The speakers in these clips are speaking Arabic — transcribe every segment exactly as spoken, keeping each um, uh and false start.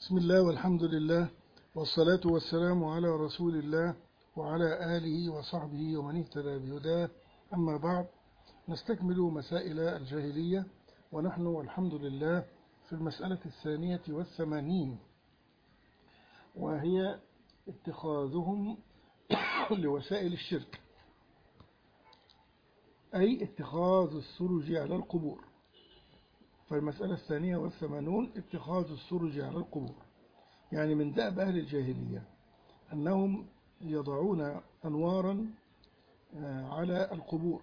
بسم الله والحمد لله والصلاة والسلام على رسول الله وعلى آله وصحبه ومن اهتدى بهداه. أما بعد، نستكمل مسائل الجاهلية، ونحن والحمد لله في المسألة الثانية والثمانين، وهي اتخاذهم لوسائل الشرك، أي اتخاذ السرج على القبور. فالمسألة الثانية والثمانون اتخاذ السرج على القبور، يعني من دأب أهل الجاهلية أنهم يضعون أنوارا على القبور،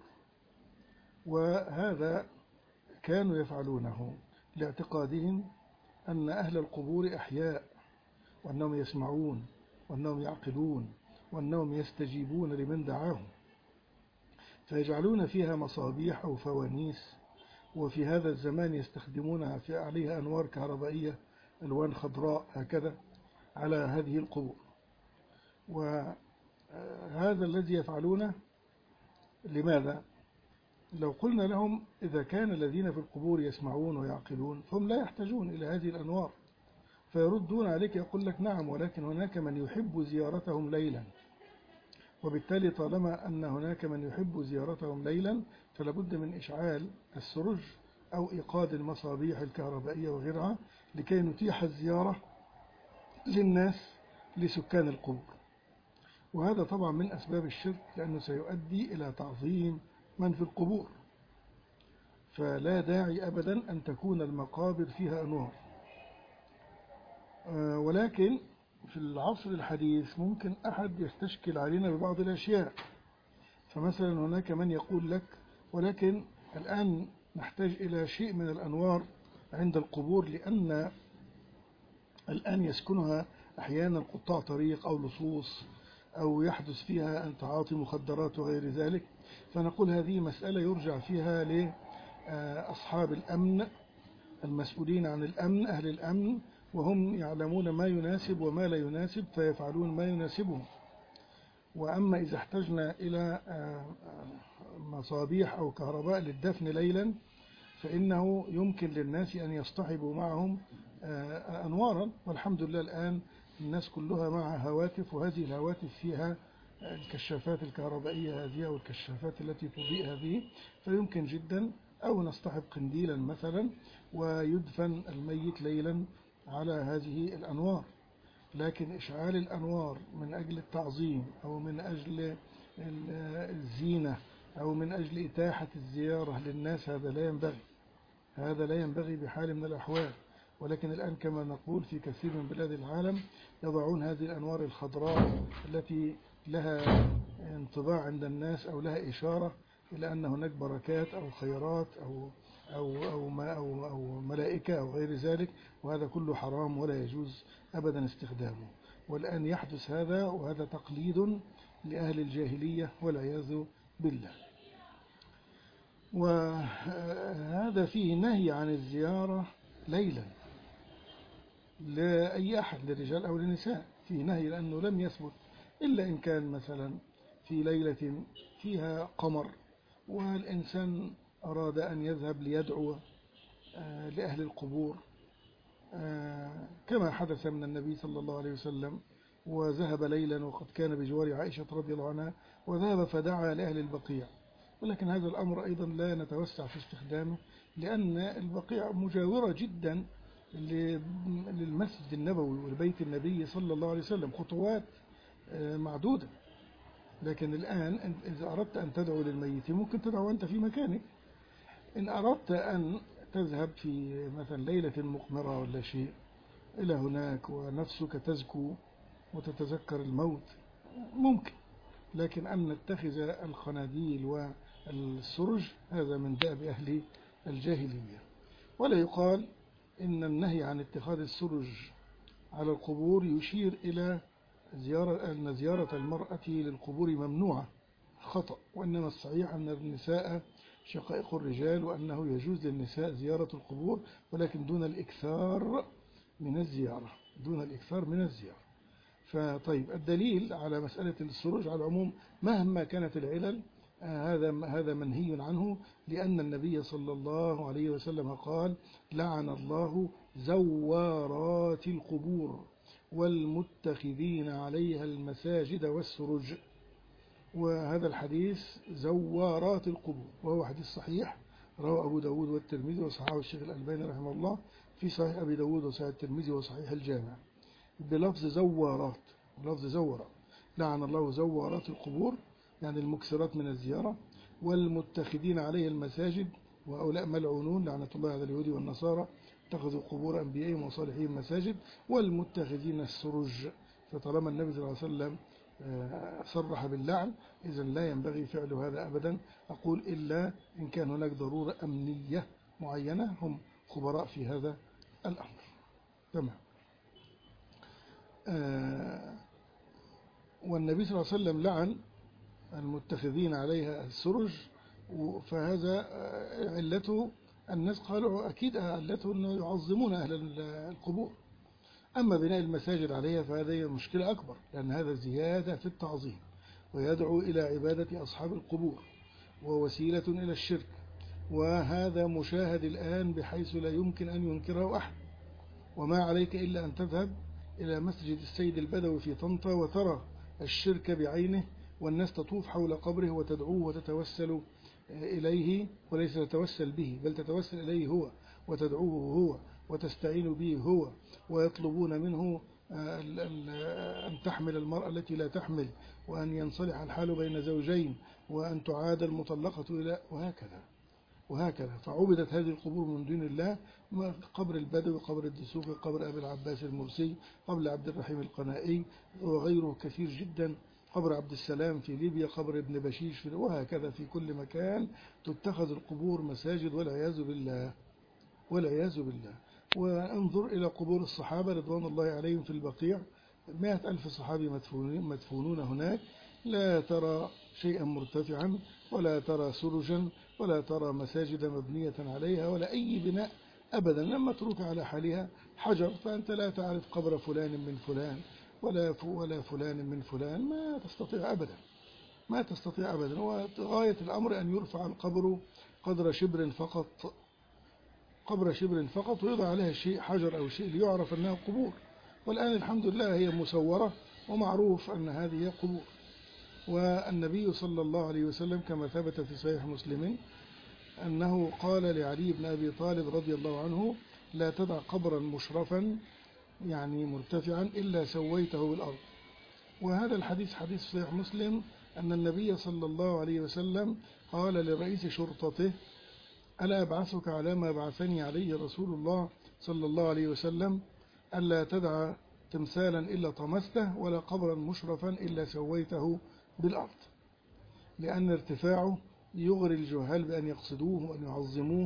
وهذا كانوا يفعلونه لاعتقادهم أن أهل القبور أحياء، وأنهم يسمعون وأنهم يعقلون وأنهم يستجيبون لمن دعاهم، فيجعلون فيها مصابيح أو فوانيس، وفي هذا الزمان يستخدمونها في عليها أنوار كهربائية ألوان خضراء هكذا على هذه القبور. وهذا الذي يفعلونه لماذا؟ لو قلنا لهم إذا كان الذين في القبور يسمعون ويعقلون فهم لا يحتاجون إلى هذه الأنوار، فيردون عليك يقول لك نعم، ولكن هناك من يحب زيارتهم ليلا، وبالتالي طالما أن هناك من يحب زيارتهم ليلا فلابد من إشعال السرج أو إيقاد المصابيح الكهربائية وغيرها لكي نتيح الزيارة للناس لسكان القبور. وهذا طبعا من أسباب الشرك، لأنه سيؤدي إلى تعظيم من في القبور، فلا داعي أبدا أن تكون المقابر فيها أنوار. ولكن في العصر الحديث ممكن أحد يستشكل علينا ببعض الأشياء، فمثلا هناك من يقول لك ولكن الآن نحتاج إلى شيء من الأنوار عند القبور، لأن الآن يسكنها أحيانا قطاع طريق أو لصوص، أو يحدث فيها أن تعاطي مخدرات وغير ذلك. فنقول هذه مسألة يرجع فيها لأصحاب الأمن المسؤولين عن الأمن، أهل الأمن، وهم يعلمون ما يناسب وما لا يناسب فيفعلون ما يناسبهم. وأما إذا احتجنا إلى مصابيح أو كهرباء للدفن ليلا فإنه يمكن للناس أن يصطحبوا معهم أنوارا، والحمد لله الآن الناس كلها معها هواتف، وهذه الهواتف فيها الكشافات الكهربائية هذه أو الكشافات التي تضيء هذه، فيمكن جدا أو نصطحب قنديلا مثلا ويدفن الميت ليلا على هذه الأنوار. لكن إشعال الأنوار من أجل التعظيم أو من أجل الزينة أو من أجل إتاحة الزيارة للناس هذا لا ينبغي، هذا لا ينبغي بحال من الأحوال. ولكن الآن كما نقول في كثير من بلاد العالم يضعون هذه الأنوار الخضراء التي لها انطباع عند الناس أو لها إشارة إلى أن هناك بركات أو خيرات أو أو أو, ما أو, أو ملائكة أو غير ذلك، وهذا كله حرام ولا يجوز أبدا استخدامه. والآن يحدث هذا، وهذا تقليد لأهل الجاهلية والعياذ بالله. وهذا فيه نهي عن الزيارة ليلا لأي أحد، للرجال أو للنساء، فيه نهي لأنه لم يثبت إلا إن كان مثلا في ليلة فيها قمر والإنسان أراد أن يذهب ليدعو لأهل القبور، كما حدث من النبي صلى الله عليه وسلم، وذهب ليلا وقد كان بجوار عائشة رضي الله عنها، وذهب فدعا لأهل البقيع. ولكن هذا الأمر أيضا لا نتوسع في استخدامه، لأن البقيع مجاورة جدا للمسجد النبوي ولبيت النبي صلى الله عليه وسلم، خطوات معدودة. لكن الآن إذا أردت أن تدعو للميت ممكن تدعو أنت في مكانك. إن أردت أن تذهب في مثلا ليلة مقمرة ولا شيء إلى هناك ونفسك تزكو وتتذكر الموت ممكن، لكن أن نتخذ الخناديل والسرج هذا من دأب أهل الجاهلية. ولا يقال إن النهي عن اتخاذ السرج على القبور يشير إلى زيارة أن زيارة المرأة للقبور ممنوعة، خطأ. وإنما الصحيح أن النساء شقائق الرجال، وأنه يجوز للنساء زيارة القبور، ولكن دون الإكثار من الزيارة، دون الإكثار من الزيارة. فطيب، الدليل على مسألة السروج على العموم مهما كانت العلل هذا هذا منهي عنه، لأن النبي صلى الله عليه وسلم قال: لعن الله زوارات القبور والمتخذين عليها المساجد والسرج. وهذا الحديث زوارات القبور وهو حديث صحيح، رواه أبو داود والترمذي وصححه الشيخ الألباني رحمه الله في صحيح أبي داود وصحيح الترمذي وصحيح الجامع بلفظ زوارات، بلفظ زورات. لعن الله زوارات القبور يعني المكسرات من الزيارة، والمتخذين عليه المساجد، وهؤلاء ملعونون لعنة الله على اليهود والنصارى اتخذوا قبور أنبيائهم وصالحين مساجد، والمتخذين السرج. فطالما النبي صلى الله عليه وسلم صرح باللعن إذن لا ينبغي فعل هذا أبدا. أقول إلا إن كان هناك ضرورة أمنية معينة، هم خبراء في هذا الأمر. تمام. آه والنبي صلى الله عليه وسلم لعن المتخذين عليها السرج، فهذا علته الناس قالوا أكيد علته أنه يعظمون أهل القبور. أما بناء المساجد عليها فهذه مشكلة أكبر، لأن هذا زيادة في التعظيم ويدعو إلى عبادة أصحاب القبور ووسيلة إلى الشرك، وهذا مشاهد الآن بحيث لا يمكن أن ينكره أحد. وما عليك إلا أن تذهب إلى مسجد السيد البدوي في طنطا وترى الشرك بعينه، والناس تطوف حول قبره وتدعوه وتتوسل إليه، وليس تتوسل به بل تتوسل إليه هو وتدعوه هو وتستعين به هو، ويطلبون منه أن تحمل المرأة التي لا تحمل، وأن ينصلح الحال بين زوجين، وأن تعاد المطلقة إلى وهكذا وهكذا. فعبدت هذه القبور من دون الله، قبر البدوي، قبر الدسوقي، قبر أبي العباس المرسي، قبر عبد الرحيم القنائي وغيره كثير جدا، قبر عبد السلام في ليبيا، قبر ابن بشيش في، وهكذا في كل مكان تتخذ القبور مساجد والعياذ بالله والعياذ بالله. وانظر إلى قبور الصحابة رضوان الله عليهم في البقيع، مائة ألف صحابي مدفونين مدفونون هناك، لا ترى شيئا مرتفعا ولا ترى سرجا ولا ترى مساجد مبنية عليها ولا أي بناء أبدا، لما تروك على حالها حجر، فأنت لا تعرف قبر فلان من فلان ولا ولا فلان من فلان، ما تستطيع أبدا ما تستطيع أبدا. وغاية الأمر أن يرفع القبر قدر شبر فقط، قبر شبر فقط، ويضع عليها شيء حجر أو شيء ليعرف أنها قبور. والآن الحمد لله هي مصورة ومعروف أن هذه قبور. والنبي صلى الله عليه وسلم كما ثبت في صحيح مسلم أنه قال لعلي بن أبي طالب رضي الله عنه: لا تدع قبرا مشرفا يعني مرتفعا إلا سويته بالأرض. وهذا الحديث حديث صحيح مسلم أن النبي صلى الله عليه وسلم قال لرئيس شرطته: ألا أبعثك على ما بعثني عليه رسول الله صلى الله عليه وسلم، ألا تدع تمثالا إلا طمسته ولا قبرا مشرفا إلا سويته بالأرض، لأن ارتفاعه يغري الجهال بأن يقصدوه وأن يعظموه،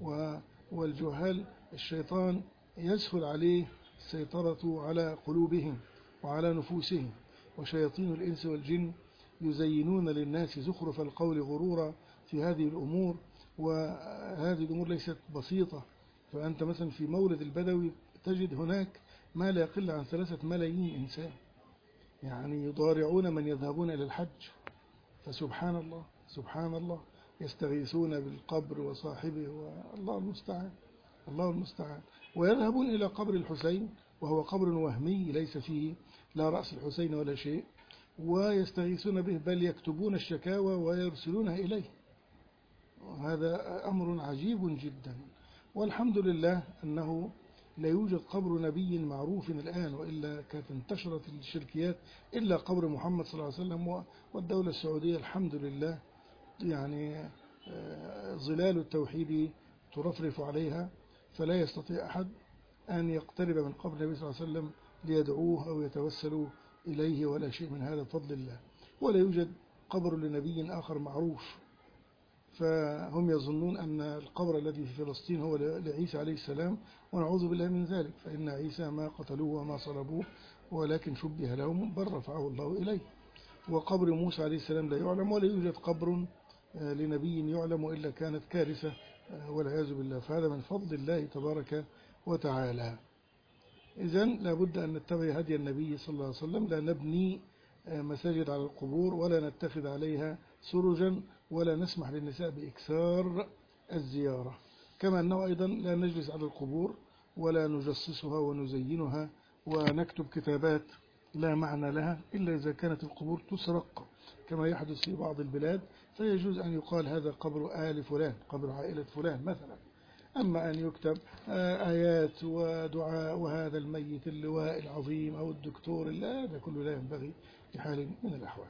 والجهال الشيطان يسهل عليه السيطرة على قلوبهم وعلى نفوسهم، وشياطين الإنس والجن يزينون للناس زخرف القول غرورا في هذه الأمور، وهذه الأمور ليست بسيطة. فأنت مثلا في مولد البدوي تجد هناك ما لا يقل عن ثلاثة ملايين إنسان، يعني يضارعون من يذهبون إلى الحج. فسبحان الله سبحان الله، يستغيثون بالقبر وصاحبه، والله المستعان الله المستعان. ويذهبون إلى قبر الحسين وهو قبر وهمي ليس فيه لا رأس الحسين ولا شيء، ويستغيثون به، بل يكتبون الشكاوى ويرسلونها إليه. هذا أمر عجيب جدا. والحمد لله أنه لا يوجد قبر نبي معروف الآن، وإلا كانت انتشرت الشركيات، إلا قبر محمد صلى الله عليه وسلم. والدولة السعودية الحمد لله يعني ظلال التوحيد ترفرف عليها، فلا يستطيع أحد أن يقترب من قبر النبي صلى الله عليه وسلم ليدعوه أو يتوسلوا إليه ولا شيء من هذا بفضل الله. ولا يوجد قبر لنبي آخر معروف، فهم يظنون أن القبر الذي في فلسطين هو لعيسى عليه السلام، ونعوذ بالله من ذلك، فإن عيسى ما قتلوه وما صلبوه ولكن شبه لهم بل رفعه الله إليه. وقبر موسى عليه السلام لا يعلم، ولا يوجد قبر لنبي يعلم إلا كانت كارثة والعياذ بالله. فهذا من فضل الله تبارك وتعالى. إذن لابد أن نتبع هدي النبي صلى الله عليه وسلم، لا نبني مساجد على القبور ولا نتخذ عليها سرجا ولا نسمح للنساء بإكثار الزيارة، كما أنه أيضا لا نجلس على القبور ولا نجصصها ونزينها ونكتب كتابات لا معنى لها إلا إذا كانت القبور تسرق كما يحدث في بعض البلاد، فيجوز أن يقال هذا قبر آل فلان، قبر عائلة فلان مثلا. أما أن يكتب آيات ودعاء وهذا الميت اللواء العظيم أو الدكتور، لا، هذا كله لا ينبغي بحال من الأحوال.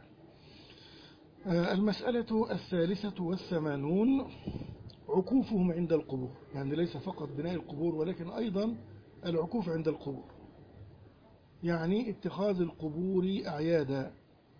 المسألة الثالثة والثمانون عكوفهم عند القبور، يعني ليس فقط بناء القبور ولكن أيضا العكوف عند القبور، يعني اتخاذ القبور أعيادا.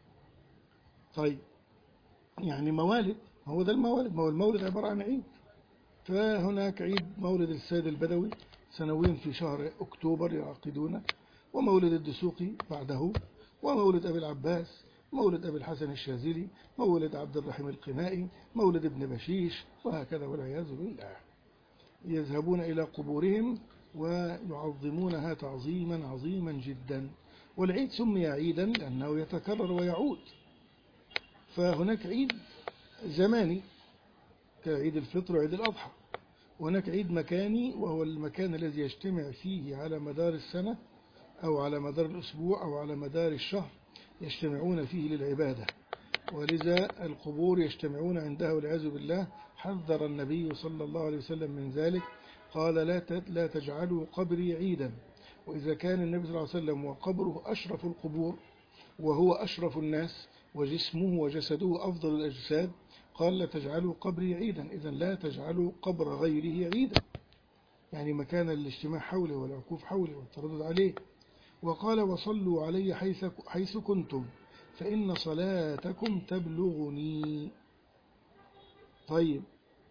طيب يعني موالد، هو ده الموالد، ما هو المولد عبارة عن عيد، فهناك عيد مولد السيد البدوي سنويا في شهر أكتوبر يعقدونه، ومولد الدسوقي بعده، ومولد أبي العباس، مولد أبي الحسن الشاذلي، مولد عبد الرحيم القنائي، مولد ابن بشيش، وهكذا والعياذ بالله. يذهبون إلى قبورهم ويعظمونها تعظيما عظيما جدا. والعيد سمي عيدا لأنه يتكرر ويعود، فهناك عيد زماني كعيد الفطر وعيد الأضحى، وهناك عيد مكاني وهو المكان الذي يجتمع فيه على مدار السنة أو على مدار الأسبوع أو على مدار الشهر، يجتمعون فيه للعبادة، ولذا القبور يجتمعون عندها والعياذ بالله. حذر النبي صلى الله عليه وسلم من ذلك، قال لا لا تجعلوا قبري عيدا. وإذا كان النبي صلى الله عليه وسلم وقبره أشرف القبور وهو أشرف الناس وجسمه وجسده أفضل الأجساد، قال لا تجعلوا قبري عيدا، إذن لا تجعلوا قبر غيره عيدا، يعني مكان الاجتماع حوله والعكوف حوله والتردد عليه. وقال وصلوا علي حيث, حيث كنتم فإن صلاتكم تبلغني. طيب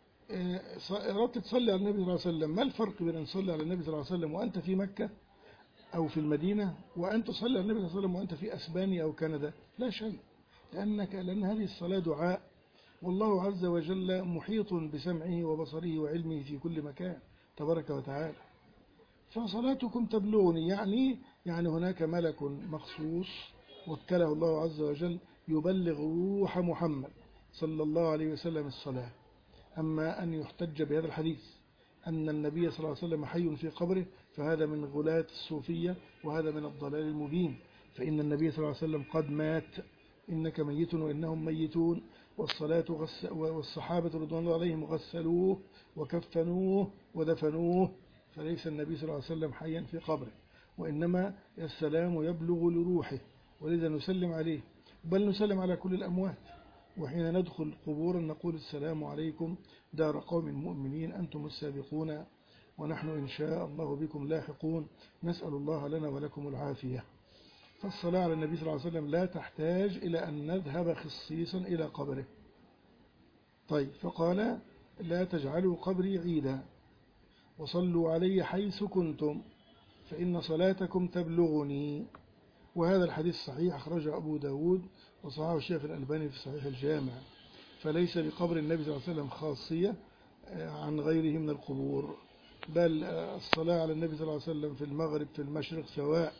أردت تصلي على النبي صلى الله عليه وسلم، ما الفرق بين أن تصلي على النبي صلى الله عليه وسلم وأنت في مكة أو في المدينة وأن تصلي على النبي صلى الله عليه وسلم وأنت في أسبانيا أو كندا؟ لا شيء، لأنك لأن هذه الصلاة دعاء، والله عز وجل محيط بسمعه وبصره وعلمه في كل مكان تبارك وتعالى. فصلاتكم تبلغني يعني يعني هناك ملك مخصوص وكله الله عز وجل يبلغ روح محمد صلى الله عليه وسلم الصلاة. أما أن يحتج بهذا الحديث أن النبي صلى الله عليه وسلم حي في قبره، فهذا من غلاة الصوفية وهذا من الضلال المبين، فإن النبي صلى الله عليه وسلم قد مات، إنك ميت وإنهم ميتون، والصلاة غس والصحابة رضوان الله عليهم غسلوه وكفنوه ودفنوه، فليس النبي صلى الله عليه وسلم حيا في قبره، وإنما السلام يبلغ لروحه، ولذا نسلم عليه، بل نسلم على كل الأموات. وحين ندخل قبورا نقول السلام عليكم دار قوم مؤمنين أنتم السابقون ونحن إن شاء الله بكم لاحقون، نسأل الله لنا ولكم العافية. فالصلاة على النبي صلى الله عليه وسلم لا تحتاج إلى أن نذهب خصيصا إلى قبره. طيب فقال لا تجعلوا قبري عيدا وصلوا علي حيث كنتم فإن صلاتكم تبلغني. وهذا الحديث صحيح أخرجه أبو داود وصححه الشيخ الألباني في صحيح الجامع، فليس بقبر النبي صلى الله عليه وسلم خاصية عن غيره من القبور، بل الصلاة على النبي صلى الله عليه وسلم في المغرب في المشرق سواء.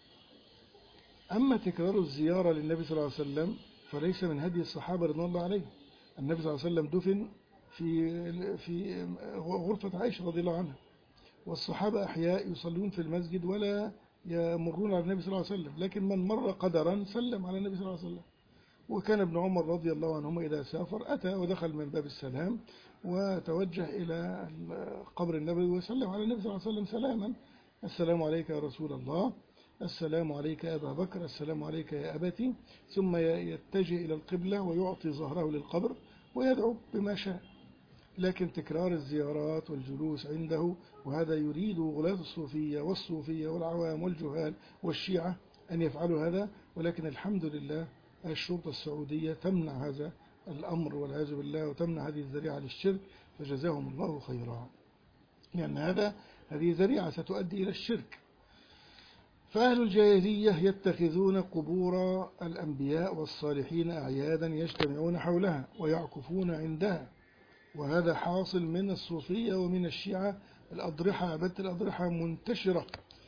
أما تكرار الزيارة للنبي صلى الله عليه وسلم فليس من هدي الصحابة رضوان الله عليهم. النبي صلى الله عليه وسلم دفن في في غرفة عائشة رضي الله عنها، والصحابة أحياء يصلون في المسجد ولا يمرون على النبي صلى الله عليه وسلم، لكن من مر قدرا سلم على النبي صلى الله عليه وسلم. وكان ابن عمر رضي الله عنهما إذا سافر أتى ودخل من باب السلام وتوجه إلى قبر النبي وسلم على النبي صلى الله عليه وسلم سلاما: السلام عليك يا رسول الله، السلام عليك يا أبا بكر، السلام عليك يا أبتي، ثم يتجه إلى القبلة ويعطي ظهره للقبر ويدعو بما شاء. لكن تكرار الزيارات والجلوس عنده، وهذا يريد غلاة الصوفية والصوفية والعوام والجهال والشيعة أن يفعلوا هذا، ولكن الحمد لله الشرطة السعودية تمنع هذا الأمر والعياذ بالله، وتمنع هذه الذريعة للشرك، فجزاهم الله خيرا، لأن هذا هذه ذريعة ستؤدي إلى الشرك. فأهل الجاهلية يتخذون قبور الأنبياء والصالحين أعيادا يجتمعون حولها ويعكفون عندها، وهذا حاصل من الصوفية ومن الشيعة. الأضرحة، عبادة الأضرحة منتشرة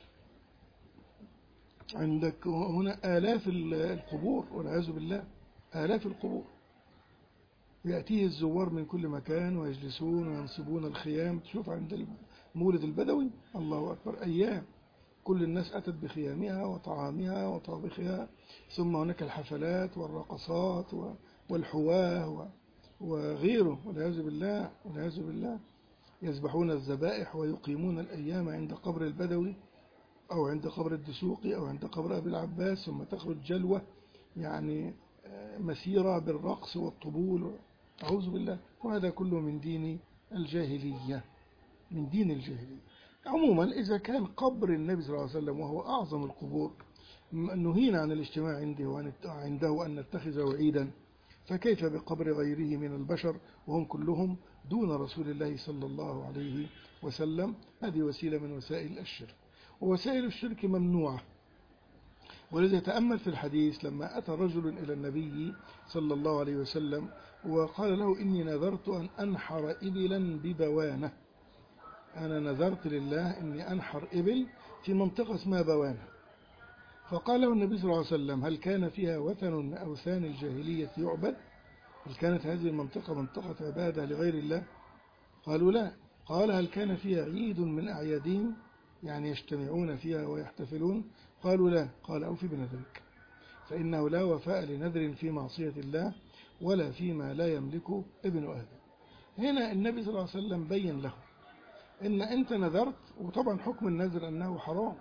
عندك هنا، آلاف القبور والعياذ بالله، آلاف القبور. يأتيه الزوار من كل مكان ويجلسون وينصبون الخيام. تشوف عند المولد البدوي الله أكبر أيام كل الناس أتت بخيامها وطعامها وطابخها، ثم هناك الحفلات والرقصات والحواه وغيره والعياذ بالله والعياذ بالله. يذبحون الذبائح ويقيمون الأيام عند قبر البدوي أو عند قبر الدسوقي أو عند قبر أبي العباس، ثم تخرج جلوة يعني مسيرة بالرقص والطبول، أعوذ بالله. وهذا كله من دين الجاهلية، من دين الجاهلية. عموما إذا كان قبر النبي صلى الله عليه وسلم وهو أعظم القبور نهينا عن الاجتماع عنده عنده أن نتخذه عيدا، فكيف بقبر غيره من البشر وهم كلهم دون رسول الله صلى الله عليه وسلم؟ هذه وسيلة من وسائل الشرك، ووسائل الشرك ممنوعة. ولذا تأمل في الحديث لما أتى رجل إلى النبي صلى الله عليه وسلم وقال له إني نذرت أن أنحر إبلا ببوانة، أنا نذرت لله إني أنحر إبل في منطقة اسمها بوانة. فقال له النبي صلى الله عليه وسلم هل كان فيها وثن من أوثان الجاهلية يعبد؟ هل كانت هذه المنطقة منطقة عبادة لغير الله؟ قالوا لا. قال هل كان فيها عيد من أعيادهم يعني يجتمعون فيها ويحتفلون؟ قالوا لا. قال أوفي بنذرك، فإنه لا وفاء لنذر في معصية الله ولا فيما لا يملك ابن آدم. هنا النبي صلى الله عليه وسلم بين له إن أنت نذرت، وطبعا حكم النذر أنه حرام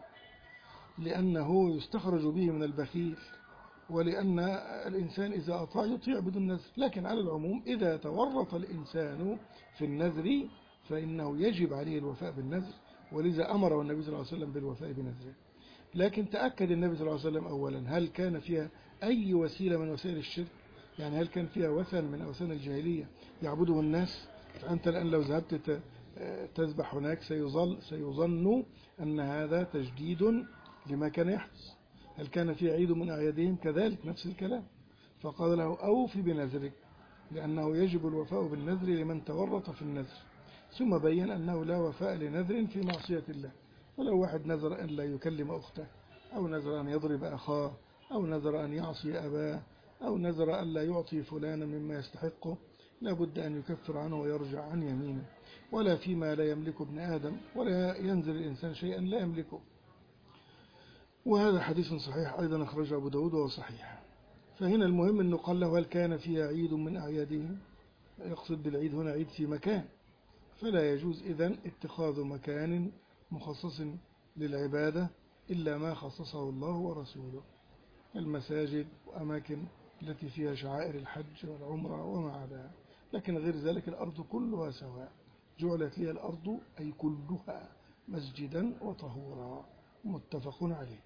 لأنه يستخرج به من البخيل، ولأن الإنسان إذا أطاع يطيع بدون نذر. لكن على العموم إذا تورط الإنسان في النذر فإنه يجب عليه الوفاء بالنذر، ولذا أمره النبي صلى الله عليه وسلم بالوفاء بنذره. لكن تأكد النبي صلى الله عليه وسلم أولا هل كان فيها أي وسيلة من وسائل الشرك، يعني هل كان فيها وثن من أوثان الجاهلية يعبده الناس؟ فأنت الآن لو ذهبت تذبح هناك سيظل سيظن أن هذا تجديد لما كان يحدث. هل كان في عيد من أعيادهم؟ كذلك نفس الكلام. فقال له أوفي بنذرك، لأنه يجب الوفاء بالنذر لمن تورط في النذر. ثم بين أنه لا وفاء لنذر في معصية الله. ولو واحد نذر أن لا يكلم أخته، أو نذر أن يضرب أخاه، أو نذر أن يعصي أباه، أو نذر أن لا يعطي فلانا مما يستحقه، لا بد أن يكفر عنه ويرجع عن يمينه. ولا فيما لا يملك ابن آدم، ولا ينزل الإنسان شيئا لا يملكه. وهذا حديث صحيح أيضا أخرجه أبو داود وهو صحيح. فهنا المهم أنه قال له هل كان فيها عيد من أعيادهم؟ يقصد بالعيد هنا عيد في مكان، فلا يجوز إذن اتخاذ مكان مخصص للعبادة إلا ما خصصه الله ورسوله، المساجد وأماكن التي فيها شعائر الحج والعمرة وما عداها. لكن غير ذلك الأرض كلها سواء، جعلت لي الأرض أي كلها مسجدا وطهورا، متفق عليه.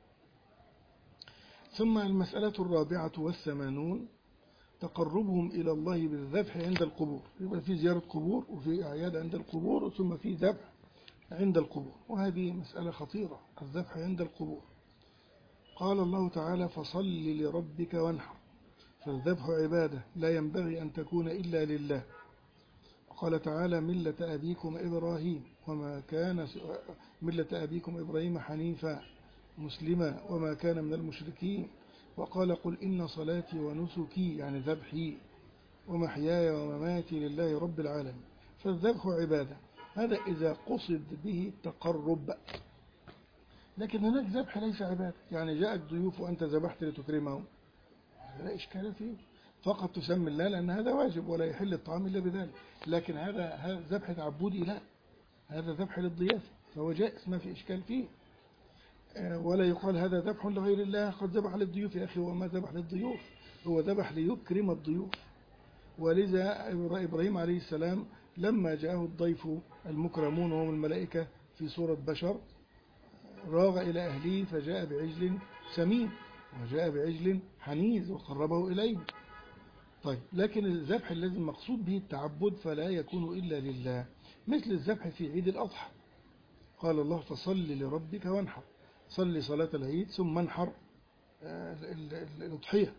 ثم المسألة الرابعة والثمانون تقربهم إلى الله بالذبح عند القبور. يبقى في زيارة قبور وفي أعياد عند القبور ثم في ذبح عند القبور، وهذه مسألة خطيرة، الذبح عند القبور. قال الله تعالى فصل لربك وانحر، فالذبح عبادة لا ينبغي أن تكون إلا لله. قال تعالى ملة أبيكم إبراهيم وما كان ملة أبيكم إبراهيم حنيفا مسلما وما كان من المشركين. وقال قل إن صلاتي ونسكي يعني ذبحي ومحياي ومماتي لله رب العالمين. فالذبح عبادة، هذا إذا قصد به التقرب. لكن هناك ذبح ليس عبادة، يعني جاءك ضيوف وأنت ذبحت لتكرمهم، هذا لا إشكال فيه، فقط تسمي الله لأن هذا واجب ولا يحل الطعام إلا بذلك. لكن هذا ذبح تعبدي لا، هذا ذبح للضيافة فهو جائز ما في إشكال فيه. ولا يقال هذا ذبح لغير الله قد ذبح للضيوف. يا أخي وما ذبح للضيوف، هو ذبح ليكرم الضيوف. ولذا إبراهيم عليه السلام لما جاءه الضيف المكرمون وهم الملائكة في صورة بشر راغ إلى أهله فجاء بعجل سمين وجاء بعجل حنيذ وقربه إليه. طيب لكن الذبح الذي المقصود به التعبد فلا يكون إلا لله، مثل الذبح في عيد الأضحى. قال الله فصل لربك وانحر، صلي صلاة العيد ثم انحر الأضحية.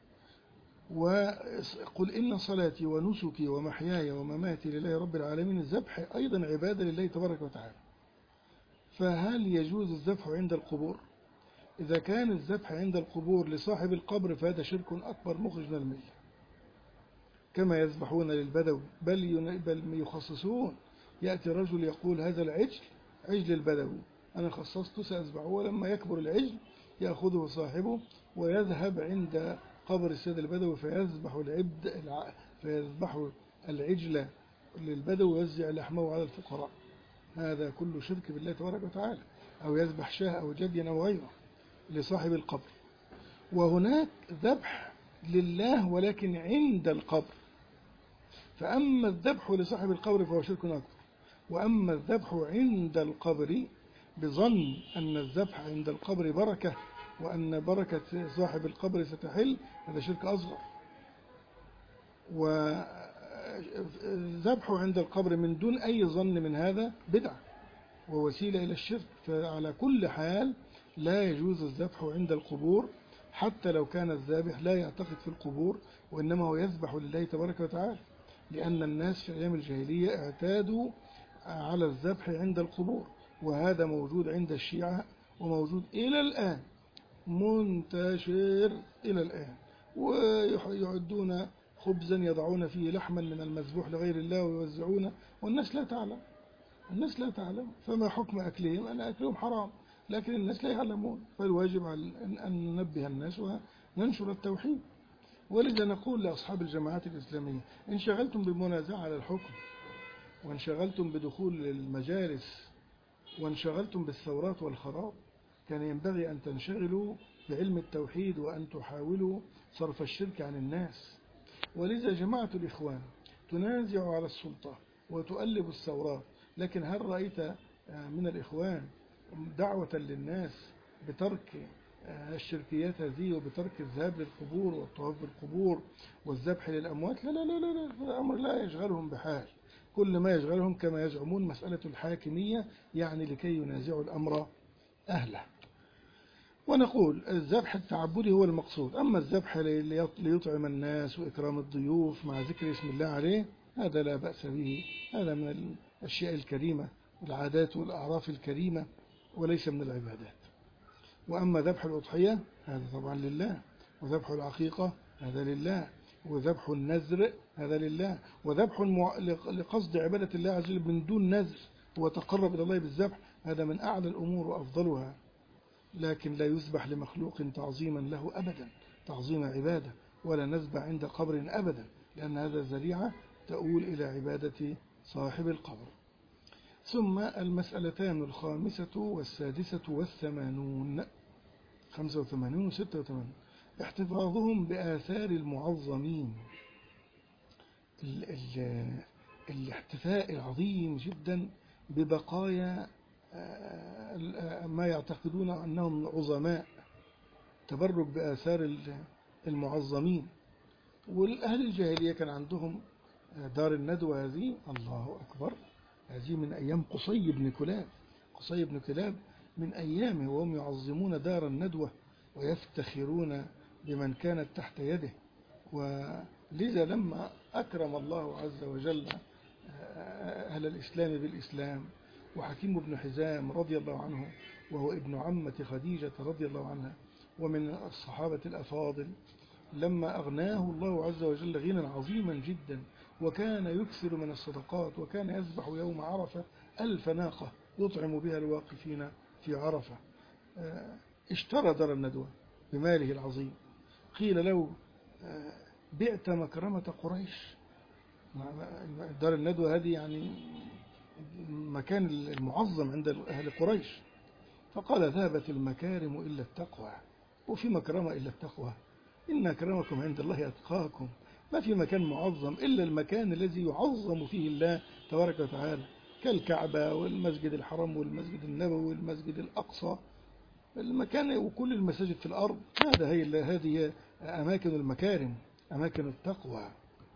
وقل إن صلاتي ونسكي ومحياي ومماتي لله رب العالمين، الذبح أيضا عبادة لله تبارك وتعالى. فهل يجوز الذبح عند القبور؟ إذا كان الذبح عند القبور لصاحب القبر فهذا شرك أكبر مخرج من الملة. كما يذبحون للبدوي، بل بل يخصصون. يأتي رجل يقول هذا العجل عجل البدوي، أنا خصصته سأذبحه، ولما يكبر العجل يأخذه صاحبه ويذهب عند قبر السيد البدوي فيذبح العبد فيذبح العجل للبدوي ويوزع لحمه على الفقراء. هذا كله شرك بالله تبارك وتعالى. أو يذبح شاه أو جدي أو غيره لصاحب القبر. وهناك ذبح لله ولكن عند القبر، فأما الذبح لصاحب القبر فهو شرك أكبر، وأما الذبح عند القبر بظن أن الذبح عند القبر بركة وأن بركة صاحب القبر ستحل، هذا شرك أصغر. وذبحه عند القبر من دون أي ظن من هذا بدعة ووسيلة إلى الشرك. فعلى كل حال لا يجوز الذبح عند القبور، حتى لو كان الذابح لا يعتقد في القبور وإنما هو يذبح لله تبارك وتعالى، لأن الناس في أيام الجاهلية اعتادوا على الذبح عند القبور، وهذا موجود عند الشيعة وموجود إلى الآن، منتشر إلى الآن. ويعدون خبزا يضعون فيه لحما من المذبوح لغير الله ويوزعونه، والناس لا تعلم الناس لا تعلم فما حكم أكلهم؟ أن أكلهم حرام، لكن الناس لا يعلمون، فالواجب أن ننبه الناس وننشر التوحيد. ولذا نقول لأصحاب الجماعات الإسلامية: انشغلتم بالمنازعة على الحكم، وانشغلتم بدخول المجالس، وانشغلتم بالثورات والخراب، كان ينبغي أن تنشغلوا بعلم التوحيد وأن تحاولوا صرف الشرك عن الناس. ولذا جماعة الإخوان تنازع على السلطة وتؤلب الثورات، لكن هل رأيت من الإخوان دعوة للناس بترك الشركيات هذه وبترك الذهاب للقبور والطواف بالقبور والذبح للأموات؟ لا لا لا لا، الأمر لا يشغلهم بحال. كل ما يشغلهم كما يزعمون مسألة الحاكمية، يعني لكي ينازعوا الأمر أهله. ونقول الذبح التعبدي هو المقصود، أما الذبح ليطعم الناس وإكرام الضيوف مع ذكر اسم الله عليه هذا لا بأس به، هذا من الأشياء الكريمة والعادات والأعراف الكريمة وليس من العبادات. وأما ذبح الأضحية هذا طبعا لله، وذبح العقيقة هذا لله، وذبح النذر هذا لله، وذبح لقصد عبادة الله عز وجل من دون نذر وتقرب إلى الله بالذبح هذا من أعلى الأمور وأفضلها، لكن لا يذبح لمخلوق تعظيما له أبدا، تعظيم عبادة، ولا نذبح عند قبر أبدا، لأن هذا ذريعة تؤول إلى عبادة صاحب القبر. ثم المسألتان الخامسة والسادسة والثمانون، خمسة وثمانون وستة وثمانون، احتفاظهم بآثار المعظمين. ال ال الاحتفاء العظيم جدا ببقايا ما يعتقدون أنهم عظماء، تبرك بآثار المعظمين. والأهل الجاهلية كان عندهم دار الندوة هذه، الله أكبر، هذه من أيام قصي بن كلاب، قصي بن كلاب من أيامه وهم يعظمون دار الندوة ويفتخرون بمن كانت تحت يده. ولذا لما أكرم الله عز وجل أهل الإسلام بالإسلام، وحكيم بن حزام رضي الله عنه وهو ابن عمة خديجة رضي الله عنها ومن الصحابة الأفاضل، لما أغناه الله عز وجل غنى عظيما جدا وكان يكثر من الصدقات، وكان يذبح يوم عرفة ألف ناقة يطعم بها الواقفين في عرفة، اشترى دار الندوة بماله العظيم. قيل له: بعت مكرمة قريش. دار الندوة هذه يعني مكان المعظم عند أهل قريش. فقال: ذهبت المكارم إلا التقوى، وفي مكرمة إلا التقوى، إن أكرمكم عند الله أتقاكم. ما في مكان معظم إلا المكان الذي يعظم فيه الله تبارك وتعالى، كالكعبة والمسجد الحرام والمسجد النبوي والمسجد الأقصى، المكان وكل المساجد في الأرض، هذا هي هذه أماكن المكارم، أماكن التقوى.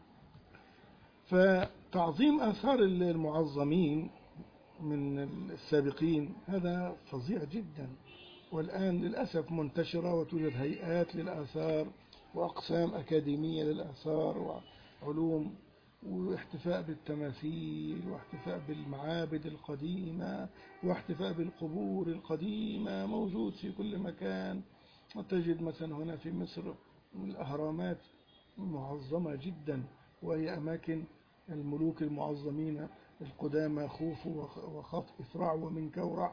فتعظيم آثار المعظمين من السابقين هذا فظيع جدا، والآن للأسف منتشرة وتوجد هيئات للآثار وأقسام أكاديمية للآثار وعلوم، واحتفاء بالتماثيل واحتفاء بالمعابد القديمة واحتفاء بالقبور القديمة موجود في كل مكان. وتجد مثلا هنا في مصر الأهرامات معظمة جدا وهي أماكن الملوك المعظمين القدامى خوفو وخط إفرع ومن كورع.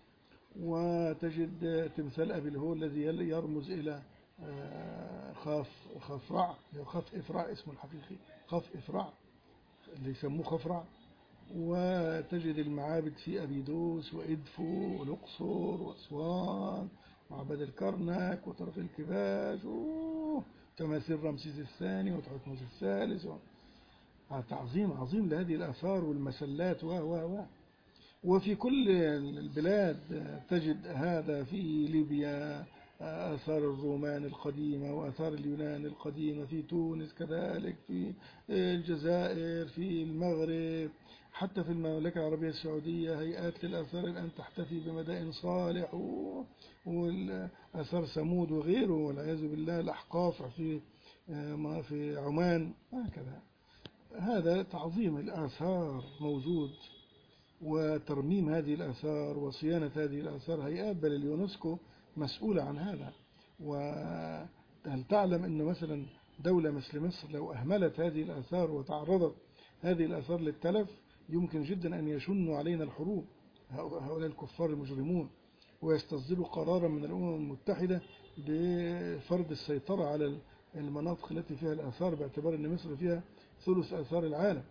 وتجد تمثال أبي الهول الذي يرمز إلى خاف خفرع، خف إفرع اسمه الحقيقي خف إفرع اللي يسموه خفرع. وتجد المعابد في أبيدوس وإدفو والأقصر وأسوان معبد الكرنك وطرف الكباش وتماثيل رمسيس الثاني وتحتمس الثالث. تعظيم عظيم لهذه الآثار والمسلات و و و وفي كل البلاد تجد هذا. في ليبيا آثار الرومان القديمة وآثار اليونان القديمة، في تونس كذلك، في الجزائر، في المغرب، حتى في المملكة العربية السعودية هيئات للآثار الآن تحتفي بمدائن صالح والآثار ثمود وغيره والعياذ بالله، الأحقاف في في عمان هكذا. هذا تعظيم الآثار موجود، وترميم هذه الآثار وصيانة هذه الآثار. هيئات بل اليونسكو مسؤولة عن هذا. وهل تعلم أن مثلا دولة مثل مصر لو أهملت هذه الآثار وتعرضت هذه الآثار للتلف يمكن جدا أن يشنوا علينا الحروب هؤلاء الكفار المجرمون، ويستصدروا قرارا من الأمم المتحدة بفرض السيطرة على المناطق التي فيها الآثار، باعتبار أن مصر فيها ثلث آثار العالم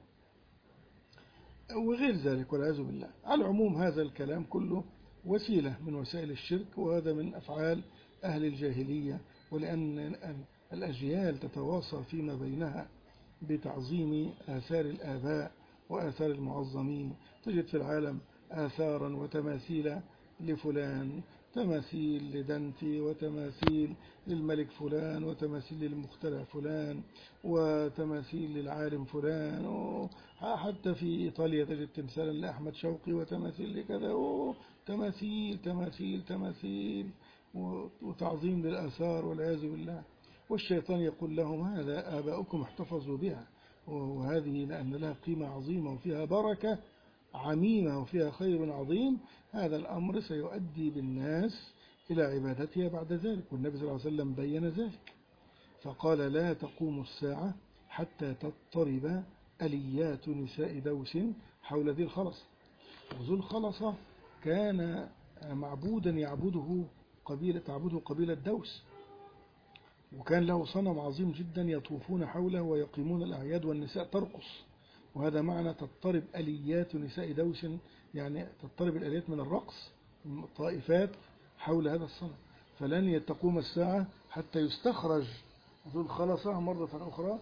وغير ذلك والعياذ بالله. على العموم هذا الكلام كله وسيلة من وسائل الشرك، وهذا من أفعال أهل الجاهلية، ولأن الأجيال تتواصى فيما بينها بتعظيم آثار الآباء وآثار المعظمين. تجد في العالم آثارا وتماثيل لفلان، تماثيل لدانتي وتماثيل للملك فلان وتماثيل للمخترع فلان وتماثيل للعالم فلان. حتى في إيطاليا تجد تمثالا لأحمد شوقي وتماثيل لكذا، تماثيل تماثيل تماثيل وتعظيم للآثار والعياذ بالله. والشيطان يقول لهم هذا آباؤكم احتفظوا بها، وهذه لأن لها قيمة عظيمة وفيها بركة عميمة وفيها خير عظيم. هذا الأمر سيؤدي بالناس إلى عبادتها بعد ذلك، والنبي صلى الله عليه وسلم بين ذلك فقال لا تقوم الساعة حتى تضطرب أليات نساء دوس حول ذي الخلصة. وذو الخلصة كان معبودا يعبده قبيلة تعبده قبيلة دوس، وكان له صنم عظيم جدا يطوفون حوله ويقيمون الأعياد والنساء ترقص. وهذا معنى تضطرب أليات نساء دوس، يعني تضطرب الأليات من الرقص طائفات حول هذا الصنم. فلن تقوم الساعة حتى يستخرج ذو الخلصة مرة أخرى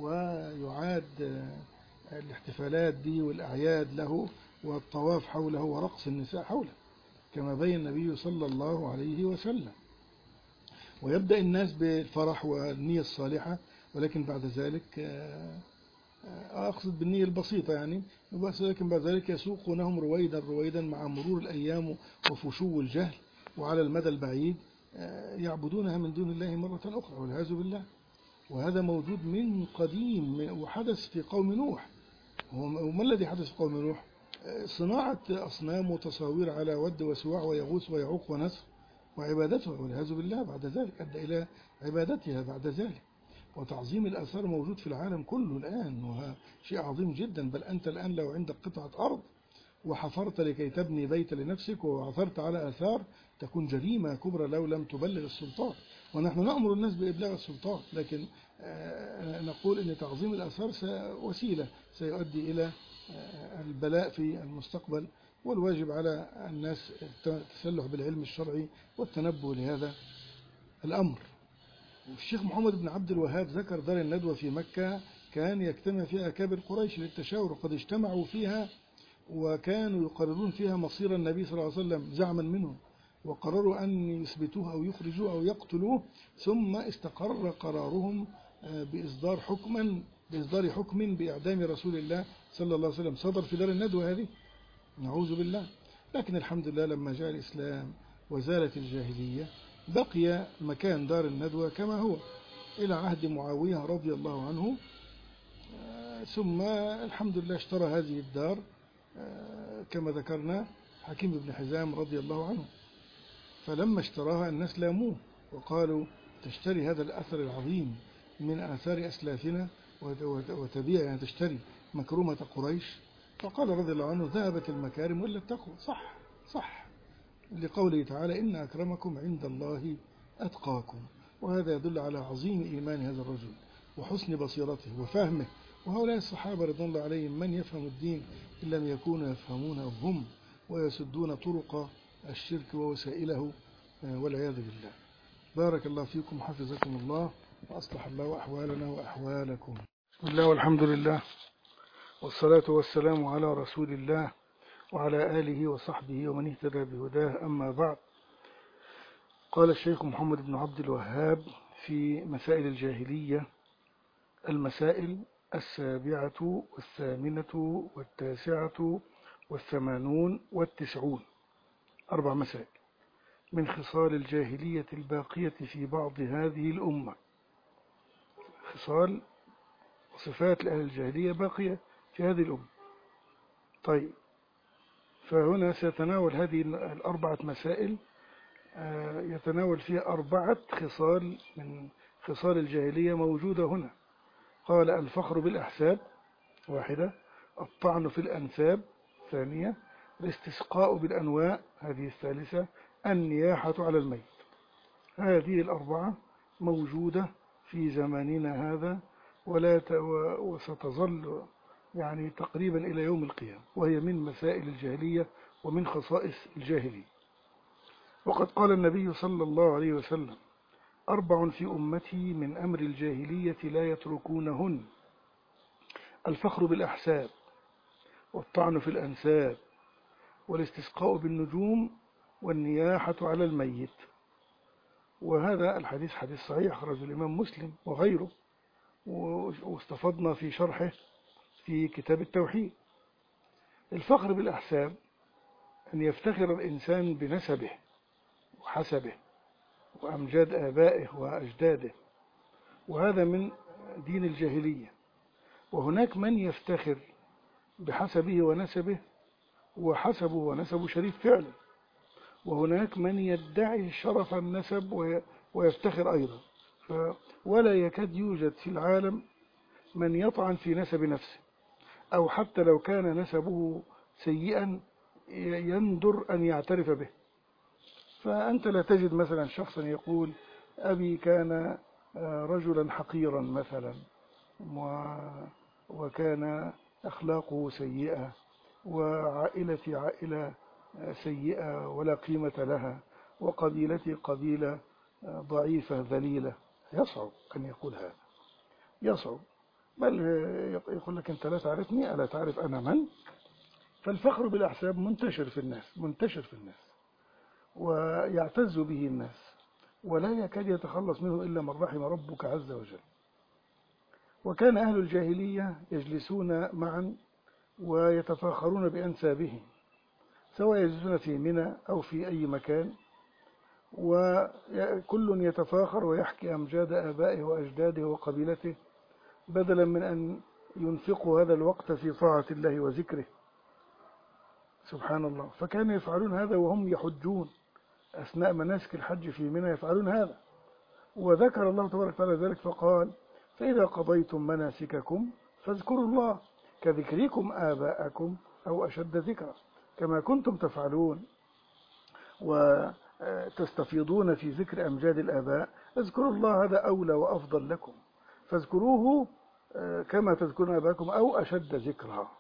ويعاد الاحتفالات دي والأعياد له والطواف حوله ورقص النساء حوله كما بين النبي صلى الله عليه وسلم. ويبدأ الناس بالفرح والنية الصالحة، ولكن بعد ذلك أقصد بالنية البسيطة يعني، ولكن بعد ذلك يسوقونهم رويدا رويدا مع مرور الأيام وفشو الجهل، وعلى المدى البعيد يعبدونها من دون الله مرة أخرى والعياذ بالله. وهذا موجود من قديم وحدث في قوم نوح. وما الذي حدث في قوم نوح؟ صناعة أصنام وتصاوير على ود وسواع ويغوث ويعوق ونسر وعبادتها والعياذ بالله بعد ذلك أدى إلى عبادتها بعد ذلك. وتعظيم الآثار موجود في العالم كله الآن، وهذا شيء عظيم جدا. بل أنت الآن لو عندك قطعة أرض وحفرت لكي تبني بيت لنفسك وعثرت على آثار تكون جريمة كبرى لو لم تبلغ السلطان. ونحن نأمر الناس بإبلاغ السلطان، لكن نقول أن تعظيم الآثار وسيلة سيؤدي إلى البلاء في المستقبل. والواجب على الناس التسلح بالعلم الشرعي والتنبه لهذا الأمر. الشيخ محمد بن عبد الوهاب ذكر دار الندوة في مكة كان يجتمع فيها أكابر قريش للتشاور، وقد اجتمعوا فيها وكانوا يقررون فيها مصير النبي صلى الله عليه وسلم زعما منهم، وقرروا أن يثبتوه أو يخرجوه أو يقتلوه. ثم استقر قرارهم بإصدار حكما بإصدار حكم بإعدام رسول الله صلى الله عليه وسلم صدر في دار الندوة هذه، نعوذ بالله. لكن الحمد لله لما جاء الإسلام وزالت الجاهلية بقي مكان دار الندوة كما هو إلى عهد معاوية رضي الله عنه. ثم الحمد لله اشترى هذه الدار كما ذكرنا حكيم بن حزام رضي الله عنه. فلما اشتراها الناس لاموه وقالوا تشتري هذا الأثر العظيم من آثار أسلافنا وتبيع يعني تشتري مكرمة قريش، فقال رضي الله عنه ذهبت المكارم ولا التقوى. صح صح، لقوله تعالى إن أكرمكم عند الله أتقاكم. وهذا يدل على عظيم إيمان هذا الرجل وحسن بصيرته وفهمه. وهؤلاء الصحابة رضي الله عليهم من يفهم الدين إن لم يكونوا يفهمونه هم ويسدون طرق الشرك ووسائله والعياذ بالله. بارك الله فيكم حفظكم الله وأصلح الله أحوالنا وأحوالكم. بسم الله والحمد لله والصلاة والسلام على رسول الله وعلى آله وصحبه ومن اهتدى بهداه، أما بعد. قال الشيخ محمد بن عبد الوهاب في مسائل الجاهلية: المسائل السابعة والثامنة والتاسعة والثمانون والتسعون، أربع مسائل من خصال الجاهلية الباقية في بعض هذه الأمة. خصال وصفات لأهل الجاهلية باقية في هذه الأمة. طيب، فهنا سيتناول هذه الأربعة مسائل، يتناول فيها أربعة خصال من خصال الجاهلية موجودة هنا. قال: الفخر بالأحساب واحدة، الطعن في الأنساب ثانية، الاستسقاء بالأنواء هذه الثالثة، النياحة على الميت. هذه الأربعة موجودة في زماننا هذا ولا وستظل يعني تقريبا إلى يوم القيامة، وهي من مسائل الجاهلية ومن خصائص الجاهلية. وقد قال النبي صلى الله عليه وسلم: أربع في أمتي من أمر الجاهلية لا يتركونهن: الفخر بالأحساب، والطعن في الأنساب، والاستسقاء بالنجوم، والنياحة على الميت. وهذا الحديث حديث صحيح أخرجه الإمام مسلم وغيره، واستفضنا في شرحه في كتاب التوحيد. الفخر بالأحساب أن يفتخر الإنسان بنسبه وحسبه وأمجاد آبائه وأجداده، وهذا من دين الجاهلية. وهناك من يفتخر بحسبه ونسبه وحسبه ونسبه شريف فعلا، وهناك من يدعي شرف النسب ويفتخر أيضا. ولا يكاد يوجد في العالم من يطعن في نسب نفسه، أو حتى لو كان نسبه سيئا يندر أن يعترف به. فأنت لا تجد مثلا شخصا يقول: أبي كان رجلا حقيرا مثلا، وكان أخلاقه سيئة، وعائلتي عائلة سيئة ولا قيمة لها، وقبيلتي قبيلة ضعيفة ذليلة. يصعب أن يقول هذا، يصعب. بل يقول لك: أنت لا تعرفني، ألا تعرف أنا من؟ فالفخر بالأحساب منتشر في الناس، منتشر في الناس ويعتز به الناس، ولا يكاد يتخلص منه إلا من رحم ربك عز وجل. وكان أهل الجاهلية يجلسون معا ويتفاخرون بأنسابهم، سواء يجلسون في منى أو في أي مكان، وكل يتفاخر ويحكي أمجاد آبائه وأجداده وقبيلته، بدلا من أن ينفقوا هذا الوقت في طاعة الله وذكره سبحان الله. فكانوا يفعلون هذا وهم يحجون أثناء مناسك الحج في منى، يفعلون هذا. وذكر الله تبارك وتعالى ذلك فقال: فإذا قضيتم مناسككم فاذكروا الله كذكركم آباءكم أو أشد ذكرا كما كنتم تفعلون وتستفيضون في ذكر أمجاد الآباء. اذكروا الله، هذا أولى وأفضل لكم، فاذكروه كما تذكرون آباءكم أو أشد ذكرا.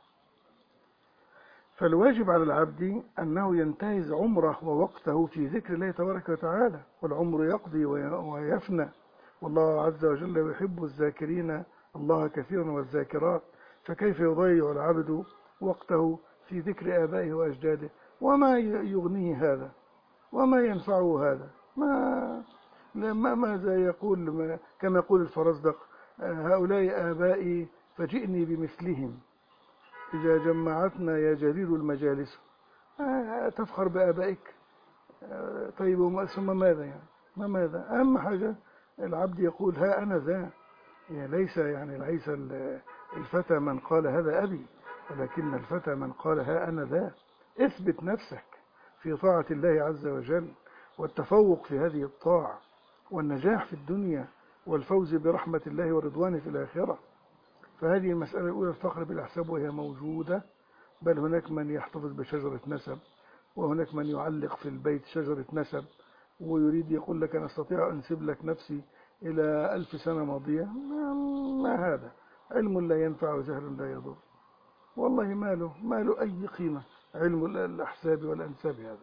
فالواجب على العبد أنه ينتهز عمره ووقته في ذكر الله تبارك وتعالى، والعمر يقضي ويفنى، والله عز وجل يحب الذاكرين الله كثيرا والذاكرات. فكيف يضيع العبد وقته في ذكر آبائه وأجداده؟ وما يغنيه هذا؟ وما ينفعه هذا؟ ما ماذا يقول؟ كما يقول الفرزدق: هؤلاء آبائي فجئني بمثلهم إذا جمعتنا يا جرير المجالس. تفخر بآبائك؟ طيب ثم ماذا يعني؟ ما ماذا؟ أهم حاجة العبد يقول: ها أنا ذا. يعني ليس يعني ليس الفتى من قال هذا أبي، ولكن الفتى من قال ها أنا ذا. اثبت نفسك في طاعة الله عز وجل، والتفوق في هذه الطاعة، والنجاح في الدنيا، والفوز برحمة الله ورضوانه في الآخرة. فهذه المسألة الأولى، الفخر بالأحساب، وهي موجودة، بل هناك من يحتفظ بشجرة نسب، وهناك من يعلق في البيت شجرة نسب ويريد يقول لك أنا أستطيع أن أنسب لك نفسي إلى ألف سنة ماضية. ما, ما هذا؟ علم لا ينفع وجهل لا يضر. والله ما له ما له أي قيمة علم الأحساب والأنساب هذا.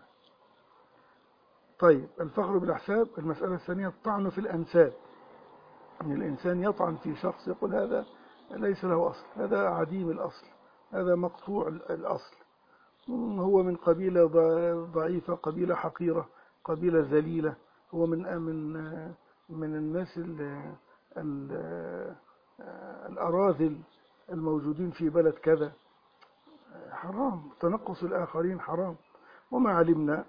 طيب، الفخر بالأحساب. المسألة الثانية الطعن في الأنساب، أن الإنسان يطعن في شخص يقول هذا ليس له أصل، هذا عديم الأصل، هذا مقطوع الأصل، هو من قبيلة ضعيفة، قبيلة حقيرة، قبيلة ذليلة، هو من من من الناس ال ال الأراذل الموجودين في بلد كذا. حرام، تنقص الآخرين حرام. وما علمنا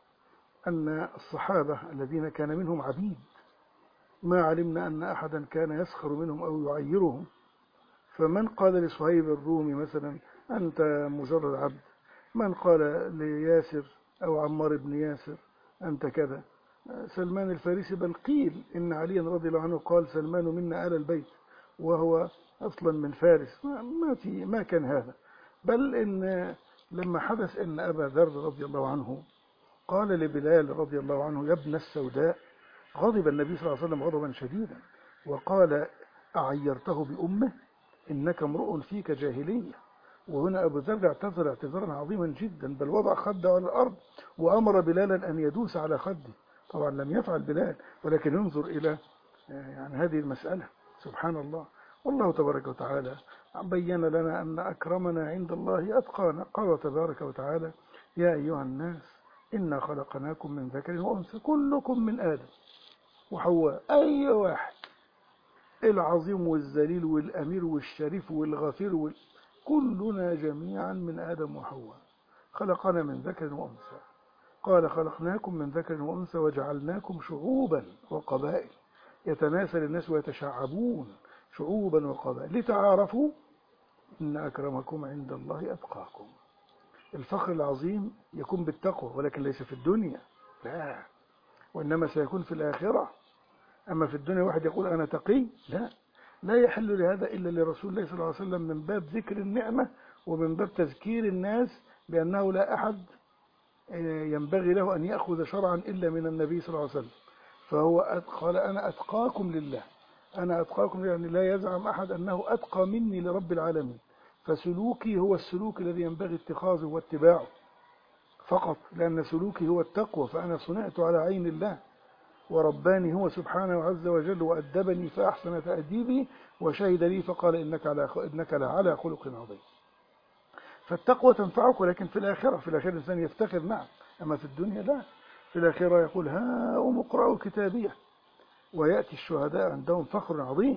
أن الصحابة الذين كان منهم عبيد، ما علمنا أن أحدا كان يسخر منهم أو يعيرهم. فمن قال لصهيب الرومي مثلا أنت مجرد عبد؟ من قال لياسر أو عمار بن ياسر أنت كذا؟ سلمان الفارسي، بل قيل إن علي رضي الله عنه قال سلمان منا آل البيت، وهو أصلا من فارس. ما في ما كان هذا. بل إن لما حدث إن أبا ذر رضي الله عنه قال لبلال رضي الله عنه يا ابن السوداء، غضب النبي صلى الله عليه وسلم غضبا شديدا وقال أعيرته بأمه؟ إنك امرؤ فيك جاهلية. وهنا أبو ذر اعتذر اعتذارا عظيما جدا، بل وضع خده على الأرض وأمر بلالا أن يدوس على خده. طبعا لم يفعل بلال، ولكن انظر إلى يعني هذه المسألة. سبحان الله. والله تبارك وتعالى بين لنا أن أكرمنا عند الله أتقانا. قال تبارك وتعالى يا أيها الناس إنا خلقناكم من ذكر وأنثى كلكم من آدم وحواء. أي واحد، العظيم والذليل والأمير والشريف والغفير وال... كلنا جميعا من آدم وحواء، خلقنا من ذكر وأنثى. قال خلقناكم من ذكر وأنثى وجعلناكم شعوبا وقبائل، يتناسل الناس ويتشعبون شعوبا وقبائل لتعارفوا إن أكرمكم عند الله أتقاكم. الفخر العظيم يكون بالتقوى، ولكن ليس في الدنيا، لا، وإنما سيكون في الآخرة. أما في الدنيا واحد يقول أنا تقي، لا، لا يحل لهذا إلا لرسول الله صلى الله عليه وسلم، من باب ذكر النعمة ومن باب تذكير الناس بأنه لا أحد ينبغي له أن يأخذ شرعا إلا من النبي صلى الله عليه وسلم. فهو قال أنا أتقاكم لله، أنا أتقاكم لله، يعني لا يزعم أحد أنه أتقى مني لرب العالمين. فسلوكي هو السلوك الذي ينبغي اتخاذه واتباعه فقط، لأن سلوكي هو التقوى. فأنا صنعت على عين الله، ورباني هو سبحانه عز وجل، وأدبني فأحسن تأديبي، وشهد لي فقال إنك على إنك لعلى خلق عظيم. فالتقوى تنفعك، ولكن في الآخرة، في الآخرة الإنسان يفتخر، نعم، أما في الدنيا لا. في الآخرة يقول ها اقرأوا كتابيه، ويأتي الشهداء عندهم فخر عظيم.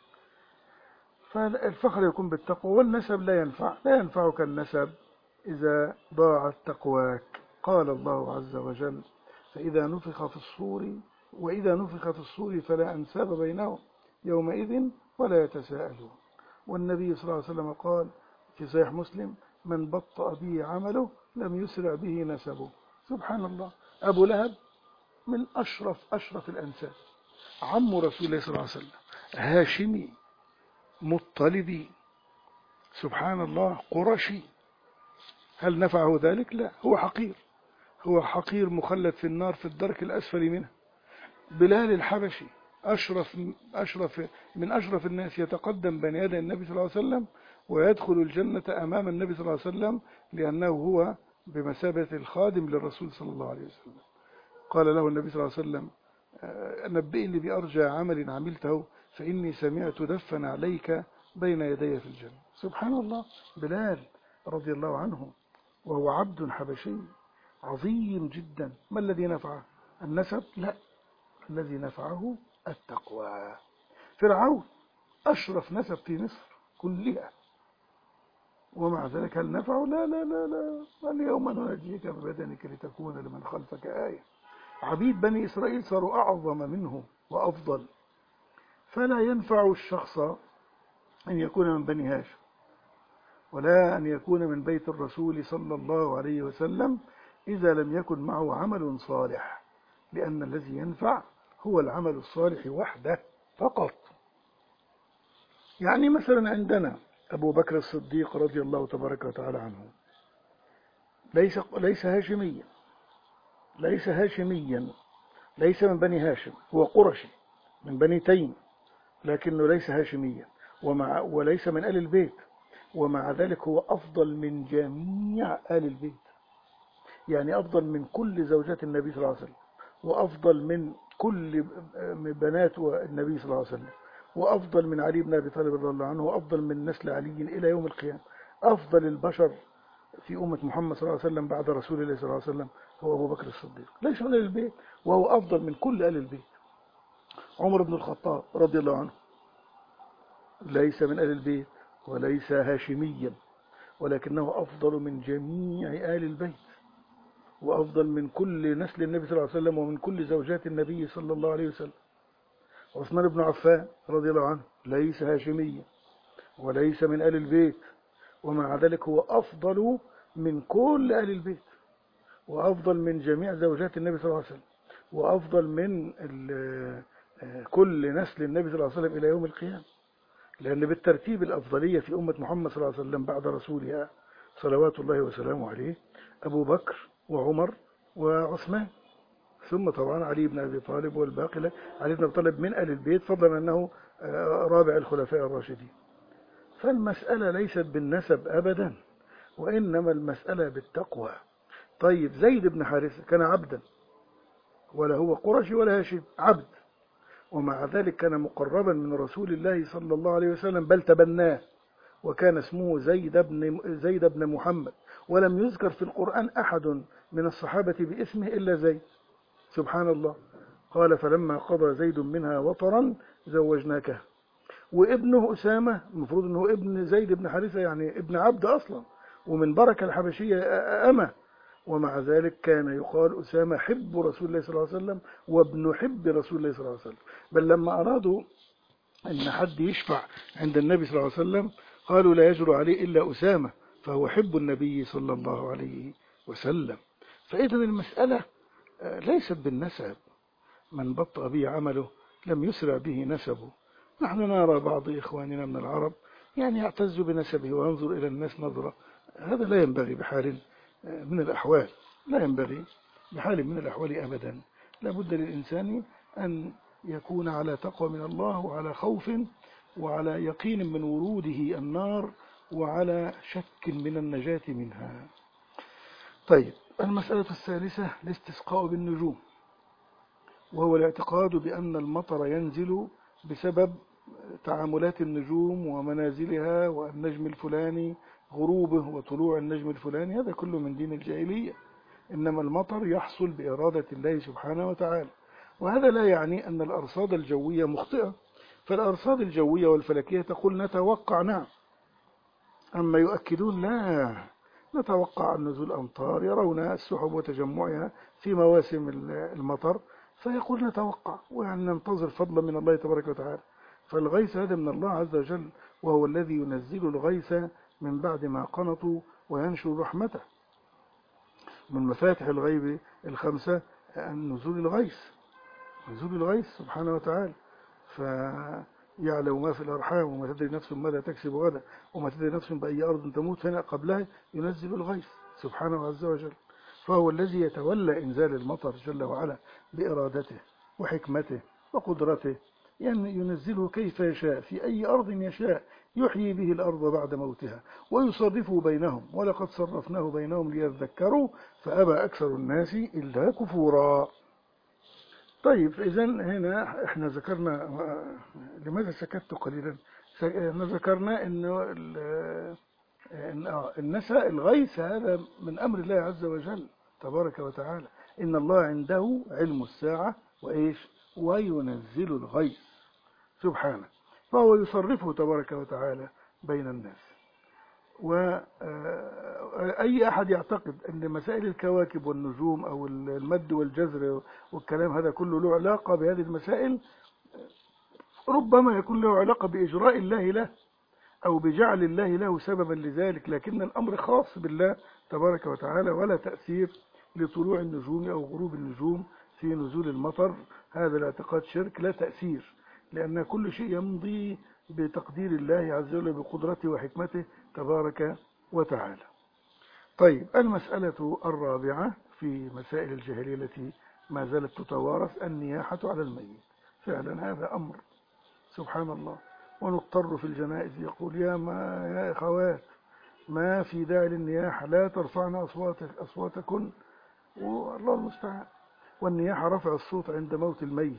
فالفخر يكون بالتقوى. والنسب لا ينفع، لا ينفعك النسب إذا ضاعت تقواك. قال الله عز وجل فإذا نفخ في الصور وإذا نفخ في الصور فلا أنساب بينهم يومئذ ولا يتساءلون. والنبي صلى الله عليه وسلم قال في صحيح مسلم من بطأ به عمله لم يسرع به نسبه. سبحان الله. أبو لهب من أشرف أشرف الأنساب، عم رسول الله صلى الله عليه وسلم، هاشمي مطلبي، سبحان الله، قرشي. هل نفعه ذلك؟ لا، هو حقير، هو حقير مخلد في النار في الدرك الأسفل منها. بلال الحبشي أشرف أشرف من أشرف الناس، يتقدم بين يدي النبي صلى الله عليه وسلم ويدخل الجنة أمام النبي صلى الله عليه وسلم، لأنه هو بمثابة الخادم للرسول صلى الله عليه وسلم. قال له النبي صلى الله عليه وسلم نبئني بأرجى عمل عملته فإني سمعت دفا عليك بين يدي في الجنة. سبحان الله. بلال رضي الله عنه وهو عبد حبشي عظيم جدا. ما الذي نفعه؟ النسب؟ لا، الذي نفعه التقوى. فرعون أشرف نسب في مصر كلها، ومع ذلك هل نفعه؟ لا لا لا لا. اليوم ننجيك ببدنك لتكون لمن خلفك آية. عبيد بني إسرائيل صاروا أعظم منه وأفضل. فلا ينفع الشخص أن يكون من بني هاشم، ولا أن يكون من بيت الرسول صلى الله عليه وسلم إذا لم يكن معه عمل صالح، لأن الذي ينفع هو العمل الصالح وحده فقط. يعني مثلا عندنا أبو بكر الصديق رضي الله تبارك وتعالى عنه ليس ليس هاشميا، ليس هاشميا، ليس من بني هاشم، هو قرشي من بني تيم، لكنه ليس هاشميا، ومع وليس من آل البيت، ومع ذلك هو أفضل من جميع آل البيت، يعني أفضل من كل زوجات النبي صلى الله عليه وسلم، وأفضل من كل بنات النبي صلى الله عليه وسلم، وأفضل من علي بن أبي طالب رضي الله عنه، وأفضل من نسل علي إلى يوم القيامة. أفضل البشر في أمة محمد صلى الله عليه وسلم بعد رسول الله صلى الله عليه وسلم هو أبو بكر الصديق، ليس من آل البيت وهو أفضل من كل آل البيت. عمر بن الخطاب رضي الله عنه ليس من آل البيت وليس هاشميا، ولكنه أفضل من جميع آل البيت، وأفضل من كل نسل النبي صلى الله عليه وسلم ومن كل زوجات النبي صلى الله عليه وسلم. عثمان بن عفان رضي الله عنه ليس هاشميا وليس من آل البيت، ومع ذلك هو أفضل من كل آل البيت، وأفضل من جميع زوجات النبي صلى الله عليه وسلم، وأفضل من كل نسل النبي صلى الله عليه وسلم إلى يوم القيامة، لأن بالترتيب الأفضلية في أمة محمد صلى الله عليه وسلم بعد رسولها صلوات الله وسلامه عليه أبو بكر وعمر وعثمان، ثم طبعا علي بن أبي طالب والباقي. علي بن أبي طالب من آل البيت فضلا أنه رابع الخلفاء الراشدين. فالمسألة ليست بالنسب أبدا، وإنما المسألة بالتقوى. طيب زيد بن حارثة كان عبدا، ولا هو قرشي ولا هاشم، عبد، ومع ذلك كان مقربا من رسول الله صلى الله عليه وسلم، بل تبناه، وكان اسمه زيد بن زيد بن محمد، ولم يذكر في القرآن أحد من الصحابة باسمه إلا زيد، سبحان الله. قال فلما قضى زيد منها وطرا زوجناكه. وابنه أسامة المفروض أنه ابن زيد بن حارثة، يعني ابن عبد أصلا، ومن بركة الحبشية أمه، ومع ذلك كان يقال أسامة حب رسول الله صلى الله عليه وسلم وابن حب رسول الله صلى الله عليه وسلم. بل لما أرادوا أن حد يشفع عند النبي صلى الله عليه وسلم قالوا لا يجرؤ عليه إلا أسامة فهو حب النبي صلى الله عليه وسلم. فإذا المسألة ليست بالنسب، من بطأ به عمله لم يسرع به نسبه. نحن نرى بعض إخواننا من العرب يعني يعتز بنسبه وينظر إلى الناس نظرة، هذا لا ينبغي بحال من الأحوال، لا ينبغي بحال من الأحوال أبدا. لا بد للإنسان أن يكون على تقوى من الله، وعلى خوف، وعلى يقين من وروده النار، وعلى شك من النجاة منها. طيب المسألة الثالثة الاستسقاء بالنجوم، وهو الاعتقاد بأن المطر ينزل بسبب تعاملات النجوم ومنازلها، والنجم الفلاني غروبه وطلوع النجم الفلاني، هذا كله من دين الجاهلية. إنما المطر يحصل بإرادة الله سبحانه وتعالى، وهذا لا يعني أن الأرصاد الجوية مخطئة، فالأرصاد الجوية والفلكية تقول نتوقع، نعم، أما يؤكدون لا نتوقع نزول أمطار، يرون السحب وتجمعها في مواسم المطر فيقول نتوقع، ويعني ننتظر فضلا من الله تبارك وتعالى. فالغيث هذا من الله عز وجل، وهو الذي ينزل الغيث من بعد ما قنطوا وينشر رحمته. من مفاتح الغيب الخمسة نزول الغيث، نزول الغيث سبحانه وتعالى. فيعلم ما في الأرحام وما تدري نفس ماذا تكسب غدا وما تدري نفس بأي أرض تموت، هنا قبلها ينزل الغيث سبحانه عز وجل. فهو الذي يتولى إنزال المطر جل وعلا بإرادته وحكمته وقدرته، يعني ينزله كيف يشاء في أي أرض يشاء، يحيي به الأرض بعد موتها ويصرفه بينهم، ولقد صرفناه بينهم ليذكروا فأبى أكثر الناس إلا كفورا. طيب إذا هنا احنا ذكرنا، لماذا سكت قليلا؟ احنا ذكرنا انه النساء الغيث هذا من أمر الله عز وجل تبارك وتعالى، إن الله عنده علم الساعة وإيش وينزل الغيث سبحانه، فهو يصرفه تبارك وتعالى بين الناس. وأي أحد يعتقد أن مسائل الكواكب والنجوم أو المد والجزر والكلام هذا كله له علاقة بهذه المسائل، ربما يكون له علاقة بإجراء الله له أو بجعل الله له سببا لذلك، لكن الأمر خاص بالله تبارك وتعالى، ولا تأثير لطلوع النجوم أو غروب النجوم في نزول المطر. هذا الاعتقاد شرك لا تأثير، لأن كل شيء يمضي بتقدير الله عز وجل بقدرته وحكمته تبارك وتعالى. طيب، المسألة الرابعة في مسائل الجاهلية التي ما زالت تتوارث النياحة على الميت. فعلا هذا أمر سبحان الله، ونضطر في الجنائز يقول يا ما يا أخوات ما في داعي للنياحة، لا ترفعن أصواتك أصواتكن، والله المستعان. والنياحة رفع الصوت عند موت الميت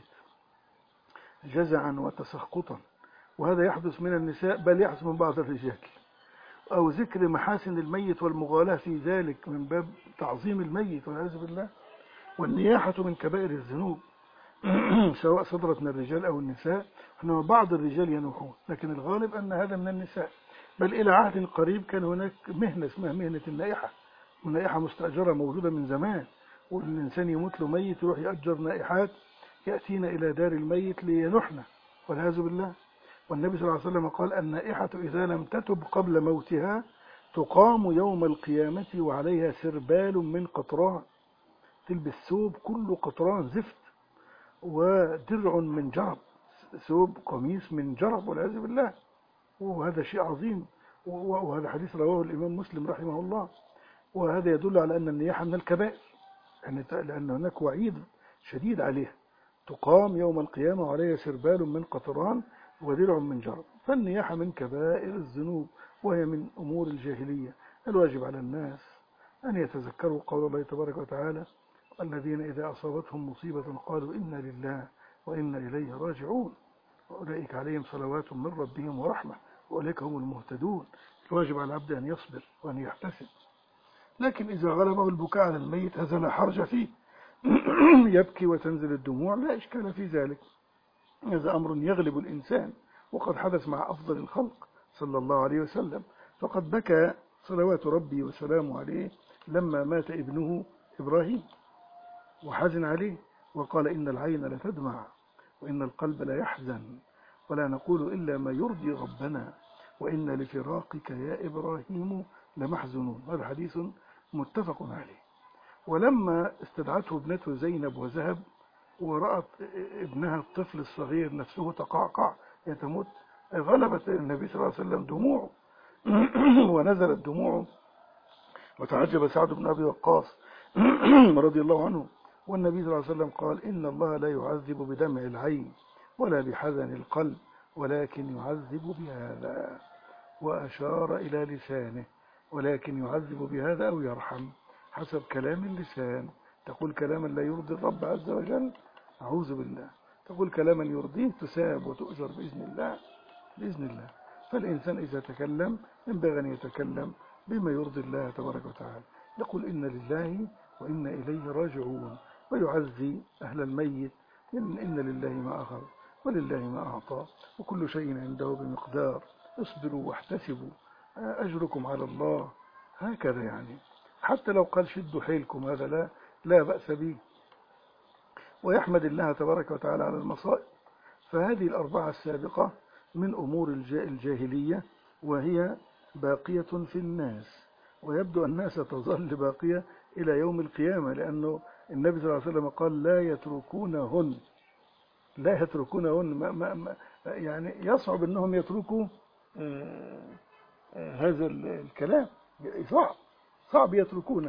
جزعا وتسخطا، وهذا يحدث من النساء بل يحدث من بعض الرجال، أو ذكر محاسن الميت والمغالاة في ذلك من باب تعظيم الميت والعياذ بالله. والنياحة من كبائر الذنوب سواء صدرت من الرجال أو النساء، إنما بعض الرجال ينوحون، لكن الغالب أن هذا من النساء. بل إلى عهد قريب كان هناك مهنة اسمها مهنة النائحة، والنائحة مستأجرة موجودة من زمان، والإنسان يموت له ميت يروح يأجر نائحات يأتين إلى دار الميت لينحن والعياذ بالله. والنبي صلى الله عليه وسلم قال النائحة إذا لم تتب قبل موتها تقام يوم القيامة وعليها سربال من قطران، تلبس ثوب كله قطران زفت، ودرع من جرب، ثوب قميص من جرب والعياذ بالله. وهذا شيء عظيم، وهذا حديث رواه الإمام مسلم رحمه الله. وهذا يدل على أن النياحة من الكبائر، يعني لأن هناك وعيد شديد عليها، تقام يوم القيامة وعليها سربال من قطران ودرع من جرب. فالنياحة من كبائر الذنوب، وهي من أمور الجاهلية. الواجب على الناس أن يتذكروا قول الله تبارك وتعالى الذين إذا أصابتهم مصيبة قالوا إنا لله وإنا إليه راجعون وأولئك عليهم صلوات من ربهم ورحمة وأولئك هم المهتدون. الواجب على العبد أن يصبر وأن يحتسب، لكن إذا غلبه البكاء على الميت هذا لا حرج فيه يبكي وتنزل الدموع، لا إشكال في ذلك، هذا أمر يغلب الإنسان، وقد حدث مع أفضل الخلق صلى الله عليه وسلم، فقد بكى صلوات ربي وسلامه عليه لما مات ابنه إبراهيم وحزن عليه، وقال إن العين لتدمع وإن القلب لا يحزن ولا نقول إلا ما يرضي ربنا وإن لفراقك يا إبراهيم لمحزنون. هذا حديث متفق عليه. ولما استدعته ابنته زينب وذهب ورأت ابنها الطفل الصغير نفسه تقعقع يتموت، غلبت النبي صلى الله عليه وسلم دموعه ونزلت دموعه، وتعجب سعد بن أبي وقاص رضي الله عنه. والنبي صلى الله عليه وسلم قال إن الله لا يعذب بدمع العين ولا بحزن القلب ولكن يعذب بهذا، وأشار إلى لسانه، ولكن يعذب بهذا أو يرحم حسب كلام اللسان. تقول كلاما لا يرضي الرب عز وجل أعوذ بالله، تقول كلاما يرضيه تساب وتؤجر بإذن الله بإذن الله. فالإنسان إذا تكلم ينبغي أن يتكلم بما يرضي الله تبارك وتعالى، يقول إن لله وإنا إليه راجعون، ويعزي أهل الميت إن, إن لله ما أخذ ولله ما أعطى وكل شيء عنده بمقدار، اصبروا واحتسبوا أجركم على الله. هكذا يعني، حتى لو قال شدوا حيلكم هذا لا لا بأس به، ويحمد الله تبارك وتعالى على المصائب. فهذه الأربعة السابقة من أمور الجاهلية، وهي باقية في الناس، ويبدو أنها ستظل باقية إلى يوم القيامة، لأنه النبي صلى الله عليه وسلم قال لا يتركونهن لا يتركونهن ما ما ما يعني يصعب أنهم يتركوا آه آه هذا الكلام، صعب صعب يتركونه.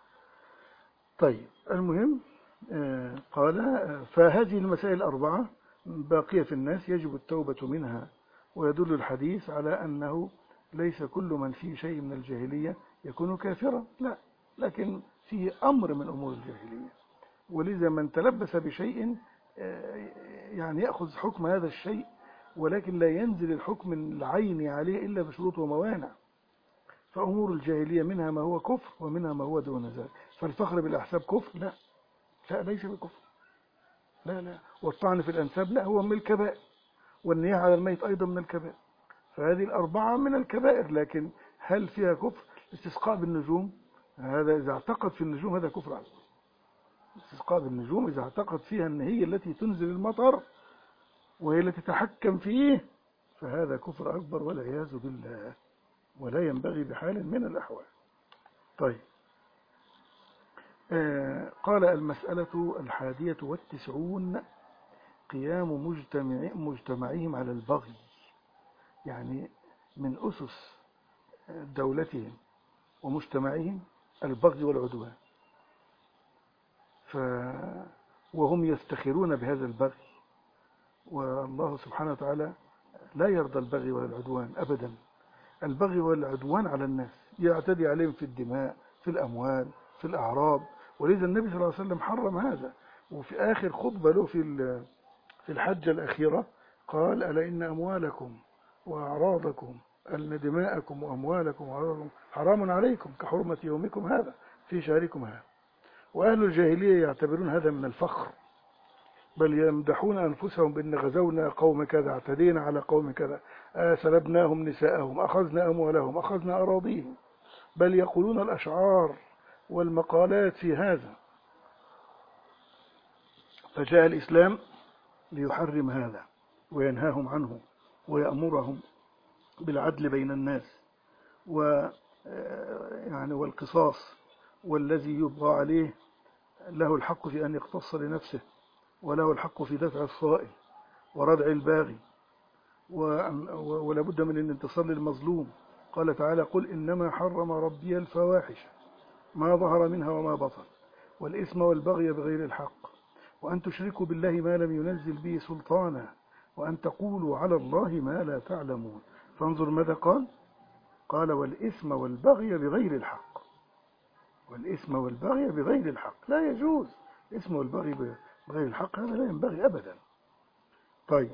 طيب، المهم آه قال آه فهذه المسائل الأربعة باقية في الناس يجب التوبة منها. ويدل الحديث على أنه ليس كل من فيه شيء من الجاهلية يكون كافرا، لا، لكن فيه أمر من أمور الجاهلية، ولذا من تلبس بشيء يعني يأخذ حكم هذا الشيء، ولكن لا ينزل الحكم العيني عليه إلا بشروط وموانع. فأمور الجاهلية منها ما هو كفر ومنها ما هو دون ذلك. فالفخر بالأحساب كفر؟ لا لا ليس بكفر، لا لا. والطعن في الأنساب لا، هو من الكبائر. والنياحة على الميت أيضا من الكبائر. فهذه الأربعة من الكبائر، لكن هل فيها كفر؟ استسقاء بالنجوم، هذا إذا اعتقد في النجوم هذا كفر أكبر. استسقاء بالنجوم إذا اعتقد فيها أن هي التي تنزل المطر وهي التي تتحكم فيه فهذا كفر أكبر والعياذ بالله، ولا ينبغي بحال من الأحوال. طيب، آه قال المسألة الحادية والتسعون قيام مجتمع مجتمعهم على البغي. يعني من أسس دولتهم ومجتمعهم البغي والعدوان، ف وهم يفتخرون بهذا البغي، والله سبحانه وتعالى لا يرضى البغي والعدوان أبدا. البغي والعدوان على الناس يعتدي عليهم في الدماء، في الأموال، في الأعراض، ولذا النبي صلى الله عليه وسلم حرم هذا. وفي آخر خطبة له في في الحجة الأخيرة قال: ألا إن أموالكم وأعراضكم أن دماءكم وأموالكم وأعراضكم حرام عليكم كحرمة يومكم هذا في شهركم هذا. وأهل الجاهلية يعتبرون هذا من الفخر، بل يمدحون أنفسهم بأن غزونا قوم كذا، اعتدينا على قوم كذا، آه سلبناهم نساءهم، أخذنا أموالهم، أخذنا أراضيهم، بل يقولون الأشعار والمقالات في هذا. فجاء الإسلام ليحرم هذا وينهاهم عنه ويأمرهم بالعدل بين الناس و يعني والقصاص، والذي يبغى عليه له الحق في أن يقتص لنفسه، وله الحق في دفع الصائل وردع الباغي، ولا بد من الانتصار للمظلوم. قال تعالى: قل إنما حرم ربي الفواحش ما ظهر منها وما بطن والإثم والبغي بغير الحق وأن تشركوا بالله ما لم ينزل به سلطانا وأن تقولوا على الله ما لا تعلمون. فانظر ماذا قال: قال: والإثم والبغي بغير الحق. والإثم والبغي بغير الحق، لا يجوز الإثم والبغي بغير الحق، هذا لا ينبغي أبدا. طيب،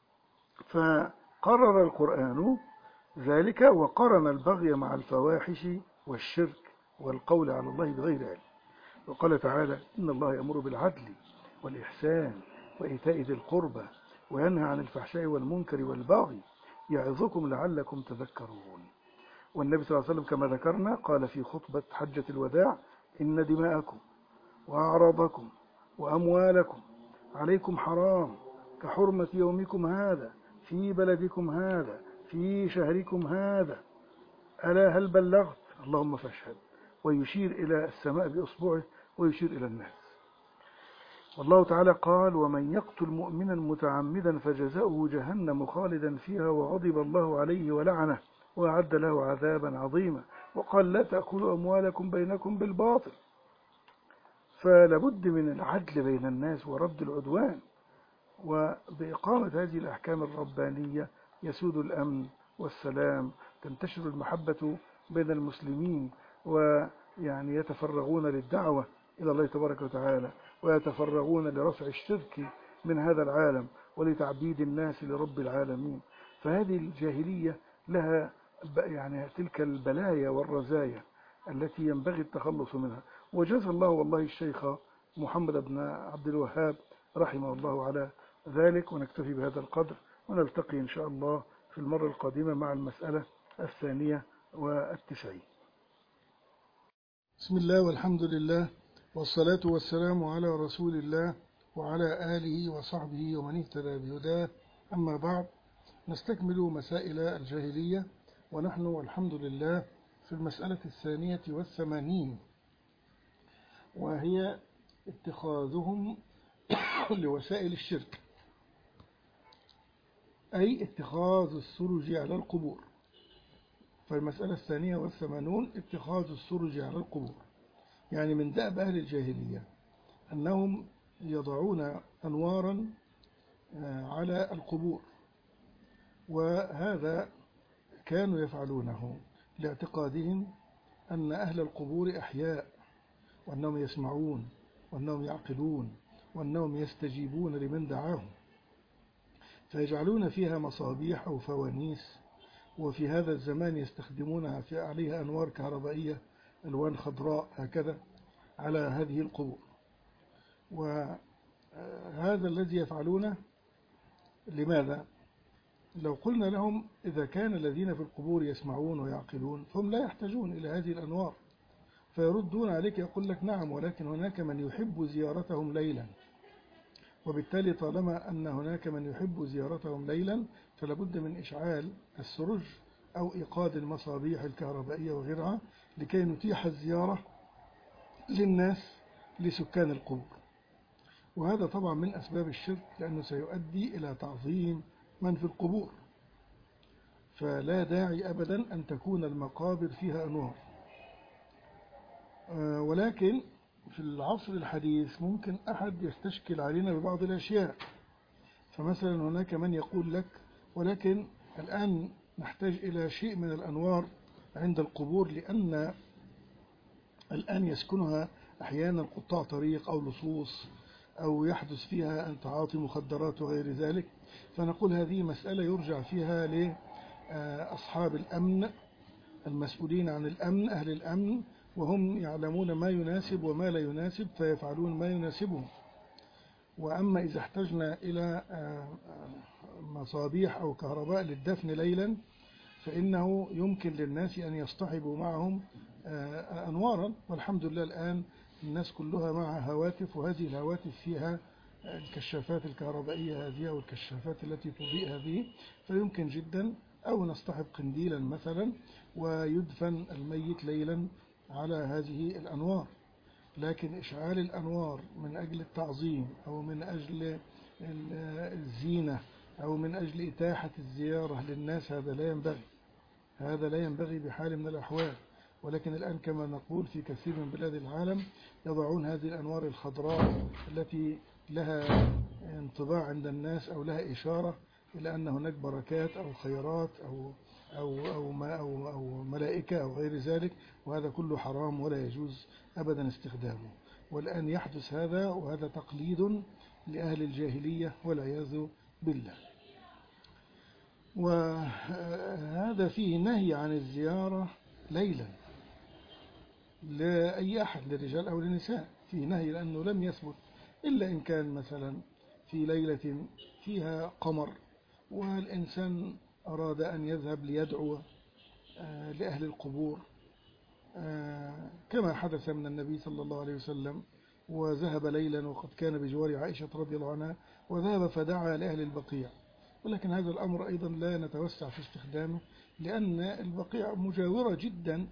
فقرر القرآن ذلك وقرن البغي مع الفواحش والشرك والقول على الله بغير علم. وقال تعالى: إن الله يأمر بالعدل والإحسان وإيتاء ذي القربى وينهى عن الفحشاء والمنكر والبغي يعظكم لعلكم تذكرون. والنبي صلى الله عليه وسلم كما ذكرنا قال في خطبة حجة الوداع: إن دماءكم وأعراضكم وأموالكم عليكم حرام كحرمة يومكم هذا في بلدكم هذا في شهركم هذا، ألا هل بلغت؟ اللهم فاشهد. ويشير إلى السماء بإصبعه ويشير إلى الناس. والله تعالى قال: ومن يقتل مؤمنا متعمدا فجزاؤه جهنم خالدا فيها وغضب الله عليه ولعنه وأعد له عذابا عظيما. وقال: لا تأكلوا أموالكم بينكم بالباطل. فلابد من العدل بين الناس ورد العدوان، وبإقامة هذه الأحكام الربانية يسود الأمن والسلام، تنتشر المحبة بين المسلمين، ويعني يتفرغون للدعوة إلى الله تبارك وتعالى، ويتفرغون لرفع الشرك من هذا العالم ولتعبيد الناس لرب العالمين. فهذه الجاهلية لها يعني تلك البلايا والرزايا التي ينبغي التخلص منها. وجزى الله والله الشيخ محمد بن عبد الوهاب رحمه الله على ذلك. ونكتفي بهذا القدر، ونلتقي إن شاء الله في المرة القادمة مع المسألة الثانية والتسعين. بسم الله والحمد لله والصلاة والسلام على رسول الله وعلى آله وصحبه ومن اهتدى بهداه. أما بعد، نستكمل مسائل الجاهلية، ونحن والحمد لله في المسألة الثانية والثمانين، وهي اتخاذهم لوسائل الشرك، أي اتخاذ السرج على القبور. فالمسألة الثانية والثمانون اتخاذ السرج على القبور، يعني من دأب أهل الجاهلية أنهم يضعون أنوارا على القبور، وهذا كانوا يفعلونه لاعتقادهم أن أهل القبور أحياء، وأنهم يسمعون وأنهم يعقلون وأنهم يستجيبون لمن دعاهم، فيجعلون فيها مصابيح أو فوانيس، وفي هذا الزمان يستخدمونها في عليها أنوار كهربائية ألوان خضراء هكذا على هذه القبور. وهذا الذي يفعلونه لماذا؟ لو قلنا لهم إذا كان الذين في القبور يسمعون ويعقلون فهم لا يحتاجون إلى هذه الأنوار، فيردون عليك يقول لك: نعم، ولكن هناك من يحب زيارتهم ليلا، وبالتالي طالما أن هناك من يحب زيارتهم ليلا فلابد من إشعال السرج أو إيقاد المصابيح الكهربائية وغيرها لكي نتيح الزيارة للناس لسكان القبور. وهذا طبعا من أسباب الشرك، لأنه سيؤدي إلى تعظيم من في القبور. فلا داعي أبدا أن تكون المقابر فيها أنوار. ولكن في العصر الحديث ممكن أحد يستشكل علينا ببعض الأشياء. فمثلا هناك من يقول لك ولكن الآن نحتاج إلى شيء من الأنوار عند القبور، لأن الآن يسكنها أحيانا قطاع طريق أو لصوص، أو يحدث فيها أن تعاطي مخدرات وغير ذلك. فنقول هذه مسألة يرجع فيها لأصحاب الأمن المسؤولين عن الأمن، أهل الأمن، وهم يعلمون ما يناسب وما لا يناسب فيفعلون ما يناسبهم. وأما إذا احتجنا إلى مصابيح أو كهرباء للدفن ليلا فإنه يمكن للناس أن يصطحبوا معهم أنوارا، والحمد لله الآن الناس كلها مع هواتف، وهذه الهواتف فيها الكشافات الكهربائية هذه والكشافات التي تضيء هذه، فيمكن جدا أو نصطحب قنديلا مثلا ويدفن الميت ليلا على هذه الأنوار. لكن إشعال الأنوار من أجل التعظيم أو من أجل الزينة أو من أجل إتاحة الزيارة للناس هذا لا ينبغي، هذا لا ينبغي بحال من الأحوال. ولكن الآن كما نقول في كثير من بلاد العالم يضعون هذه الأنوار الخضراء التي لها انطباع عند الناس أو لها إشارة إلى أن هناك بركات أو خيرات أو أو أو, ما أو, أو ملائكة أو غير ذلك، وهذا كله حرام ولا يجوز أبدا استخدامه. والآن يحدث هذا، وهذا تقليد لأهل الجاهلية والعياذ بالله. وهذا فيه نهي عن الزيارة ليلا لأي أحد، للرجال أو للنساء، فيه نهي لأنه لم يثبت إلا إن كان مثلا في ليلة فيها قمر والإنسان أراد أن يذهب ليدعو لأهل القبور كما حدث من النبي صلى الله عليه وسلم، وذهب ليلا وقد كان بجوار عائشة رضي الله عنها وذهب فدعا لأهل البقيع. ولكن هذا الأمر أيضا لا نتوسع في استخدامه، لأن البقيع مجاورة جدا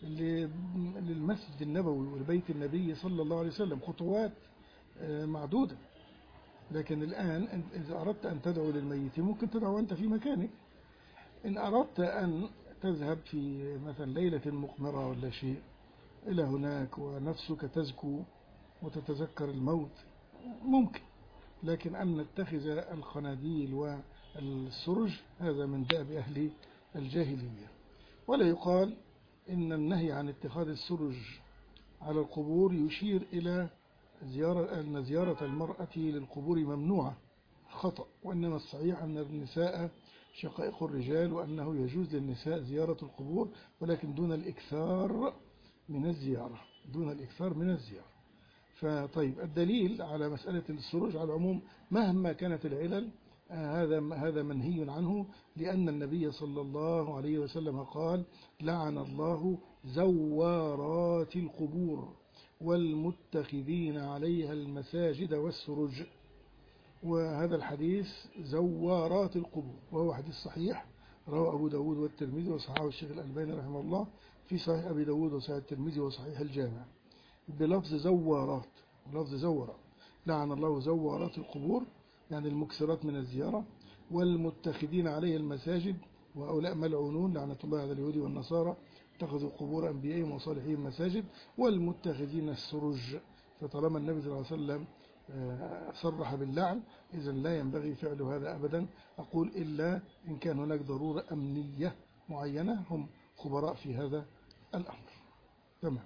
للمسجد النبوي ولبيت النبي صلى الله عليه وسلم، خطوات معدودة. لكن الآن إذا أردت أن تدعو للميت ممكن تدعو أنت في مكانك. إن أردت أن تذهب في مثلا ليلة مقمرة ولا شيء إلى هناك ونفسك تزكو وتتذكر الموت ممكن، لكن أن نتخذ القناديل والسرج هذا من دأب أهل الجاهلية. ولا يقال إن النهي عن اتخاذ السرج على القبور يشير إلى زيارة أن زيارة المرأة للقبور ممنوعة، خطأ. وإنما الصحيح أن النساء شقائق الرجال، وأنه يجوز للنساء زيارة القبور ولكن دون الإكثار من الزيارة، دون الإكثار من الزيارة. فطيب الدليل على مسألة السرج على العموم مهما كانت العلل هذا هذا منهي عنه، لأن النبي صلى الله عليه وسلم قال: لعن الله زوارات القبور والمتخذين عليها المساجد والسرج. وهذا الحديث زوارات القبور وهو حديث صحيح رواه أبو داود والترمذي وصححه الشيخ الألباني رحمه الله في صحيح أبي داود وصحيح الترمذي وصحيح الجامع بلفظ زوارات، لفظ زورات. لعن الله زوارات القبور يعني المكثرات من الزيارة، والمتخذين عليها المساجد، وهؤلاء ملعونون لعنة الله على اليهود والنصارى اتخذوا قبور أنبيائهم وصالحين مساجد، والمتخذين السرج. فطالما النبي صلى الله عليه وسلم صرح باللعن إذن لا ينبغي فعل هذا أبدا. أقول إلا إن كان هناك ضرورة أمنية معينة، هم خبراء في هذا الأمر. تمام.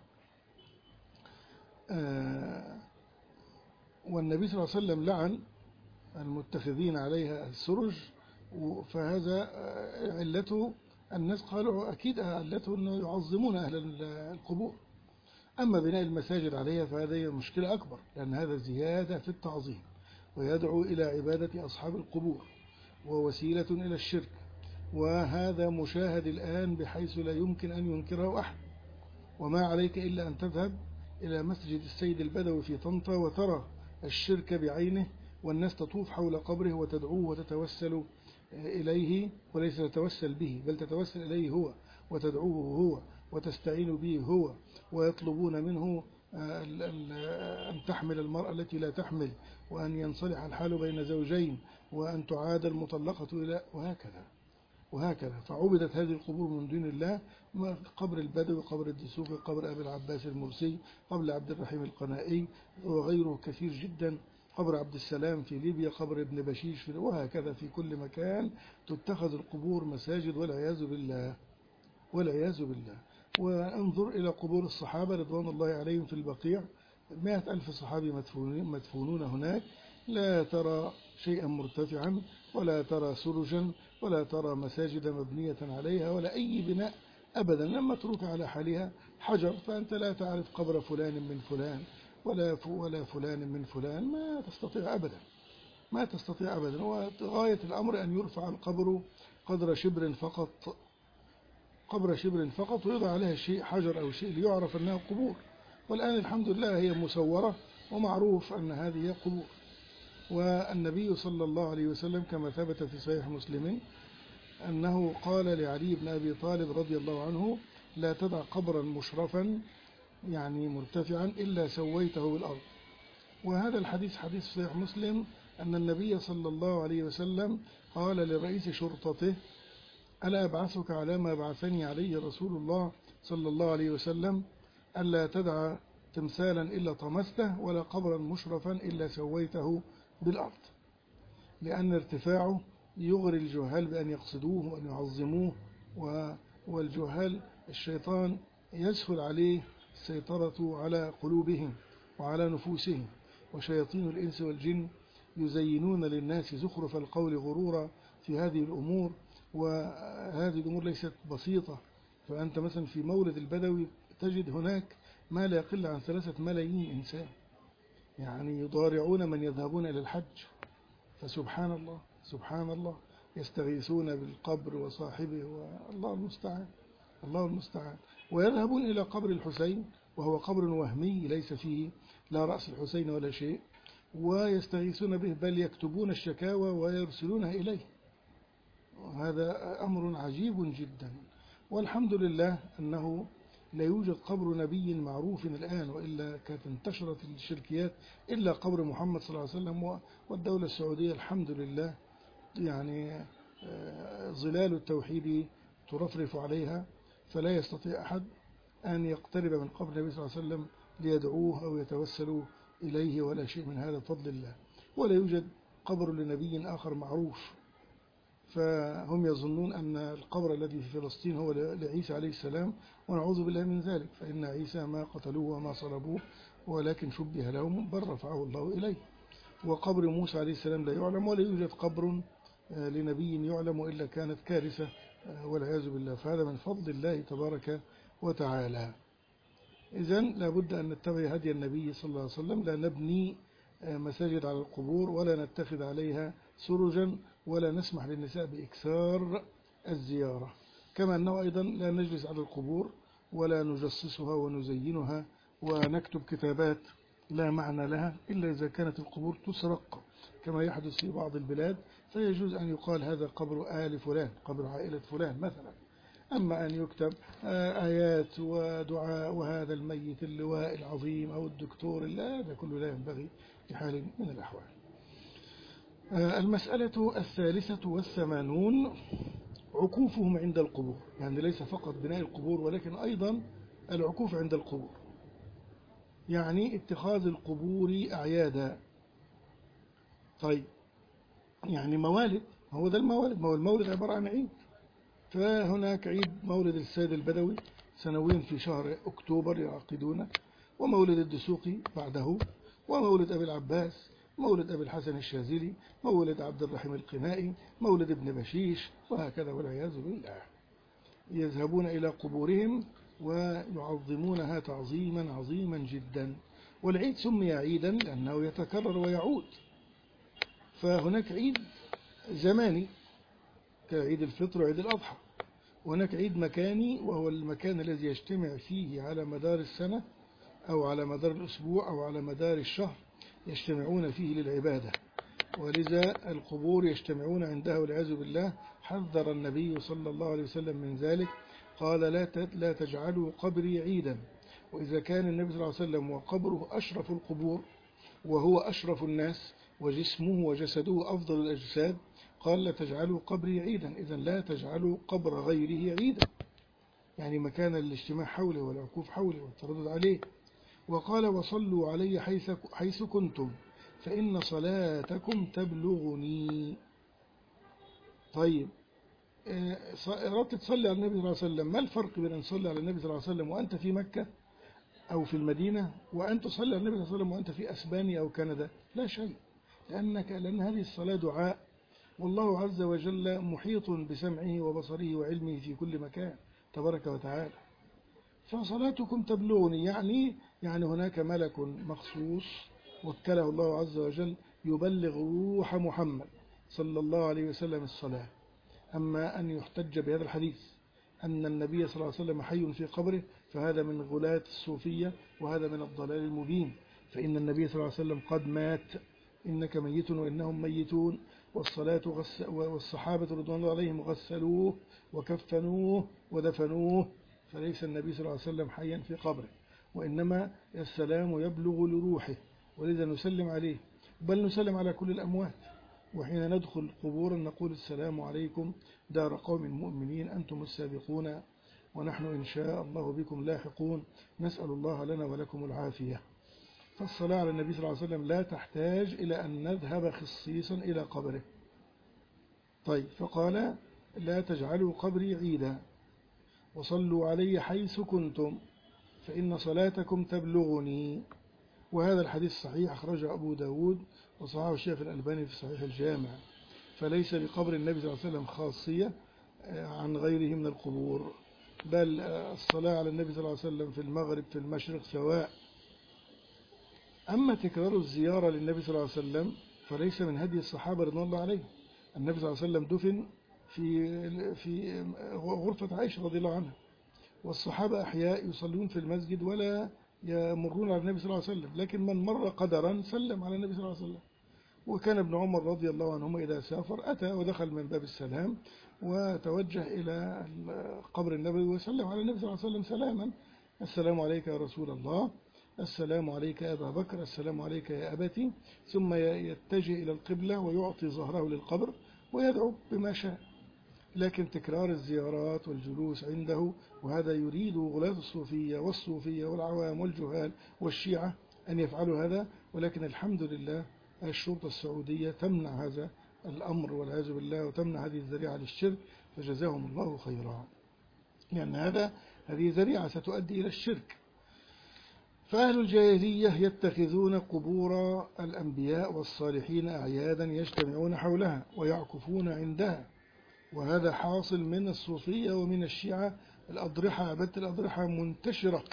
آه والنبي صلى الله عليه وسلم لعن المتخذين عليها السرج، فهذا علته الناس قالوا أكيد علته أنه يعظمون أهل القبور. أما بناء المساجد عليها فهذه مشكلة أكبر، لأن هذا زيادة في التعظيم ويدعو إلى عبادة أصحاب القبور ووسيلة إلى الشرك، وهذا مشاهد الآن بحيث لا يمكن أن ينكره أحد. وما عليك إلا أن تذهب إلى مسجد السيد البدوي في طنطا وترى الشرك بعينه، والناس تطوف حول قبره وتدعوه وتتوسل إليه، وليس تتوسل به بل تتوسل إليه هو وتدعوه هو وتستعين به هو، ويطلبون منه أن تحمل المرأة التي لا تحمل، وأن ينصلح الحال بين زوجين، وأن تعاد المطلقة إلى، وهكذا. وهكذا. فعبدت هذه القبور من دون الله، قبر البدوي، قبر الدسوقي، قبر أبي العباس المرسي، قبر عبد الرحيم القنائي وغيره كثير جدا، قبر عبد السلام في ليبيا، قبر ابن بشيش في، وهكذا في كل مكان تتخذ القبور مساجد والعياذ بالله والعياذ بالله. وانظر إلى قبور الصحابة رضوان الله عليهم في البقيع، مائة ألف صحابي مدفونين, مدفونون هناك، لا ترى شيئا مرتفعا ولا ترى سرجا ولا ترى مساجد مبنية عليها ولا أي بناء أبدا، لما ترك على حالها حجر، فأنت لا تعرف قبر فلان من فلان ولا ولا فلان من فلان، ما تستطيع أبدا ما تستطيع أبدا. وغاية الأمر أن يرفع القبر قدر شبر فقط، قبر شبر فقط، ويضع عليها شيء حجر أو شيء ليعرف أنها قبور. والآن الحمد لله هي مسورة ومعروف أن هذه قبور. والنبي صلى الله عليه وسلم كما ثبت في صحيح مسلم أنه قال لعلي بن أبي طالب رضي الله عنه: لا تدع قبرا مشرفا يعني مرتفعا إلا سويته بالأرض. وهذا الحديث حديث صحيح مسلم أن النبي صلى الله عليه وسلم قال لرئيس شرطته: ألا أبعثك على ما بعثني عليه رسول الله صلى الله عليه وسلم، ألا تدع تمثالا إلا طمسته ولا قبرا مشرفا إلا سويته بالأرض، لأن ارتفاعه يغري الجهال بأن يقصدوه وأن يعظموه، والجهال الشيطان يسهل عليه السيطرة على قلوبهم وعلى نفوسهم، وشياطين الإنس والجن يزينون للناس زخرف القول غرورا في هذه الأمور، وهذه الأمور ليست بسيطة. فأنت مثلا في مولد البدوي تجد هناك ما لا يقل عن ثلاثة ملايين إنسان، يعني يضارعون من يذهبون إلى الحج. فسبحان الله سبحان الله، يستغيثون بالقبر وصاحبه، والله المستعان الله المستعان. ويذهبون إلى قبر الحسين وهو قبر وهمي ليس فيه لا رأس الحسين ولا شيء، ويستغيثون به، بل يكتبون الشكاوى ويرسلونها إليه. هذا أمر عجيب جدا. والحمد لله أنه لا يوجد قبر نبي معروف الآن، وإلا كانت انتشرت الشركيات، إلا قبر محمد صلى الله عليه وسلم. والدولة السعودية الحمد لله يعني ظلال التوحيد ترفرف عليها، فلا يستطيع أحد أن يقترب من قبر النبي صلى الله عليه وسلم ليدعوه أو يتوسلوا إليه ولا شيء من هذا بفضل الله. ولا يوجد قبر لنبي آخر معروف، فهم يظنون أن القبر الذي في فلسطين هو لعيسى عليه السلام، ونعوذ بالله من ذلك، فإن عيسى ما قتلوه وما صلبوه ولكن شبه لهم، بل رفعه الله إليه. وقبر موسى عليه السلام لا يعلم، ولا يوجد قبر لنبي يعلم إلا كانت كارثة والعياذ بالله. فهذا من فضل الله تبارك وتعالى. إذن لابد أن نتبع هدي النبي صلى الله عليه وسلم، لا نبني مساجد على القبور ولا نتخذ عليها سرجا ولا نسمح للنساء بإكثار الزيارة، كما أنه أيضا لا نجلس على القبور ولا نجصصها ونزينها ونكتب كتابات لا معنى لها، إلا إذا كانت القبور تسرق كما يحدث في بعض البلاد، فيجوز أن يقال هذا قبر آل فلان، قبر عائلة فلان مثلا. أما أن يكتب آيات ودعاء وهذا الميت اللواء العظيم أو الدكتور، لا، هذا كله لا ينبغي بحال من الأحوال. المسألة الثالثة والثمانون عكوفهم عند القبور، يعني ليس فقط بناء القبور ولكن أيضا العكوف عند القبور، يعني اتخاذ القبور أعيادا. طيب يعني موالد، هو ده الموالد، ما هو المولد عبارة عن عيد. فهناك عيد مولد السيد البدوي سنويا في شهر أكتوبر يعقدونه، ومولد الدسوقي بعده، ومولد أبي العباس، مولد أبي الحسن الشاذلي، مولد عبد الرحيم القنائي، مولد ابن بشيش، وهكذا والعياذ بالله. يذهبون إلى قبورهم ويعظمونها تعظيما عظيما جدا. والعيد سمي عيدا لأنه يتكرر ويعود. فهناك عيد زماني كعيد الفطر وعيد الأضحى، وهناك عيد مكاني وهو المكان الذي يجتمع فيه على مدار السنة أو على مدار الأسبوع أو على مدار الشهر، يجتمعون فيه للعبادة، ولذا القبور يجتمعون عندها والعياذ بالله. حذر النبي صلى الله عليه وسلم من ذلك، قال لا لا تجعلوا قبري عيدا. وإذا كان النبي صلى الله عليه وسلم وقبره أشرف القبور وهو أشرف الناس وجسمه وجسده أفضل الأجساد، قال لا تجعلوا قبري عيدا، إذن لا تجعلوا قبر غيره عيدا، يعني مكان الاجتماع حوله والعكوف حوله والتردد عليه. وقال وصلوا علي حيث, حيث كنتم فإن صلاتكم تبلغني. طيب أردت تصلي على النبي صلى الله عليه وسلم، ما الفرق بين أن تصلي على النبي صلى الله عليه وسلم وأنت في مكة أو في المدينة وأن تصلي على النبي صلى الله عليه وسلم وأنت في أسبانيا أو كندا؟ لا شيء، لأنك لأن هذه الصلاة دعاء، والله عز وجل محيط بسمعه وبصره وعلمه في كل مكان تبارك وتعالى. فصلاتكم تبلغني يعني يعني هناك ملك مخصوص وكله الله عز وجل يبلغ روح محمد صلى الله عليه وسلم الصلاة. أما أن يحتج بهذا الحديث أن النبي صلى الله عليه وسلم حي في قبره فهذا من غلاة الصوفية وهذا من الضلال المبين، فإن النبي صلى الله عليه وسلم قد مات، إنك ميت وإنهم ميتون، والصلاة غس والصحابة رضوان الله عليهم غسلوه وكفنوه ودفنوه، فليس النبي صلى الله عليه وسلم حيا في قبره، وإنما السلام يبلغ لروحه، ولذا نسلم عليه، بل نسلم على كل الأموات. وحين ندخل قبورا نقول السلام عليكم دار قوم مؤمنين أنتم السابقون ونحن إن شاء الله بكم لاحقون، نسأل الله لنا ولكم العافية. فالصلاة على النبي صلى الله عليه وسلم لا تحتاج إلى أن نذهب خصيصا إلى قبره. طيب فقال لا تجعلوا قبري عيدا وصلوا علي حيث كنتم فإن صلاتكم تبلغني. وهذا الحديث صحيح أخرجه أبو داود وصححه الشيخ الألباني في صحيح الجامع، فليس لقبر النبي صلى الله عليه وسلم خاصية عن غيره من القبور، بل الصلاة على النبي صلى الله عليه وسلم في المغرب في المشرق سواء. أما تكرار الزيارة للنبي صلى الله عليه وسلم فليس من هدي الصحابة رضوان الله عليهم. النبي صلى الله عليه وسلم دفن في في غرفة عائشة رضي الله عنها، والصحابة أحياء يصلون في المسجد ولا يمرون على النبي صلى الله عليه وسلم، لكن من مر قدرا سلم على النبي صلى الله عليه وسلم. وكان ابن عمر رضي الله عنهما إذا سافر أتى ودخل من باب السلام وتوجه إلى قبر النبي وسلم على النبي صلى الله عليه وسلم سلاما: السلام عليك يا رسول الله، السلام عليك يا أبا بكر، السلام عليك يا أبتي، ثم يتجه إلى القبلة ويعطي ظهره للقبر ويدعو بما شاء. لكن تكرار الزيارات والجلوس عنده، وهذا يريد غلاة الصوفية والصوفية والعوام والجهال والشيعة أن يفعلوا هذا، ولكن الحمد لله الشرطة السعودية تمنع هذا الأمر والعياذ بالله، وتمنع هذه الذريعة للشرك، فجزاهم الله خيرا، لأن هذا هذه ذريعة ستؤدي إلى الشرك. فأهل الجاهلية يتخذون قبور الأنبياء والصالحين أعيادا يجتمعون حولها ويعكفون عندها، وهذا حاصل من الصوفية ومن الشيعة. الأضرحة، عبادة الأضرحة منتشرة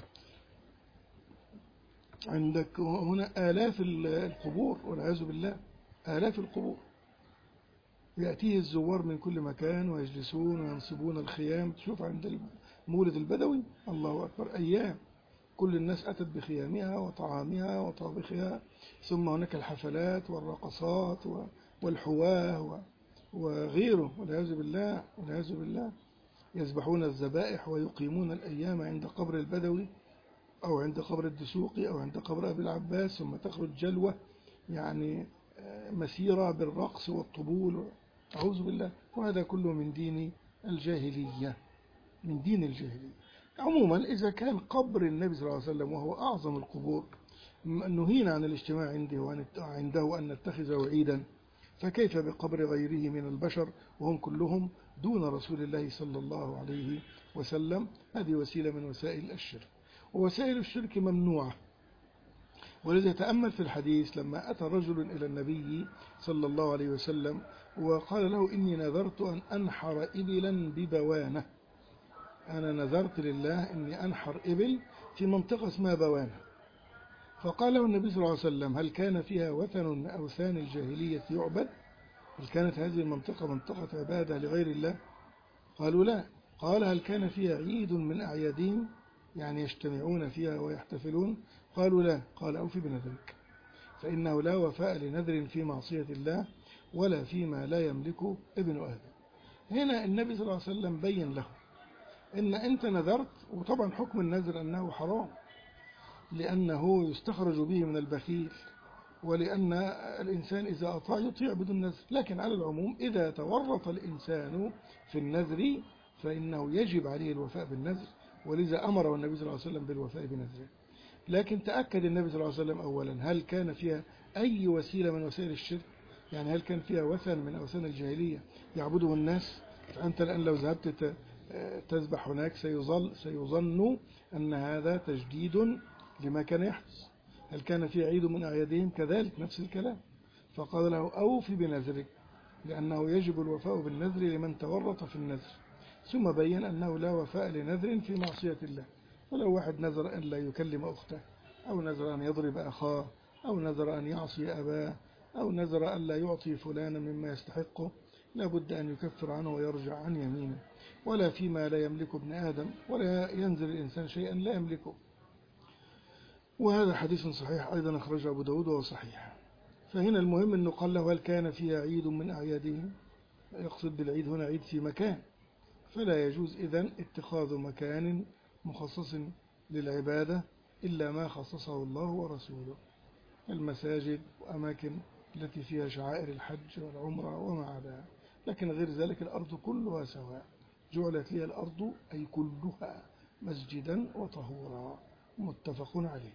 عندك هنا، آلاف القبور والعياذ بالله، آلاف القبور، يأتيه الزوار من كل مكان ويجلسون وينصبون الخيام. تشوف عند المولد البدوي الله أكبر، أيام كل الناس أتت بخيامها وطعامها وطابخها، ثم هناك الحفلات والرقصات والحواه وغيره والعياذ بالله والعياذ بالله. يذبحون الذبائح ويقيمون الأيام عند قبر البدوي أو عند قبر الدسوقي أو عند قبر أبي العباس، ثم تخرج جلوة يعني مسيرة بالرقص والطبول، أعوذ بالله. وهذا كله من دين الجاهلية، من دين الجاهلية. عموما إذا كان قبر النبي صلى الله عليه وسلم وهو أعظم القبور نهينا عن الاجتماع عنده عنده أن نتخذه عيدا، فكيف بقبر غيره من البشر وهم كلهم دون رسول الله صلى الله عليه وسلم؟ هذه وسيلة من وسائل الشرك، ووسائل الشرك ممنوعة. ولذا تأمل في الحديث لما أتى رجل إلى النبي صلى الله عليه وسلم وقال له: إني نذرت أن أنحر إبلا ببوانة، أنا نذرت لله إني أنحر إبل في منطقة اسمها بوانة. فقال له النبي صلى الله عليه وسلم: هل كان فيها وثن من أوثان الجاهلية يعبد؟ هل كانت هذه المنطقة منطقة عبادة لغير الله؟ قالوا لا. قال: هل كان فيها عيد من أعيادهم يعني يجتمعون فيها ويحتفلون؟ قالوا لا. قال: أوفي بنذرك، فإنه لا وفاء لنذر في معصية الله ولا فيما لا يملكه ابن آدم. هنا النبي صلى الله عليه وسلم بين له إن أنت نذرت، وطبعا حكم النذر أنه حرام لأنه يستخرج به من البخيل، ولأن الإنسان إذا أطاع يطيع بدون نذر. لكن على العموم إذا تورط الإنسان في النذر فإنه يجب عليه الوفاء بالنذر، ولذا أمره النبي صلى الله عليه وسلم بالوفاء بنذره. لكن تأكد النبي صلى الله عليه وسلم أولا هل كان فيها أي وسيلة من وسائل الشرك؟ يعني هل كان فيها وثن من أوثان الجاهلية يعبده الناس؟ فأنت الآن لو ذهبت تذبح هناك سيظل سيظن أن هذا تجديد لما كان يحدث. هل كان في عيد من أعيادهم؟ كذلك نفس الكلام. فقال له أوفي بنذرك، لأنه يجب الوفاء بالنذر لمن تورط في النذر. ثم بين أنه لا وفاء لنذر في معصية الله. ولو واحد نذر أن لا يكلم أخته، أو نذر أن يضرب أخاه، أو نذر أن يعصي أباه، أو نذر أن لا يعطي فلانا مما يستحقه، لا بد أن يكفر عنه ويرجع عن يمينه. ولا فيما لا يملك ابن آدم، ولا ينذر الإنسان شيئا لا يملكه. وهذا حديث صحيح أيضا أخرجه أبو داود وهو صحيح. فهنا المهم أنه قال له هل كان فيها عيد من أعيادهم؟ يقصد بالعيد هنا عيد في مكان، فلا يجوز إذن اتخاذ مكان مخصص للعبادة إلا ما خصصه الله ورسوله، المساجد وأماكن التي فيها شعائر الحج والعمرة وما عداها. لكن غير ذلك الأرض كلها سواء، جعلت لي الأرض أي كلها مسجدا وطهورا، متفق عليه.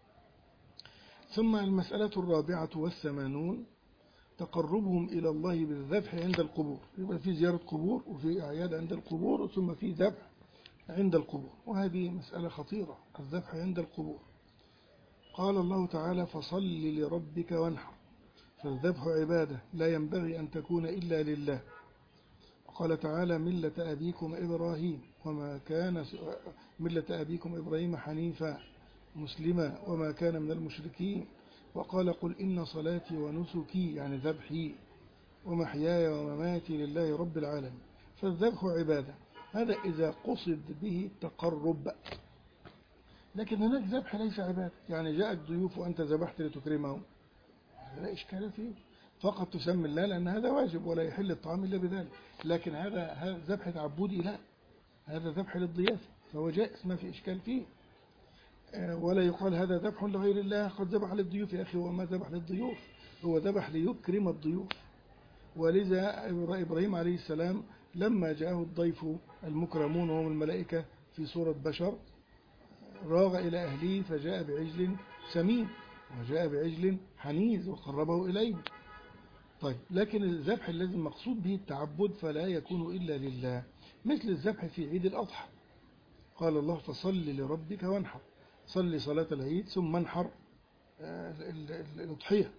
ثم المسألة الرابعة والثمانون تقربهم إلى الله بالذبح عند القبور. يبقى في زيارة قبور وفي أعياد عند القبور ثم في ذبح عند القبور، وهذه مسألة خطيرة، الذبح عند القبور. قال الله تعالى فصل لربك وانحر، فالذبح عبادة لا ينبغي أن تكون إلا لله. قال تعالى ملة أبيكم إبراهيم وما كان ملة أبيكم إبراهيم حنيفا مسلما وما كان من المشركين. وقال قل إن صلاتي ونسكي يعني ذبحي ومحياي ومماتي لله رب العالمين. فالذبح عبادة، هذا إذا قصد به التقرب. لكن هناك ذبح ليس عبادة، يعني جاءك ضيوف وأنت ذبحت لتكرمهم، لا إشكال فيه، فقط تسمي الله لأن هذا واجب ولا يحل الطعام إلا بذلك. لكن هذا هذا ذبح تعبدي لا، هذا ذبح للضيافة فهو جائز ما في إشكال فيه. ولا يقال هذا ذبح لغير الله قد ذبح للضيوف. يا أخي هو ما ذبح للضيوف، هو ذبح ليكرم الضيوف. ولذا إبراهيم عليه السلام لما جاءه الضيف المكرمون وهم الملائكة في صورة بشر راغ إلى أهله فجاء بعجل سمين وجاء بعجل حنيذ وقربه إليه. طيب لكن الذبح الذي المقصود به التعبد فلا يكون إلا لله، مثل الذبح في عيد الأضحى. قال الله فصل لربك وانحر، صلي صلاة العيد ثم انحر الأضحية.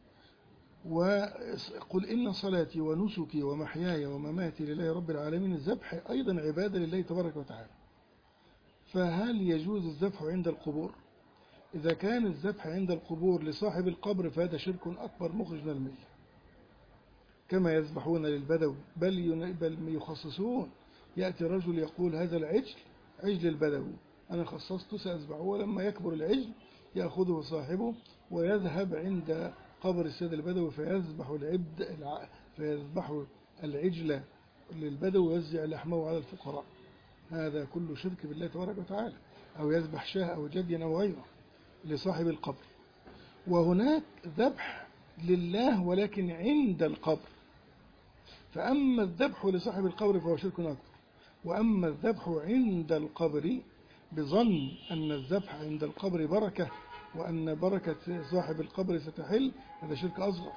وقل إن صلاتي ونسكي ومحياي ومماتي لله رب العالمين، الذبح أيضا عبادة لله تبارك وتعالى. فهل يجوز الذبح عند القبور؟ إذا كان الذبح عند القبور لصاحب القبر فهذا شرك أكبر مخرج من الملة، كما يذبحون للبدوي، بل بل يخصصون. يأتي رجل يقول هذا العجل عجل البدوي أنا خصصته سأذبحه، ولما يكبر العجل يأخذه صاحبه ويذهب عند قبر السيد البدوي فيذبح العبد فيذبح العجل للبدوي ويوزع لحمه على الفقراء. هذا كله شرك بالله تبارك وتعالى. أو يذبح شاه أو جدي أو غيره لصاحب القبر. وهناك ذبح لله ولكن عند القبر، فأما الذبح لصاحب القبر فهو شرك أكبر، وأما الذبح عند القبر بظن أن الذبح عند القبر بركة وأن بركة صاحب القبر ستحل، هذا شرك أصغر.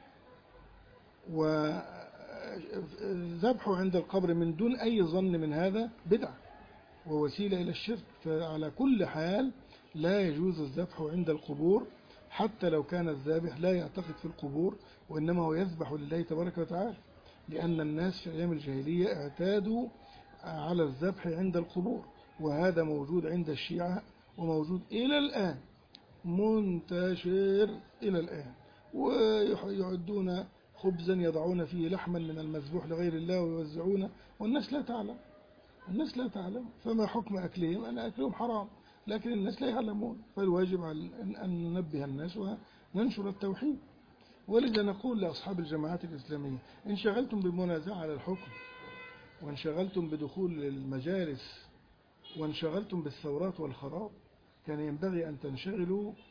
وذبحه عند القبر من دون أي ظن من هذا بدعة ووسيلة إلى الشرك. فعلى كل حال لا يجوز الذبح عند القبور، حتى لو كان الذابح لا يعتقد في القبور وإنما هو يذبح لله تبارك وتعالى، لأن الناس في أيام الجاهلية اعتادوا على الذبح عند القبور، وهذا موجود عند الشيعة وموجود إلى الآن، منتشر إلى الآن. ويعدون خبزا يضعون فيه لحما من المذبوح لغير الله ويوزعونه والناس لا تعلم، الناس لا تعلم. فما حكم أكلهم؟ أن أكلهم حرام، لكن الناس لا يعلمون. فالواجب أن ننبه الناس وننشر التوحيد. ولذا نقول لأصحاب الجماعات الإسلامية انشغلتم بالمنازعة على الحكم، وانشغلتم بدخول المجالس، وانشغلتم بالثورات والخراب، كان ينبغي أن تنشغلوا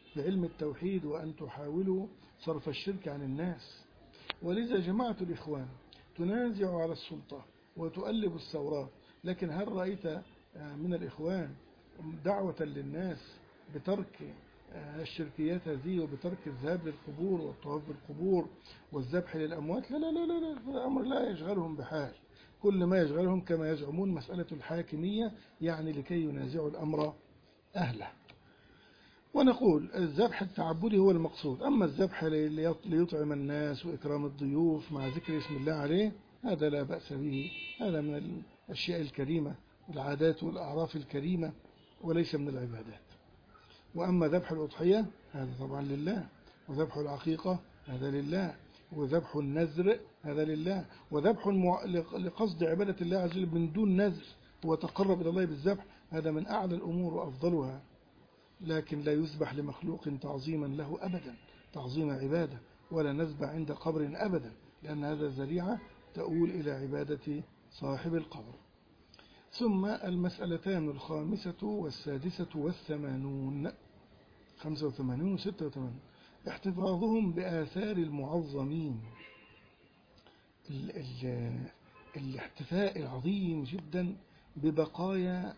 بعلم التوحيد وأن تحاولوا صرف الشرك عن الناس. ولذا جماعة الإخوان تنازع على السلطة وتؤلب الثورات، لكن هل رأيت من الإخوان دعوة للناس بترك الشركيات هذه وبترك الذهاب للقبور والطواف بالقبور والذبح للأموات؟ لا لا لا لا لا، الأمر لا يشغلهم بحال. كل ما يشغلهم كما يزعمون مسألة الحاكمية، يعني لكي ينازعوا الأمر أهله. ونقول الذبح التعبدي هو المقصود، أما الذبح ليطعم الناس وإكرام الضيوف مع ذكر اسم الله عليه هذا لا بأس به، هذا من الأشياء الكريمة والعادات والأعراف الكريمة وليس من العبادات. وأما ذبح الأضحية هذا طبعا لله، وذبح العقيقة هذا لله، وذبح النذر هذا لله، وذبح المع... لقصد عبادة الله عز وجل من دون نذر وتقرب إلى الله بالذبح هذا من أعلى الأمور وأفضلها، لكن لا يذبح لمخلوق تعظيما له أبدا، تعظيم عبادة، ولا نذبح عند قبر أبدا، لأن هذا ذريعة تؤول إلى عبادة صاحب القبر. ثم المسألتان الخامسة والسادسة والثمانون، خمسة وثمانون وستة وثمانون، احتفاظهم بآثار المعظمين. ال ال الاحتفاء العظيم جدا ببقايا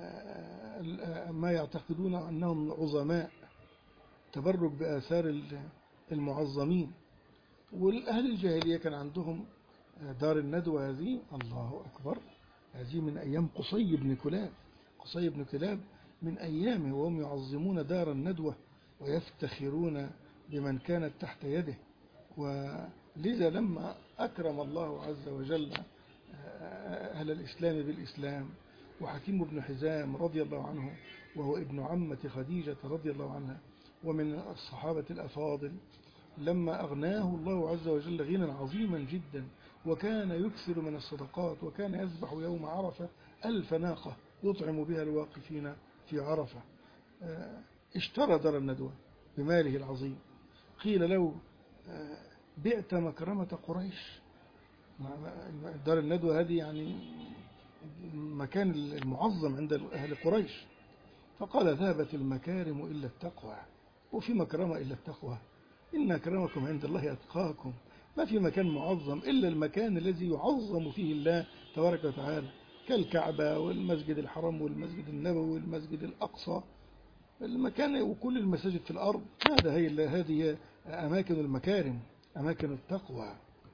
ما يعتقدون أنهم عظماء، تبرك بآثار المعظمين. والأهل الجاهلية كان عندهم دار الندوة هذه، الله أكبر، هذه من أيام قصي بن كلاب، قصي بن كلاب من أيامه وهم يعظمون دار الندوة ويفتخرون بمن كانت تحت يده. ولذا لما أكرم الله عز وجل أهل الإسلام بالإسلام، وحكيم بن حزام رضي الله عنه وهو ابن عمة خديجة رضي الله عنها ومن الصحابة الأفاضل، لما أغناه الله عز وجل غنى عظيما جدا وكان يكثر من الصدقات، وكان يذبح يوم عرفة ألف ناقة يطعم بها الواقفين في عرفة، اشترى دار الندوة بماله العظيم. قيل له بعت مكرمة قريش، دار الندوة هذه يعني مكان المعظم عند أهل قريش، فقال ذهبت المكارم إلا التقوى، وفي مكرمة إلا التقوى، إن أكرمكم عند الله أتقاكم. ما في مكان معظم إلا المكان الذي يعظم فيه الله تبارك وتعالى، كالكعبة والمسجد الحرام والمسجد النبوي والمسجد الأقصى، المكان وكل المساجد في الأرض، هذا هي هذه أماكن المكارم، أماكن التقوى.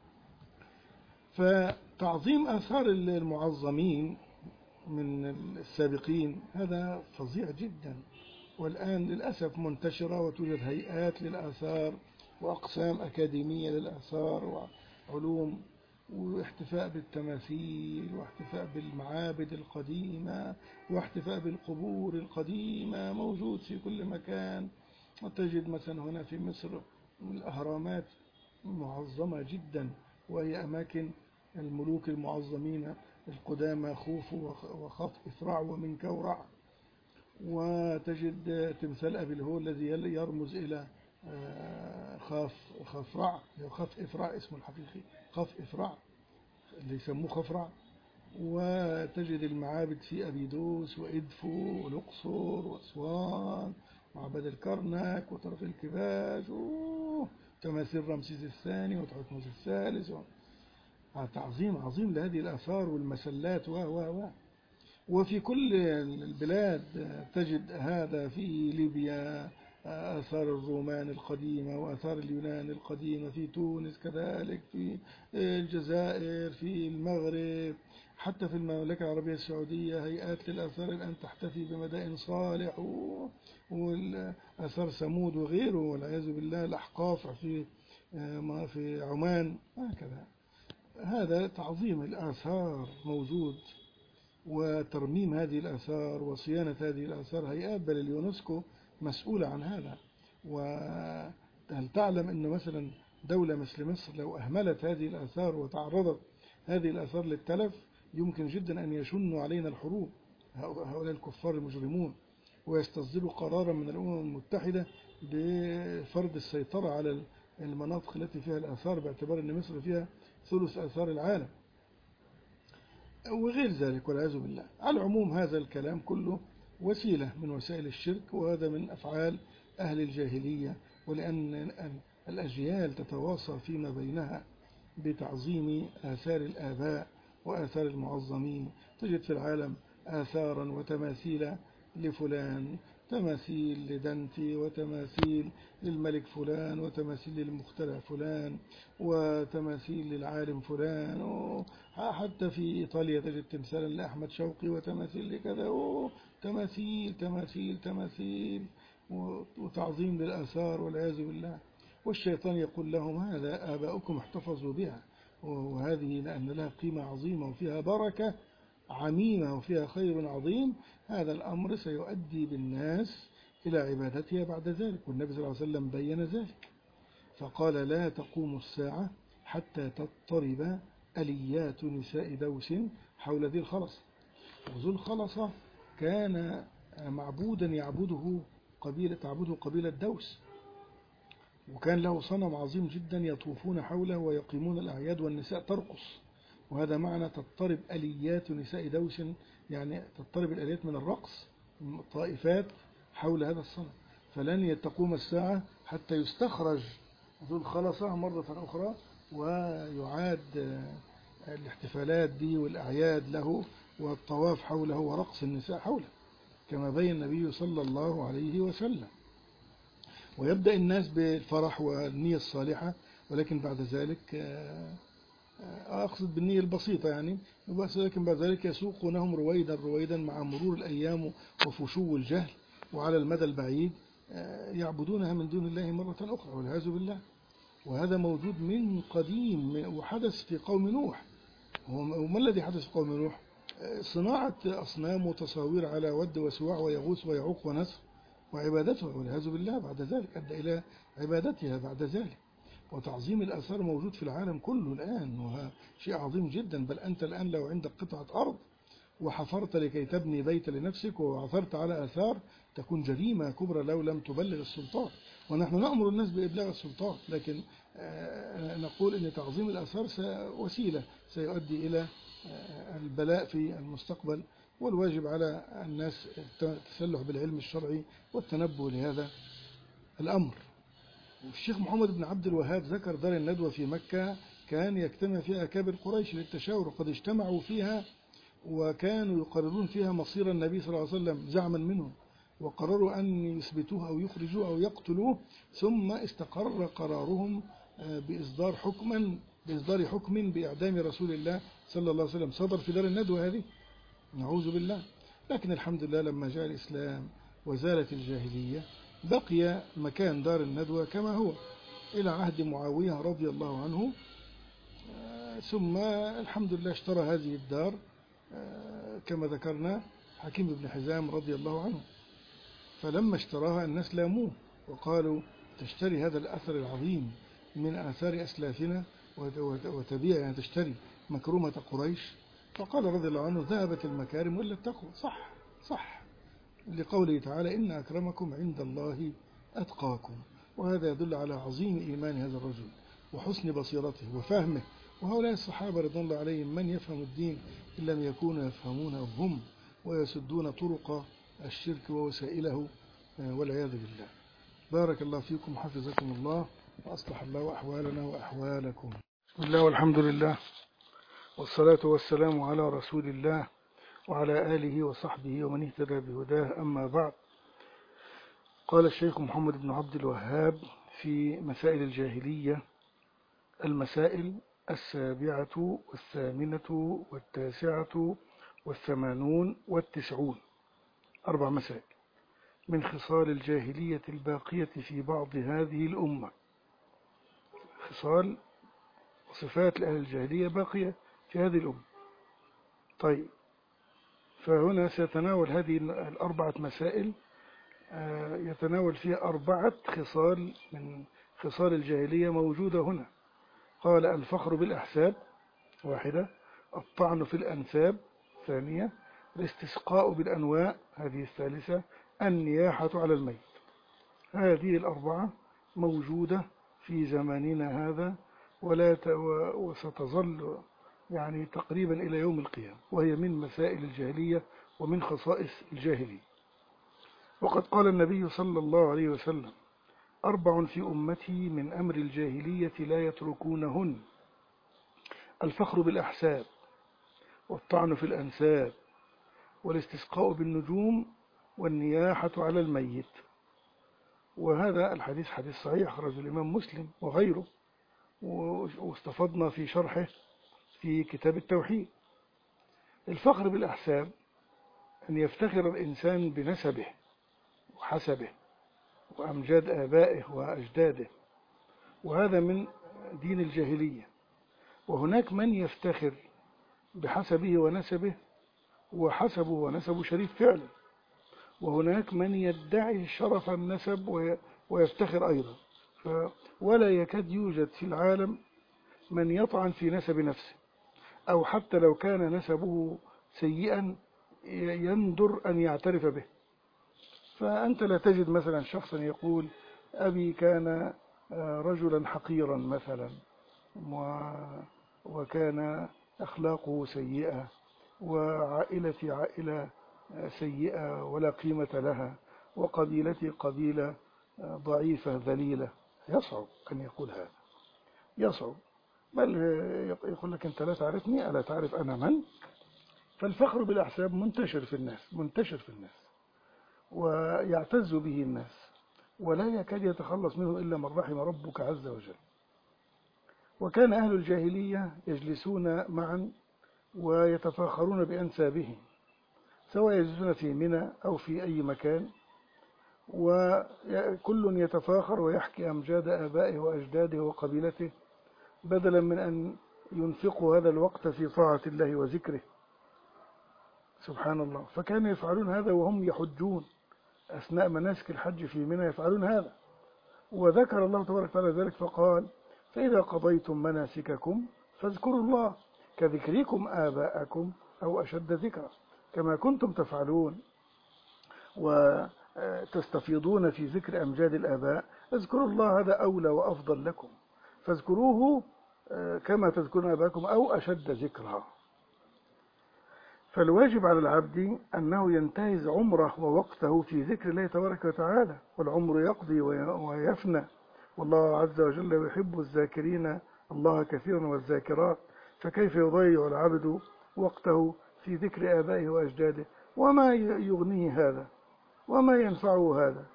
فتعظيم آثار المعظمين من السابقين هذا فظيع جدا، والآن للأسف منتشرة وتوجد هيئات للآثار وأقسام أكاديمية للآثار وعلوم، واحتفاء بالتماثيل واحتفاء بالمعابد القديمة واحتفاء بالقبور القديمة موجود في كل مكان. وتجد مثلا هنا في مصر الأهرامات معظمة جدا، وهي أماكن الملوك المعظمين القدامى خوفو وخف إفرع ومن كورع. وتجد تمثال أبي الهول الذي يرمز إلى خاف خفرع، خف إفرع اسمه الحقيقي، خف إفرع اللي يسموه خفرع. وتجد المعابد في أبيدوس وإدفو والأقصر وأسوان، معبد الكرنك وطرف الكباش، تماثيل رمسيس الثاني وتحتمس الثالث، تعظيم عظيم لهذه الآثار والمسلات و و و وفي كل البلاد تجد هذا، في ليبيا آثار الرومان القديمة وآثار اليونان القديمة، في تونس كذلك، في الجزائر، في المغرب، حتى في المملكة العربية السعودية هيئات للآثار الآن تحتفي بمدائن صالح والآثار ثمود وغيره والعياذ بالله، الأحقاف في في عمان، هكذا. هذا تعظيم الآثار موجود، وترميم هذه الآثار وصيانة هذه الآثار هيئات، بل اليونسكو مسؤولة عن هذا. وهل تعلم أن مثلا دولة مثل مصر لو أهملت هذه الآثار وتعرضت هذه الآثار للتلف يمكن جدا أن يشنوا علينا الحروب هؤلاء الكفار المجرمون، ويستصدروا قرارا من الأمم المتحدة بفرض السيطرة على المناطق التي فيها الآثار، باعتبار أن مصر فيها ثلث آثار العالم وغير ذلك والعياذ بالله. على العموم هذا الكلام كله وسيلة من وسائل الشرك، وهذا من أفعال أهل الجاهلية، ولأن الأجيال تتواصى فيما بينها بتعظيم آثار الآباء وآثار المعظمين. تجد في العالم آثارا وتماثيل لفلان، تماثيل لدانتي وتماثيل للملك فلان وتماثيل للمخترع فلان وتماثيل للعالم فلان، حتى في إيطاليا تجد تمثالا لأحمد شوقي وتماثيل لكذا، تماثيل تماثيل تماثيل وتعظيم للآثار والعياذ بالله. والشيطان يقول لهم هذا آباؤكم احتفظوا بها، وهذه لأن لها قيمة عظيمة وفيها بركة عميمة وفيها خير عظيم، هذا الأمر سيؤدي بالناس إلى عبادتها بعد ذلك. والنبي صلى الله عليه وسلم بين ذلك فقال لا تقوم الساعة حتى تضطرب أليات نساء دوس حول ذي الخلص. وذو الخلصة كان معبودا يعبده قبيلة تعبده قبيلة دوس، وكان له صنم عظيم جدا يطوفون حوله ويقيمون الأعياد والنساء ترقص، وهذا معنى تضطرب أليات نساء دوس، يعني تضطرب الأليات من الرقص طائفات حول هذا الصنم. فلن تقوم الساعة حتى يستخرج ذو الخلصة مرة أخرى ويعاد الاحتفالات به والأعياد له والطواف حوله ورقص النساء حوله كما بين النبي صلى الله عليه وسلم. ويبدأ الناس بالفرح والنية الصالحة، ولكن بعد ذلك أقصد بالنية البسيطة يعني، ولكن بعد ذلك يسوقونهم رويدا رويدا مع مرور الأيام وفشو الجهل، وعلى المدى البعيد يعبدونها من دون الله مرة أخرى والعياذ بالله. وهذا موجود من قديم وحدث في قوم نوح. وما الذي حدث في قوم نوح؟ صناعة أصنام وتصاوير على ود وسواع ويغوث ويعوق ونسر وعبادتها والعياذ بالله بعد ذلك أدى إلى عبادتها بعد ذلك. وتعظيم الآثار موجود في العالم كله الآن، وهذا شيء عظيم جدا. بل أنت الآن لو عندك قطعة أرض وحفرت لكي تبني بيت لنفسك وعثرت على آثار تكون جريمة كبرى لو لم تبلغ السلطات. ونحن نأمر الناس بإبلاغ السلطات، لكن نقول أن تعظيم الآثار وسيلة سيؤدي إلى البلاء في المستقبل. والواجب على الناس التسلح بالعلم الشرعي والتنبه لهذا الأمر. الشيخ محمد بن عبد الوهاب ذكر دار الندوة في مكة كان يجتمع فيها أكابر قريش للتشاور، وقد اجتمعوا فيها وكانوا يقررون فيها مصير النبي صلى الله عليه وسلم زعما منهم، وقرروا أن يثبتوه أو يخرجوه أو يقتلوه، ثم استقر قرارهم بإصدار حكما بإصدار حكم بإعدام رسول الله صلى الله عليه وسلم صدر في دار الندوة هذه، نعوذ بالله. لكن الحمد لله لما جاء الإسلام وزالت الجاهلية بقي مكان دار الندوة كما هو إلى عهد معاوية رضي الله عنه، ثم الحمد لله اشترى هذه الدار كما ذكرنا حكيم بن حزام رضي الله عنه. فلما اشتراها الناس لاموه وقالوا تشتري هذا الأثر العظيم من آثار أسلافنا وتبيع يعني تشتري مكرمة قريش؟ فقال رضي الله عنه ذهبت المكارم ولا التقوى. صح صح، لقوله تعالى إن أكرمكم عند الله أتقاكم. وهذا يدل على عظيم إيمان هذا الرجل وحسن بصيرته وفهمه. وهؤلاء الصحابة رضي الله عليهم من يفهم الدين إن لم يكونوا يفهمونه هم ويسدون طرق الشرك ووسائله والعياذ بالله. بارك الله فيكم حفظكم الله وأصلح الله أحوالنا وأحوالكم. بسم الله والحمد لله والصلاة والسلام على رسول الله وعلى آله وصحبه ومن اهتدى بهداه، أما بعد. قال الشيخ محمد بن عبد الوهاب في مسائل الجاهلية: المسائل السابعة والثامنة والتاسعة والثمانون والتسعون، أربع مسائل من خصال الجاهلية الباقية في بعض هذه الأمة. خصال وصفات لأهل الجاهلية باقية في هذه الأمة. طيب، فهنا سيتناول هذه الأربعة مسائل يتناول فيها أربعة خصال من خصال الجاهلية موجودة هنا. قال: الفخر بالأحساب واحدة، الطعن في الأنساب ثانية، الاستسقاء بالأنواء هذه الثالثة، النياحة على الميت. هذه الأربعة موجودة في زماننا هذا ولا وستظل يعني تقريبا إلى يوم القيامة، وهي من مسائل الجاهلية ومن خصائص الجاهلية. وقد قال النبي صلى الله عليه وسلم: أربع في أمتي من أمر الجاهلية لا يتركونهن: الفخر بالأحساب، والطعن في الأنساب، والاستسقاء بالنجوم، والنياحة على الميت. وهذا الحديث حديث صحيح أخرجه الإمام مسلم وغيره، واستفضنا في شرحه في كتاب التوحيد. الفخر بالأحساب أن يفتخر الإنسان بنسبه وحسبه وأمجاد آبائه وأجداده، وهذا من دين الجاهلية. وهناك من يفتخر بحسبه ونسبه وحسبه ونسبه شريف فعلا، وهناك من يدعي شرف النسب ويفتخر أيضا. ولا يكاد يوجد في العالم من يطعن في نسب نفسه، أو حتى لو كان نسبه سيئا يندر أن يعترف به. فأنت لا تجد مثلا شخصا يقول: أبي كان رجلا حقيرا مثلا، وكان أخلاقه سيئة، وعائلتي عائلة سيئة ولا قيمة لها، وقبيلتي قبيلة ضعيفة ذليلة. يصعب أن يقول هذا، يصعب. بل يقول لك: أنت لا تعرفني، ألا تعرف أنا من؟ فالفخر بالأحساب منتشر في الناس، منتشر في الناس ويعتز به الناس، ولا يكاد يتخلص منه إلا من رحم ربك عز وجل. وكان أهل الجاهلية يجلسون معا ويتفاخرون بأنسابهم، سواء يجلسون في منى أو في أي مكان، وكل يتفاخر ويحكي أمجاد آبائه وأجداده وقبيلته، بدلا من أن ينفقوا هذا الوقت في طاعة الله وذكره سبحان الله. فكانوا يفعلون هذا وهم يحجون أثناء مناسك الحج في منى، يفعلون هذا. وذكر الله تبارك وتعالى ذلك فقال: فإذا قضيتم مناسككم فاذكروا الله كذكركم آباءكم أو أشد ذكرا كما كنتم تفعلون وتستفيضون في ذكر أمجاد الآباء. اذكروا الله، هذا أولى وأفضل لكم، فاذكروه كما تذكرون آباءكم أو أشد ذكرا. فالواجب على العبد أنه ينتهز عمره ووقته في ذكر الله تبارك وتعالى، والعمر يقضي ويفنى، والله عز وجل يحب الذاكرين الله كثيرا والذاكرات. فكيف يضيع العبد وقته في ذكر آبائه وأجداده؟ وما يغنيه هذا؟ وما ينفعه هذا؟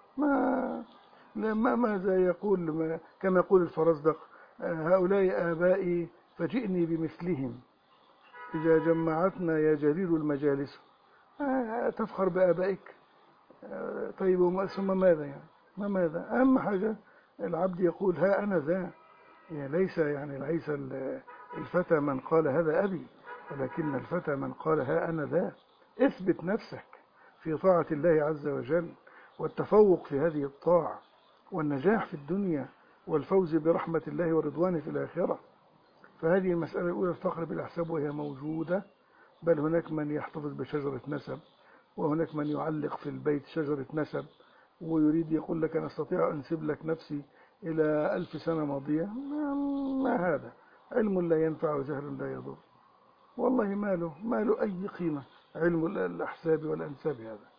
ما ماذا يقول؟ ما كما يقول الفرزدق: هؤلاء آبائي فجئني بمثلهم إذا جمعتنا يا جرير المجالس. تفخر بآبائك؟ طيب ثم ماذا يعني؟ ما ماذا؟ أهم حاجة العبد يقول: ها أنا ذا. يعني ليس يعني ليس الفتى من قال هذا أبي، ولكن الفتى من قال ها أنا ذا. اثبت نفسك في طاعة الله عز وجل، والتفوق في هذه الطاعة، والنجاح في الدنيا، والفوز برحمة الله ورضوانه في الآخرة. فهذه المسألة الأولى، الفخر بالأحساب، وهي موجودة. بل هناك من يحتفظ بشجرة نسب، وهناك من يعلق في البيت شجرة نسب، ويريد يقول لك: أنا أستطيع أن أنسب لك نفسي إلى ألف سنة ماضية. ما هذا؟ علم لا ينفع وجهل لا يضر. والله ما له ما له أي قيمة علم الأحساب والأنساب هذا.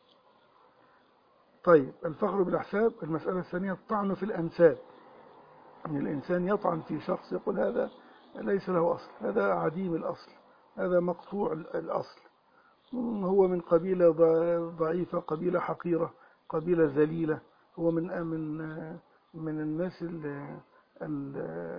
طيب، الفخر بالأحساب. المسألة الثانية الطعن في الأنساب، أن الإنسان يطعن في شخص، يقول: هذا ليس له أصل، هذا عديم الأصل، هذا مقطوع الأصل، هو من قبيلة ضعيفة، قبيلة حقيرة، قبيلة ذليلة، هو من من من الناس ال ال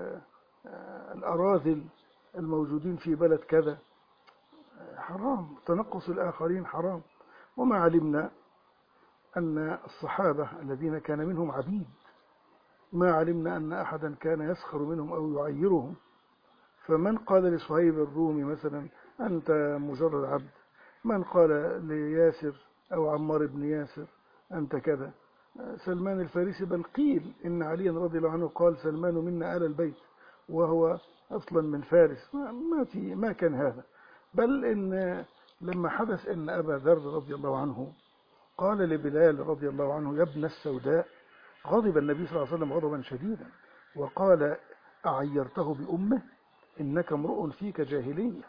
الأراذل الموجودين في بلد كذا. حرام، تنقص الآخرين حرام. وما علمنا أن الصحابة الذين كان منهم عبيد، ما علمنا أن أحدا كان يسخر منهم أو يعيرهم. فمن قال لصهيب الرومي مثلا: أنت مجرد عبد؟ من قال لياسر أو عمار بن ياسر: أنت كذا؟ سلمان الفارسي، بل قيل إن علي رضي الله عنه قال: سلمان منا آل البيت، وهو أصلا من فارس. ما في ما كان هذا. بل إن لما حدث إن أبا ذر رضي الله عنه قال لبلال رضي الله عنه: يا ابن السوداء، غضب النبي صلى الله عليه وسلم غضبا شديدا وقال: أعيرته بأمه؟ إنك امرؤ فيك جاهلية،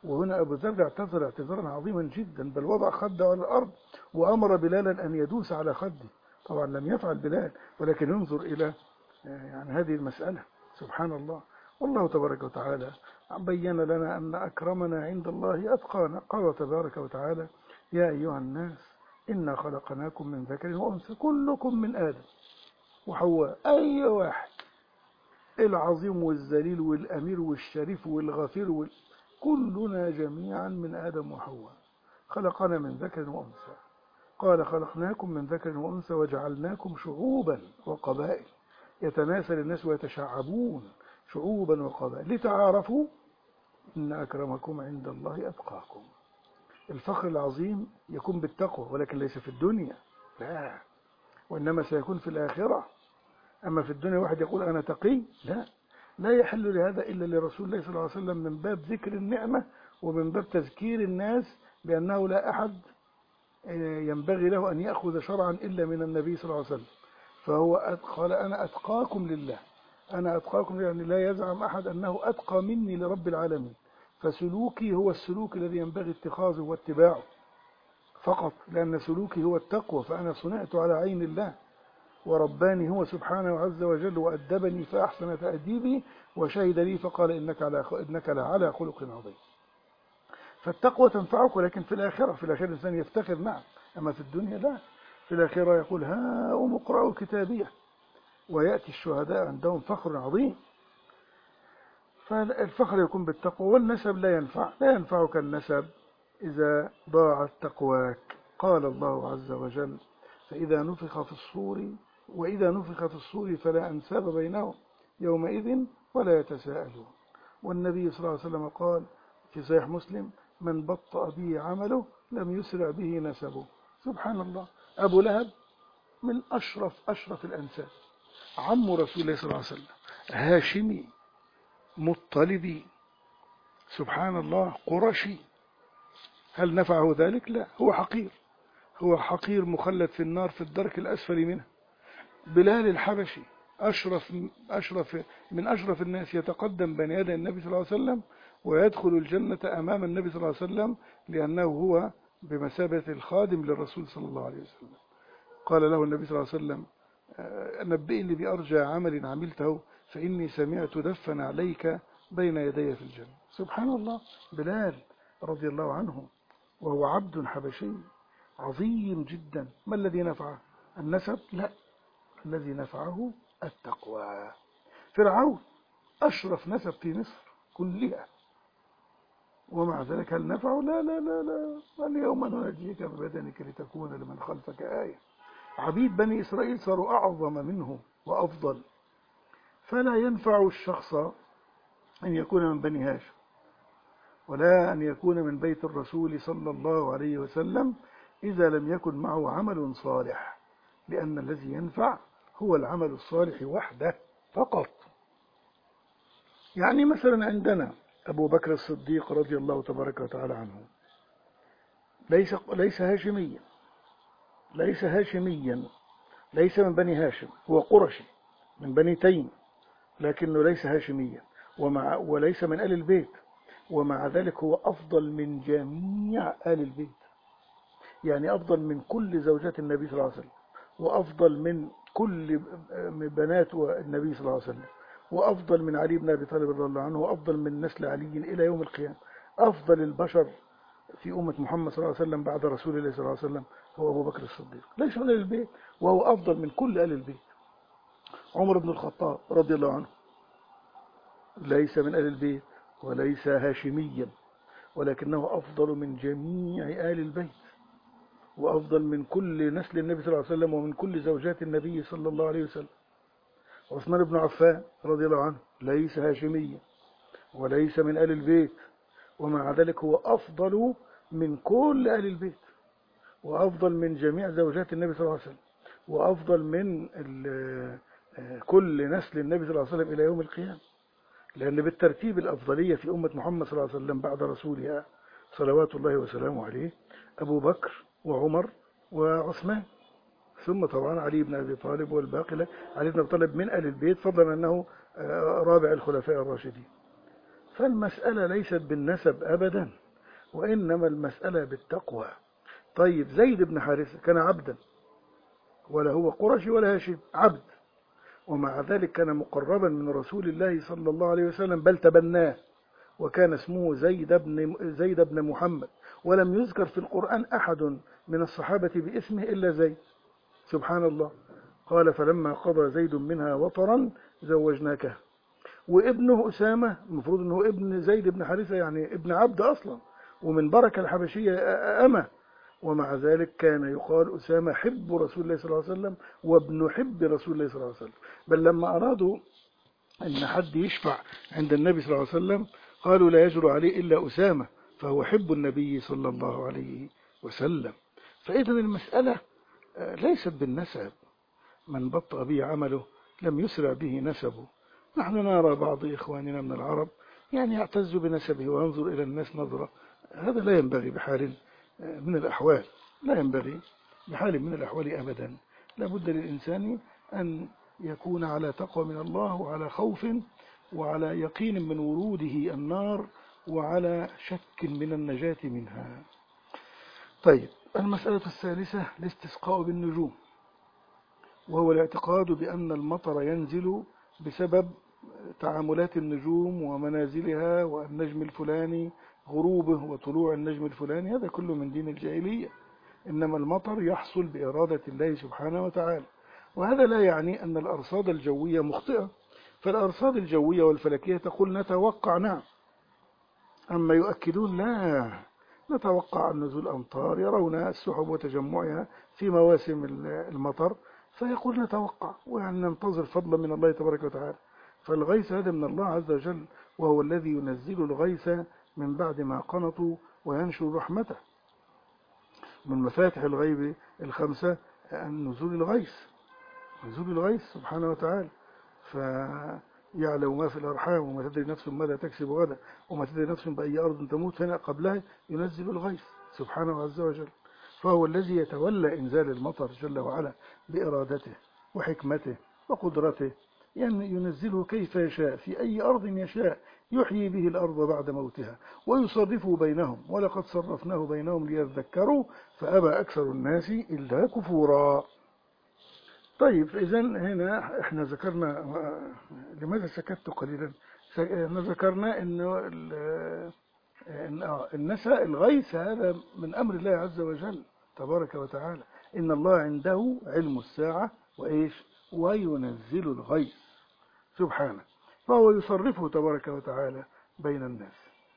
وهنا أبو ذر اعتذر اعتذارا عظيما جدا، بل وضع خده على الأرض وأمر بلالا أن يدوس على خده. طبعا لم يفعل بلال، ولكن ينظر إلى يعني هذه المسألة. سبحان الله. والله تبارك وتعالى بين لنا أن أكرمنا عند الله أتقانا. قال تبارك وتعالى: يا أيها الناس إنا خلقناكم من ذكر وأنثى كلكم من آدم وحواء. أي واحد، العظيم والذليل والأمير والشريف والغفير وال... كلنا جميعا من آدم وحواء، خلقنا من ذكر وأنثى. قال: خلقناكم من ذكر وأنثى وجعلناكم شعوبا وقبائل يتناسل الناس ويتشعبون، شعوبا وقبائل لتعارفوا إن أكرمكم عند الله أتقاكم. الفخر العظيم يكون بالتقوى، ولكن ليس في الدنيا، لا، وإنما سيكون في الآخرة. أما في الدنيا واحد يقول أنا تقي، لا، لا يحل لهذا إلا لرسول الله صلى الله عليه وسلم، من باب ذكر النعمة ومن باب تذكير الناس بأنه لا أحد ينبغي له أن يأخذ شرعا إلا من النبي صلى الله عليه وسلم. فهو قال: أنا أتقاكم لله، أنا أتقاكم لله، يعني لا يزعم أحد أنه أتقى مني لرب العالمين، فسلوكي هو السلوك الذي ينبغي اتخاذه واتباعه فقط، لأن سلوكي هو التقوى. فأنا صنعت على عين الله، ورباني هو سبحانه عز وجل، وأدبني فأحسن تأديبي، وشهد لي فقال: إنك على إنك لعلى خلق عظيم. فالتقوى تنفعك، ولكن في الآخرة، في الآخرة الإنسان يفتخر، نعم، أما في الدنيا لا. في الآخرة يقول: هاؤم اقرأوا كتابيه، ويأتي الشهداء عندهم فخر عظيم. فالفخر يكون بالتقوى. والنسب لا ينفع، لا ينفعك النسب إذا ضاعت تقواك. قال الله عز وجل: فإذا نفخ في الصور وإذا نفخ في الصور فلا أنساب بينهم يومئذ ولا يتساءلون. والنبي صلى الله عليه وسلم قال في صحيح مسلم: من بطأ به عمله لم يسرع به نسبه. سبحان الله. أبو لهب من أشرف أشرف الأنساب، عم رسول الله صلى الله عليه وسلم، هاشمي مطلبي، سبحان الله، قرشي. هل نفعه ذلك؟ لا، هو حقير، هو حقير مخلد في النار في الدرك الأسفل منها. بلال الحبشي أشرف أشرف من أشرف الناس، يتقدم بين يدي النبي صلى الله عليه وسلم ويدخل الجنة أمام النبي صلى الله عليه وسلم، لأنه هو بمثابة الخادم للرسول صلى الله عليه وسلم. قال له النبي صلى الله عليه وسلم: نبئني بأرجى عمل عملته فإني سمعت دفا عليك بين يدي في الجنة. سبحان الله. بلال رضي الله عنه، وهو عبد حبشي عظيم جدا. ما الذي نفعه؟ النسب؟ لا، الذي نفعه التقوى. فرعون أشرف نسب في مصر كلها، ومع ذلك هل نفعه؟ لا لا لا لا. اليوم ننجيك ببدنك لتكون لمن خلفك آية. عبيد بني إسرائيل صاروا أعظم منه وأفضل. فلا ينفع الشخص أن يكون من بني هاشم، ولا أن يكون من بيت الرسول صلى الله عليه وسلم، إذا لم يكن معه عمل صالح، لأن الذي ينفع هو العمل الصالح وحده فقط. يعني مثلا عندنا أبو بكر الصديق رضي الله تبارك وتعالى عنه، ليس ليس هاشميا، ليس هاشميا، ليس من بني هاشم، هو قرشي من بني تيم، لكنه ليس هاشميا، ومع وليس من آل البيت، ومع ذلك هو أفضل من جميع آل البيت. يعني أفضل من كل زوجات النبي صلى الله عليه وسلم، وأفضل من كل بنات النبي صلى الله عليه وسلم، وأفضل من علي بن أبي طالب رضي الله عنه، وأفضل من نسل علي إلى يوم القيامة. أفضل البشر في أمة محمد صلى الله عليه وسلم بعد رسول الله صلى الله عليه وسلم هو أبو بكر الصديق، ليس من آل البيت، وهو أفضل من كل آل البيت. عمر بن الخطاب رضي الله عنه ليس من آل البيت وليس هاشميا، ولكنه أفضل من جميع آل البيت، وأفضل من كل نسل النبي صلى الله عليه وسلم ومن كل زوجات النبي صلى الله عليه وسلم. عثمان بن عفان رضي الله عنه ليس هاشميا وليس من آل البيت، ومع ذلك هو أفضل من كل آل البيت، وأفضل من جميع زوجات النبي صلى الله عليه وسلم، وأفضل من كل نسل النبي صلى الله عليه وسلم إلى يوم القيامة. لأن بالترتيب الأفضلية في أمة محمد صلى الله عليه وسلم بعد رسولها صلوات الله وسلامه عليه أبو بكر وعمر وعثمان، ثم طبعا علي بن أبي طالب والباقي. علي بن أبي طالب من آل البيت، فضلا أنه رابع الخلفاء الراشدين. فالمسألة ليست بالنسب أبدا، وإنما المسألة بالتقوى. طيب زيد بن حارثة كان عبدا، ولا هو قرشي ولا هاشم، عبد، ومع ذلك كان مقربا من رسول الله صلى الله عليه وسلم، بل تبناه، وكان اسمه زيد بن زيد بن محمد، ولم يذكر في القرآن أحد من الصحابة باسمه إلا زيد. سبحان الله. قال فلما قضى زيد منها وطرا زوجناكه. وابنه أسامة المفروض أنه ابن زيد بن حارثة، يعني ابن عبد أصلا، ومن بركة الحبشية أمة، ومع ذلك كان يقال أسامة حب رسول الله صلى الله عليه وسلم وابن حب رسول الله صلى الله عليه وسلم. بل لما أرادوا أن حد يشفع عند النبي صلى الله عليه وسلم قالوا لا يجرؤ عليه إلا أسامة، فهو حب النبي صلى الله عليه وسلم. فإذا المسألة ليست بالنسب، من بطأ به عمله لم يسرع به نسبه. نحن نرى بعض إخواننا من العرب يعني يعتز بنسبه وينظر إلى الناس نظرة، هذا لا ينبغي بحال من الأحوال، لا ينبغي بحال من الأحوال أبدا. لابد للإنسان أن يكون على تقوى من الله، وعلى خوف، وعلى يقين من وروده النار، وعلى شك من النجاة منها. طيب المسألة الثالثة الاستسقاء بالنجوم، وهو الاعتقاد بأن المطر ينزل بسبب تعاملات النجوم ومنازلها، والنجم الفلاني غروبه وطلوع النجم الفلاني، هذا كله من دين الجاهلية. إنما المطر يحصل بإرادة الله سبحانه وتعالى، وهذا لا يعني أن الأرصاد الجوية مخطئة، فالأرصاد الجوية والفلكية تقول نتوقع، نعم، أما يؤكدون لا، نتوقع نزول أمطار، يرون السحب وتجمعها في مواسم المطر فيقول نتوقع، ويعني ننتظر فضلا من الله تبارك وتعالى. فالغيث هذا من الله عز وجل، وهو الذي ينزل الغيث من بعد ما قنطوا وينشر رحمته. من مفاتح الغيب الخمسة نزول الغيث، نزول الغيث سبحانه وتعالى. فيعلم ما في الأرحام وما تدري نفس ماذا تكسب غدا وما تدري نفس بأي أرض تموت، هنا قبلها ينزل الغيث سبحانه عز وجل. فهو الذي يتولى إنزال المطر جل وعلا بإرادته وحكمته وقدرته، يعني ينزله كيف يشاء في أي أرض يشاء، يحيي به الأرض بعد موتها ويصرفه بينهم، ولقد صرفناه بينهم ليذكروا فأبى أكثر الناس إلا كفورا. طيب إذا هنا احنا ذكرنا، لماذا سكت قليلا؟ ذكرنا انه النساء الغيث هذا من أمر الله عز وجل تبارك وتعالى، إن الله عنده علم الساعة وإيش وينزل الغيث سبحانه، فهو يصرفه تبارك وتعالى بين الناس.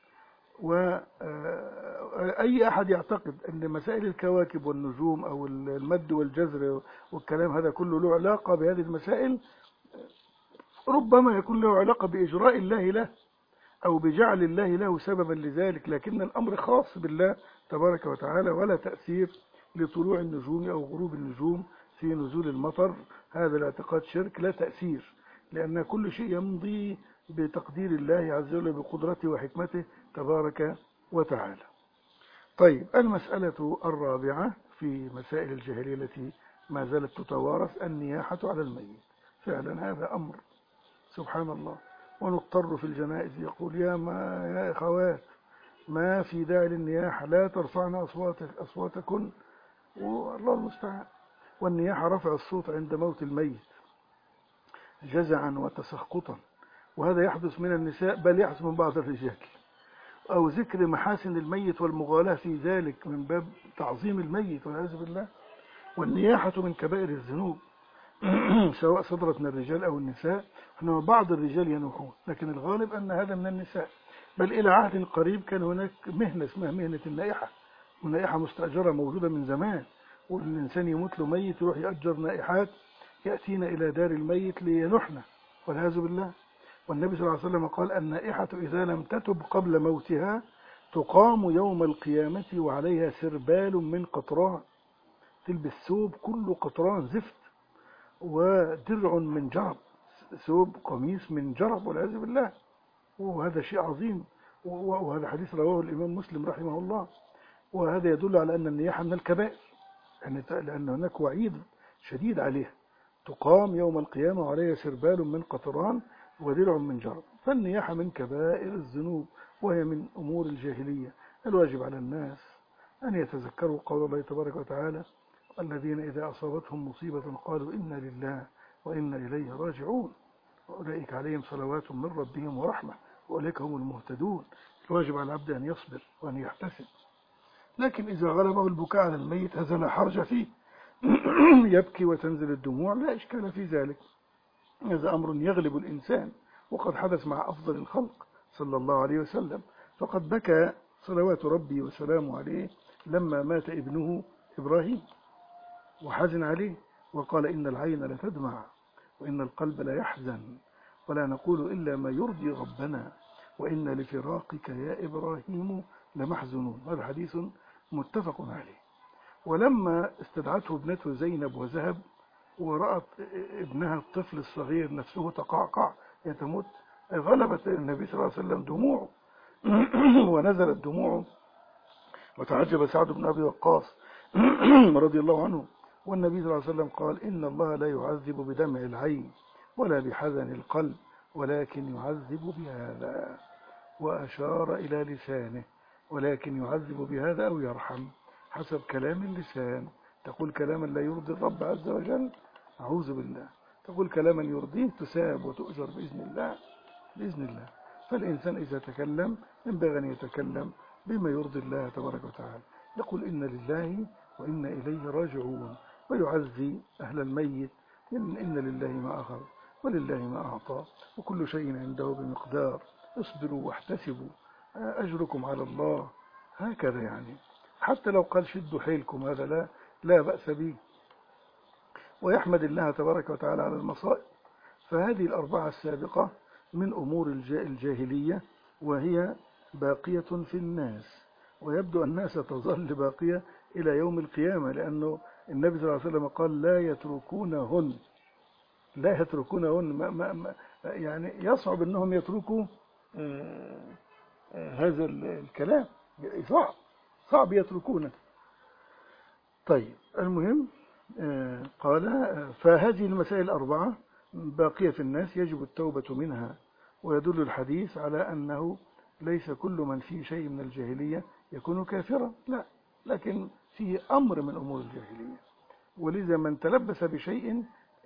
وأي أحد يعتقد أن مسائل الكواكب والنجوم أو المد والجزر والكلام هذا كله له علاقة بهذه المسائل، ربما يكون له علاقة بإجراء الله له أو بجعل الله له سببا لذلك، لكن الأمر خاص بالله تبارك وتعالى، ولا تأثير لطلوع النجوم أو غروب النجوم في نزول المطر. هذا الاعتقاد شرك لا تأثير، لأن كل شيء يمضي بتقدير الله عز وجل بقدرته وحكمته تبارك وتعالى. طيب المسألة الرابعة في مسائل الجاهلية التي ما زالت تتوارث النياحة على الميت. فعلا هذا أمر سبحان الله، ونضطر في الجنائز يقول يا ما يا أخوات ما في داعي للنياحة، لا ترفعن أصواتك أصواتكن، والله المستعان. والنياحة رفع الصوت عند موت الميت جزعا وتسخطا، وهذا يحدث من النساء بل يحدث من بعض الرجال، أو ذكر محاسن الميت والمغالاة في ذلك من باب تعظيم الميت والعياذ بالله. والنياحة من كبائر الذنوب سواء صدرت من الرجال أو النساء، إنما بعض الرجال ينوحون، لكن الغالب أن هذا من النساء. بل إلى عهد قريب كان هناك مهنة اسمها مهنة النائحة، والنائحة مستأجرة موجودة من زمان، والإنسان يموت له ميت يروح يأجر نائحات يأتين إلى دار الميت لينحن والعياذ بالله. والنبي صلى الله عليه وسلم قال النائحة إذا لم تتب قبل موتها تقام يوم القيامة وعليها سربال من قطران، تلبس ثوب كله قطران زفت، ودرع من جرب، ثوب قميص من جرب والعياذ بالله. وهذا شيء عظيم، وهذا حديث رواه الإمام مسلم رحمه الله. وهذا يدل على أن النياحة من الكبائر، لأن هناك وعيد شديد عليها. تقام يوم القيامة وعليها سربال من قطران، ودرع من جرب. فالنياحة من كبائر الذنوب، وهي من أمور الجاهلية. الواجب على الناس أن يتذكروا قول الله تبارك وتعالى: الذين إذا أصابتهم مصيبة قالوا إنا لله وإنا إليه راجعون وأولئك عليهم صلوات من ربهم ورحمة وأولئك هم المهتدون. الواجب على العبد أن يصبر وأن يحتسب. لكن إذا غلبه البكاء على الميت هذا لا حرج فيه. يبكي وتنزل الدموع لا إشكال في ذلك، هذا أمر يغلب الإنسان، وقد حدث مع أفضل الخلق صلى الله عليه وسلم. فقد بكى صلوات ربي وسلامه عليه لما مات ابنه إبراهيم، وحزن عليه وقال: إن العين لتدمع وإن القلب لا يحزن ولا نقول إلا ما يرضي ربنا وإن لفراقك يا إبراهيم لمحزنون. هذا حديث متفق عليه. ولما استدعته ابنته زينب وذهب ورأت ابنها الطفل الصغير نفسه تقعقع يتموت، غلبت النبي صلى الله عليه وسلم دموعه ونزلت دموعه، وتعجب سعد بن أبي وقاص رضي الله عنه. والنبي صلى الله عليه وسلم قال: إن الله لا يعذب بدمع العين ولا بحزن القلب ولكن يعذب بهذا، وأشار إلى لسانه، ولكن يعذب بهذا أو يرحم حسب كلام اللسان. تقول كلاما لا يرضي الرب عز وجل، أعوذ بالله. تقول كلاما يرضيه، تساب وتؤجر بإذن الله بإذن الله. فالإنسان إذا تكلم ينبغي أن يتكلم بما يرضي الله تبارك وتعالى. يقول: إن لله وإنا إليه راجعون، ويعزي أهل الميت: إن, إن لله ما أخذ ولله ما أعطى وكل شيء عنده بمقدار، اصبروا واحتسبوا أجركم على الله. هكذا يعني، حتى لو قال شدوا حيلكم هذا لا لا بأس به، ويحمد الله تبارك وتعالى على المصائب. فهذه الأربعة السابقة من أمور الجاهلية، وهي باقية في الناس، ويبدو أنها ستظل باقية إلى يوم القيامة، لأنه النبي صلى الله عليه وسلم قال: لا يتركونهن لا يتركونهن ما ما ما يعني يصعب أنهم يتركوا آه آه هذا الكلام، صعب صعب يتركونه. طيب، المهم آه قال: فهذه المسائل الأربعة باقية في الناس يجب التوبة منها. ويدل الحديث على أنه ليس كل من فيه شيء من الجاهلية يكون كافرا، لا، لكن فيه أمر من أمور الجاهلية. ولذا من تلبس بشيء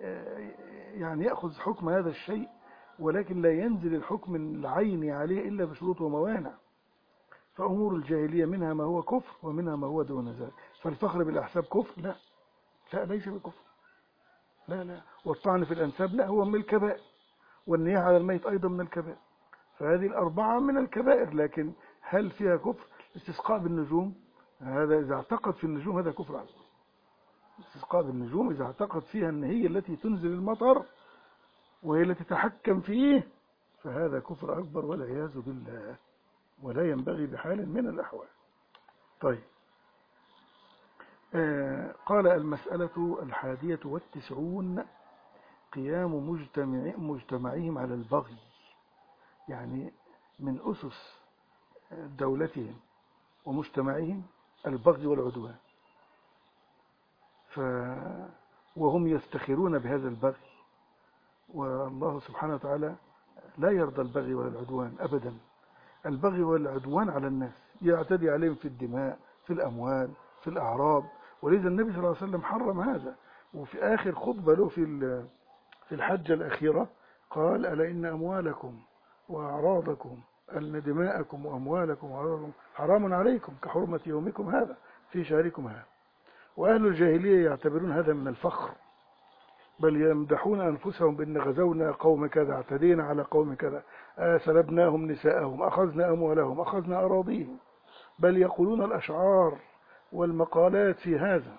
يعني يأخذ حكم هذا الشيء، ولكن لا ينزل الحكم العيني عليه إلا بشروط وموانع. فأمور الجاهلية منها ما هو كفر ومنها ما هو دون ذلك. فالفخر بالأحساب كفر؟ لا لا ليس بكفر، لا لا. والطعن في الأنساب لا، هو من الكبائر. والنياحة على الميت أيضا من الكبائر. فهذه الأربعة من الكبائر، لكن هل فيها كفر؟ استسقاء بالنجوم، هذا إذا اعتقد في النجوم هذا كفر أكبر. استسقاء بالنجوم إذا اعتقد فيها أن هي التي تنزل المطر وهي التي تتحكم فيه، فهذا كفر أكبر والعياذ بالله، ولا ينبغي بحال من الأحوال. طيب، آه قال: المسألة الحادية والتسعون قيام مجتمع مجتمعهم على البغي. يعني من أسس دولتهم ومجتمعهم البغي والعدوان، ف وهم يفتخرون بهذا البغي، والله سبحانه وتعالى لا يرضى البغي ولا العدوان أبدا. البغي والعدوان على الناس، يعتدي عليهم في الدماء، في الأموال، في الأعراض. ولذا النبي صلى الله عليه وسلم حرم هذا. وفي آخر خطبة له في في الحجة الأخيرة قال: ألا إن أموالكم وأعراضكم أن دماءكم وأموالكم وأعراضكم حرام عليكم كحرمة يومكم هذا في شهركم هذا. وأهل الجاهلية يعتبرون هذا من الفخر، بل يمدحون أنفسهم بأن غزونا قوم كذا، اعتدينا على قوم كذا، سلبناهم نساءهم، أخذنا أموالهم، أخذنا أراضيهم، بل يقولون الأشعار والمقالات في هذا.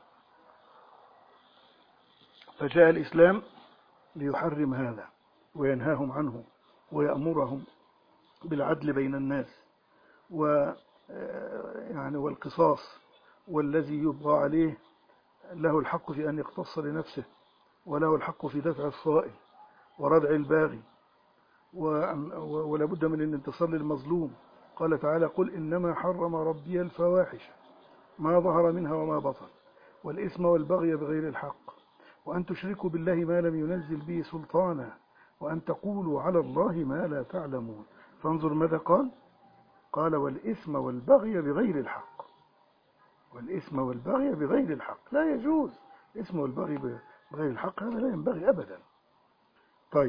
فجاء الإسلام ليحرم هذا وينهاهم عنه ويأمرهم بالعدل بين الناس، و يعني والقصاص، والذي يبغى عليه له الحق في أن يقتص لنفسه، وله الحق في دفع الصائل وردع الباغي، ولا بد من الانتصار للمظلوم. قال تعالى: قل إنما حرم ربي الفواحش ما ظهر منها وما بطن والإثم والبغي بغير الحق وأن تشركوا بالله ما لم ينزل به سلطانا وأن تقولوا على الله ما لا تعلمون. فانظر ماذا قال. قال والإثم والبغي بغير الحق. والإثم والبغي بغير الحق، لا يجوز الإثم والبغي بغير الحق، هذا لا ينبغي أبدا. طيب،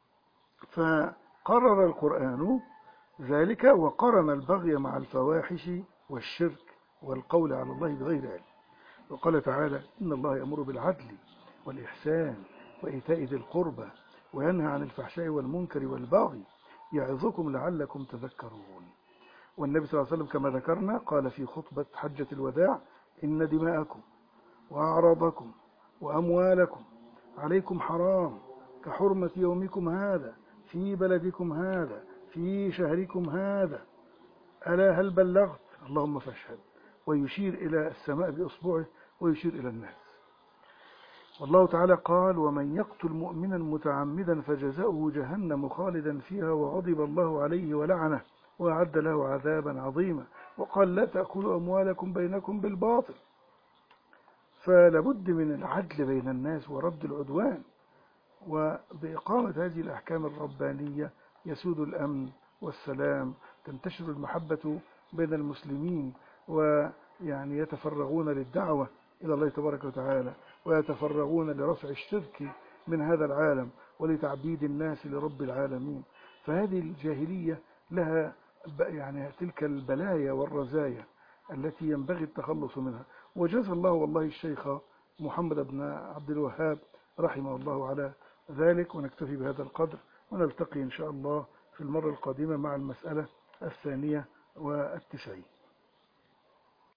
فقرر القرآن ذلك وقرن البغي مع الفواحش والشرك والقول على الله بغير علم. وقال تعالى إن الله يأمر بالعدل والإحسان وإيتاء ذي القربى وينهى عن الفحشاء والمنكر والبغي يعظكم لعلكم تذكرون. والنبي صلى الله عليه وسلم كما ذكرنا قال في خطبة حجة الوداع إن دماءكم وأعراضكم وأموالكم عليكم حرام كحرمة يومكم هذا في بلدكم هذا في شهركم هذا، ألا هل بلغت؟ اللهم فاشهد. ويشير إلى السماء بإصبعه ويشير إلى الناس. والله تعالى قال ومن يقتل مؤمنا متعمدا فجزاؤه جهنم خالدا فيها وغضب الله عليه ولعنه وأعد له عذابا عظيما. وقال لا تأكلوا أموالكم بينكم بالباطل. فلابد من العدل بين الناس ورد العدوان، وبإقامة هذه الأحكام الربانية يسود الأمن والسلام، تنتشر المحبة بين المسلمين، ويعني يتفرغون للدعوة إلى الله تبارك وتعالى، ويتفرغون لرفع الشرك من هذا العالم ولتعبيد الناس لرب العالمين. فهذه الجاهلية لها يعني تلك البلايا والرزايا التي ينبغي التخلص منها. وجزى الله والله الشيخ محمد بن عبد الوهاب رحمه الله على ذلك. ونكتفي بهذا القدر، ونلتقي إن شاء الله في المرة القادمة مع المسألة الثانية والتسعين.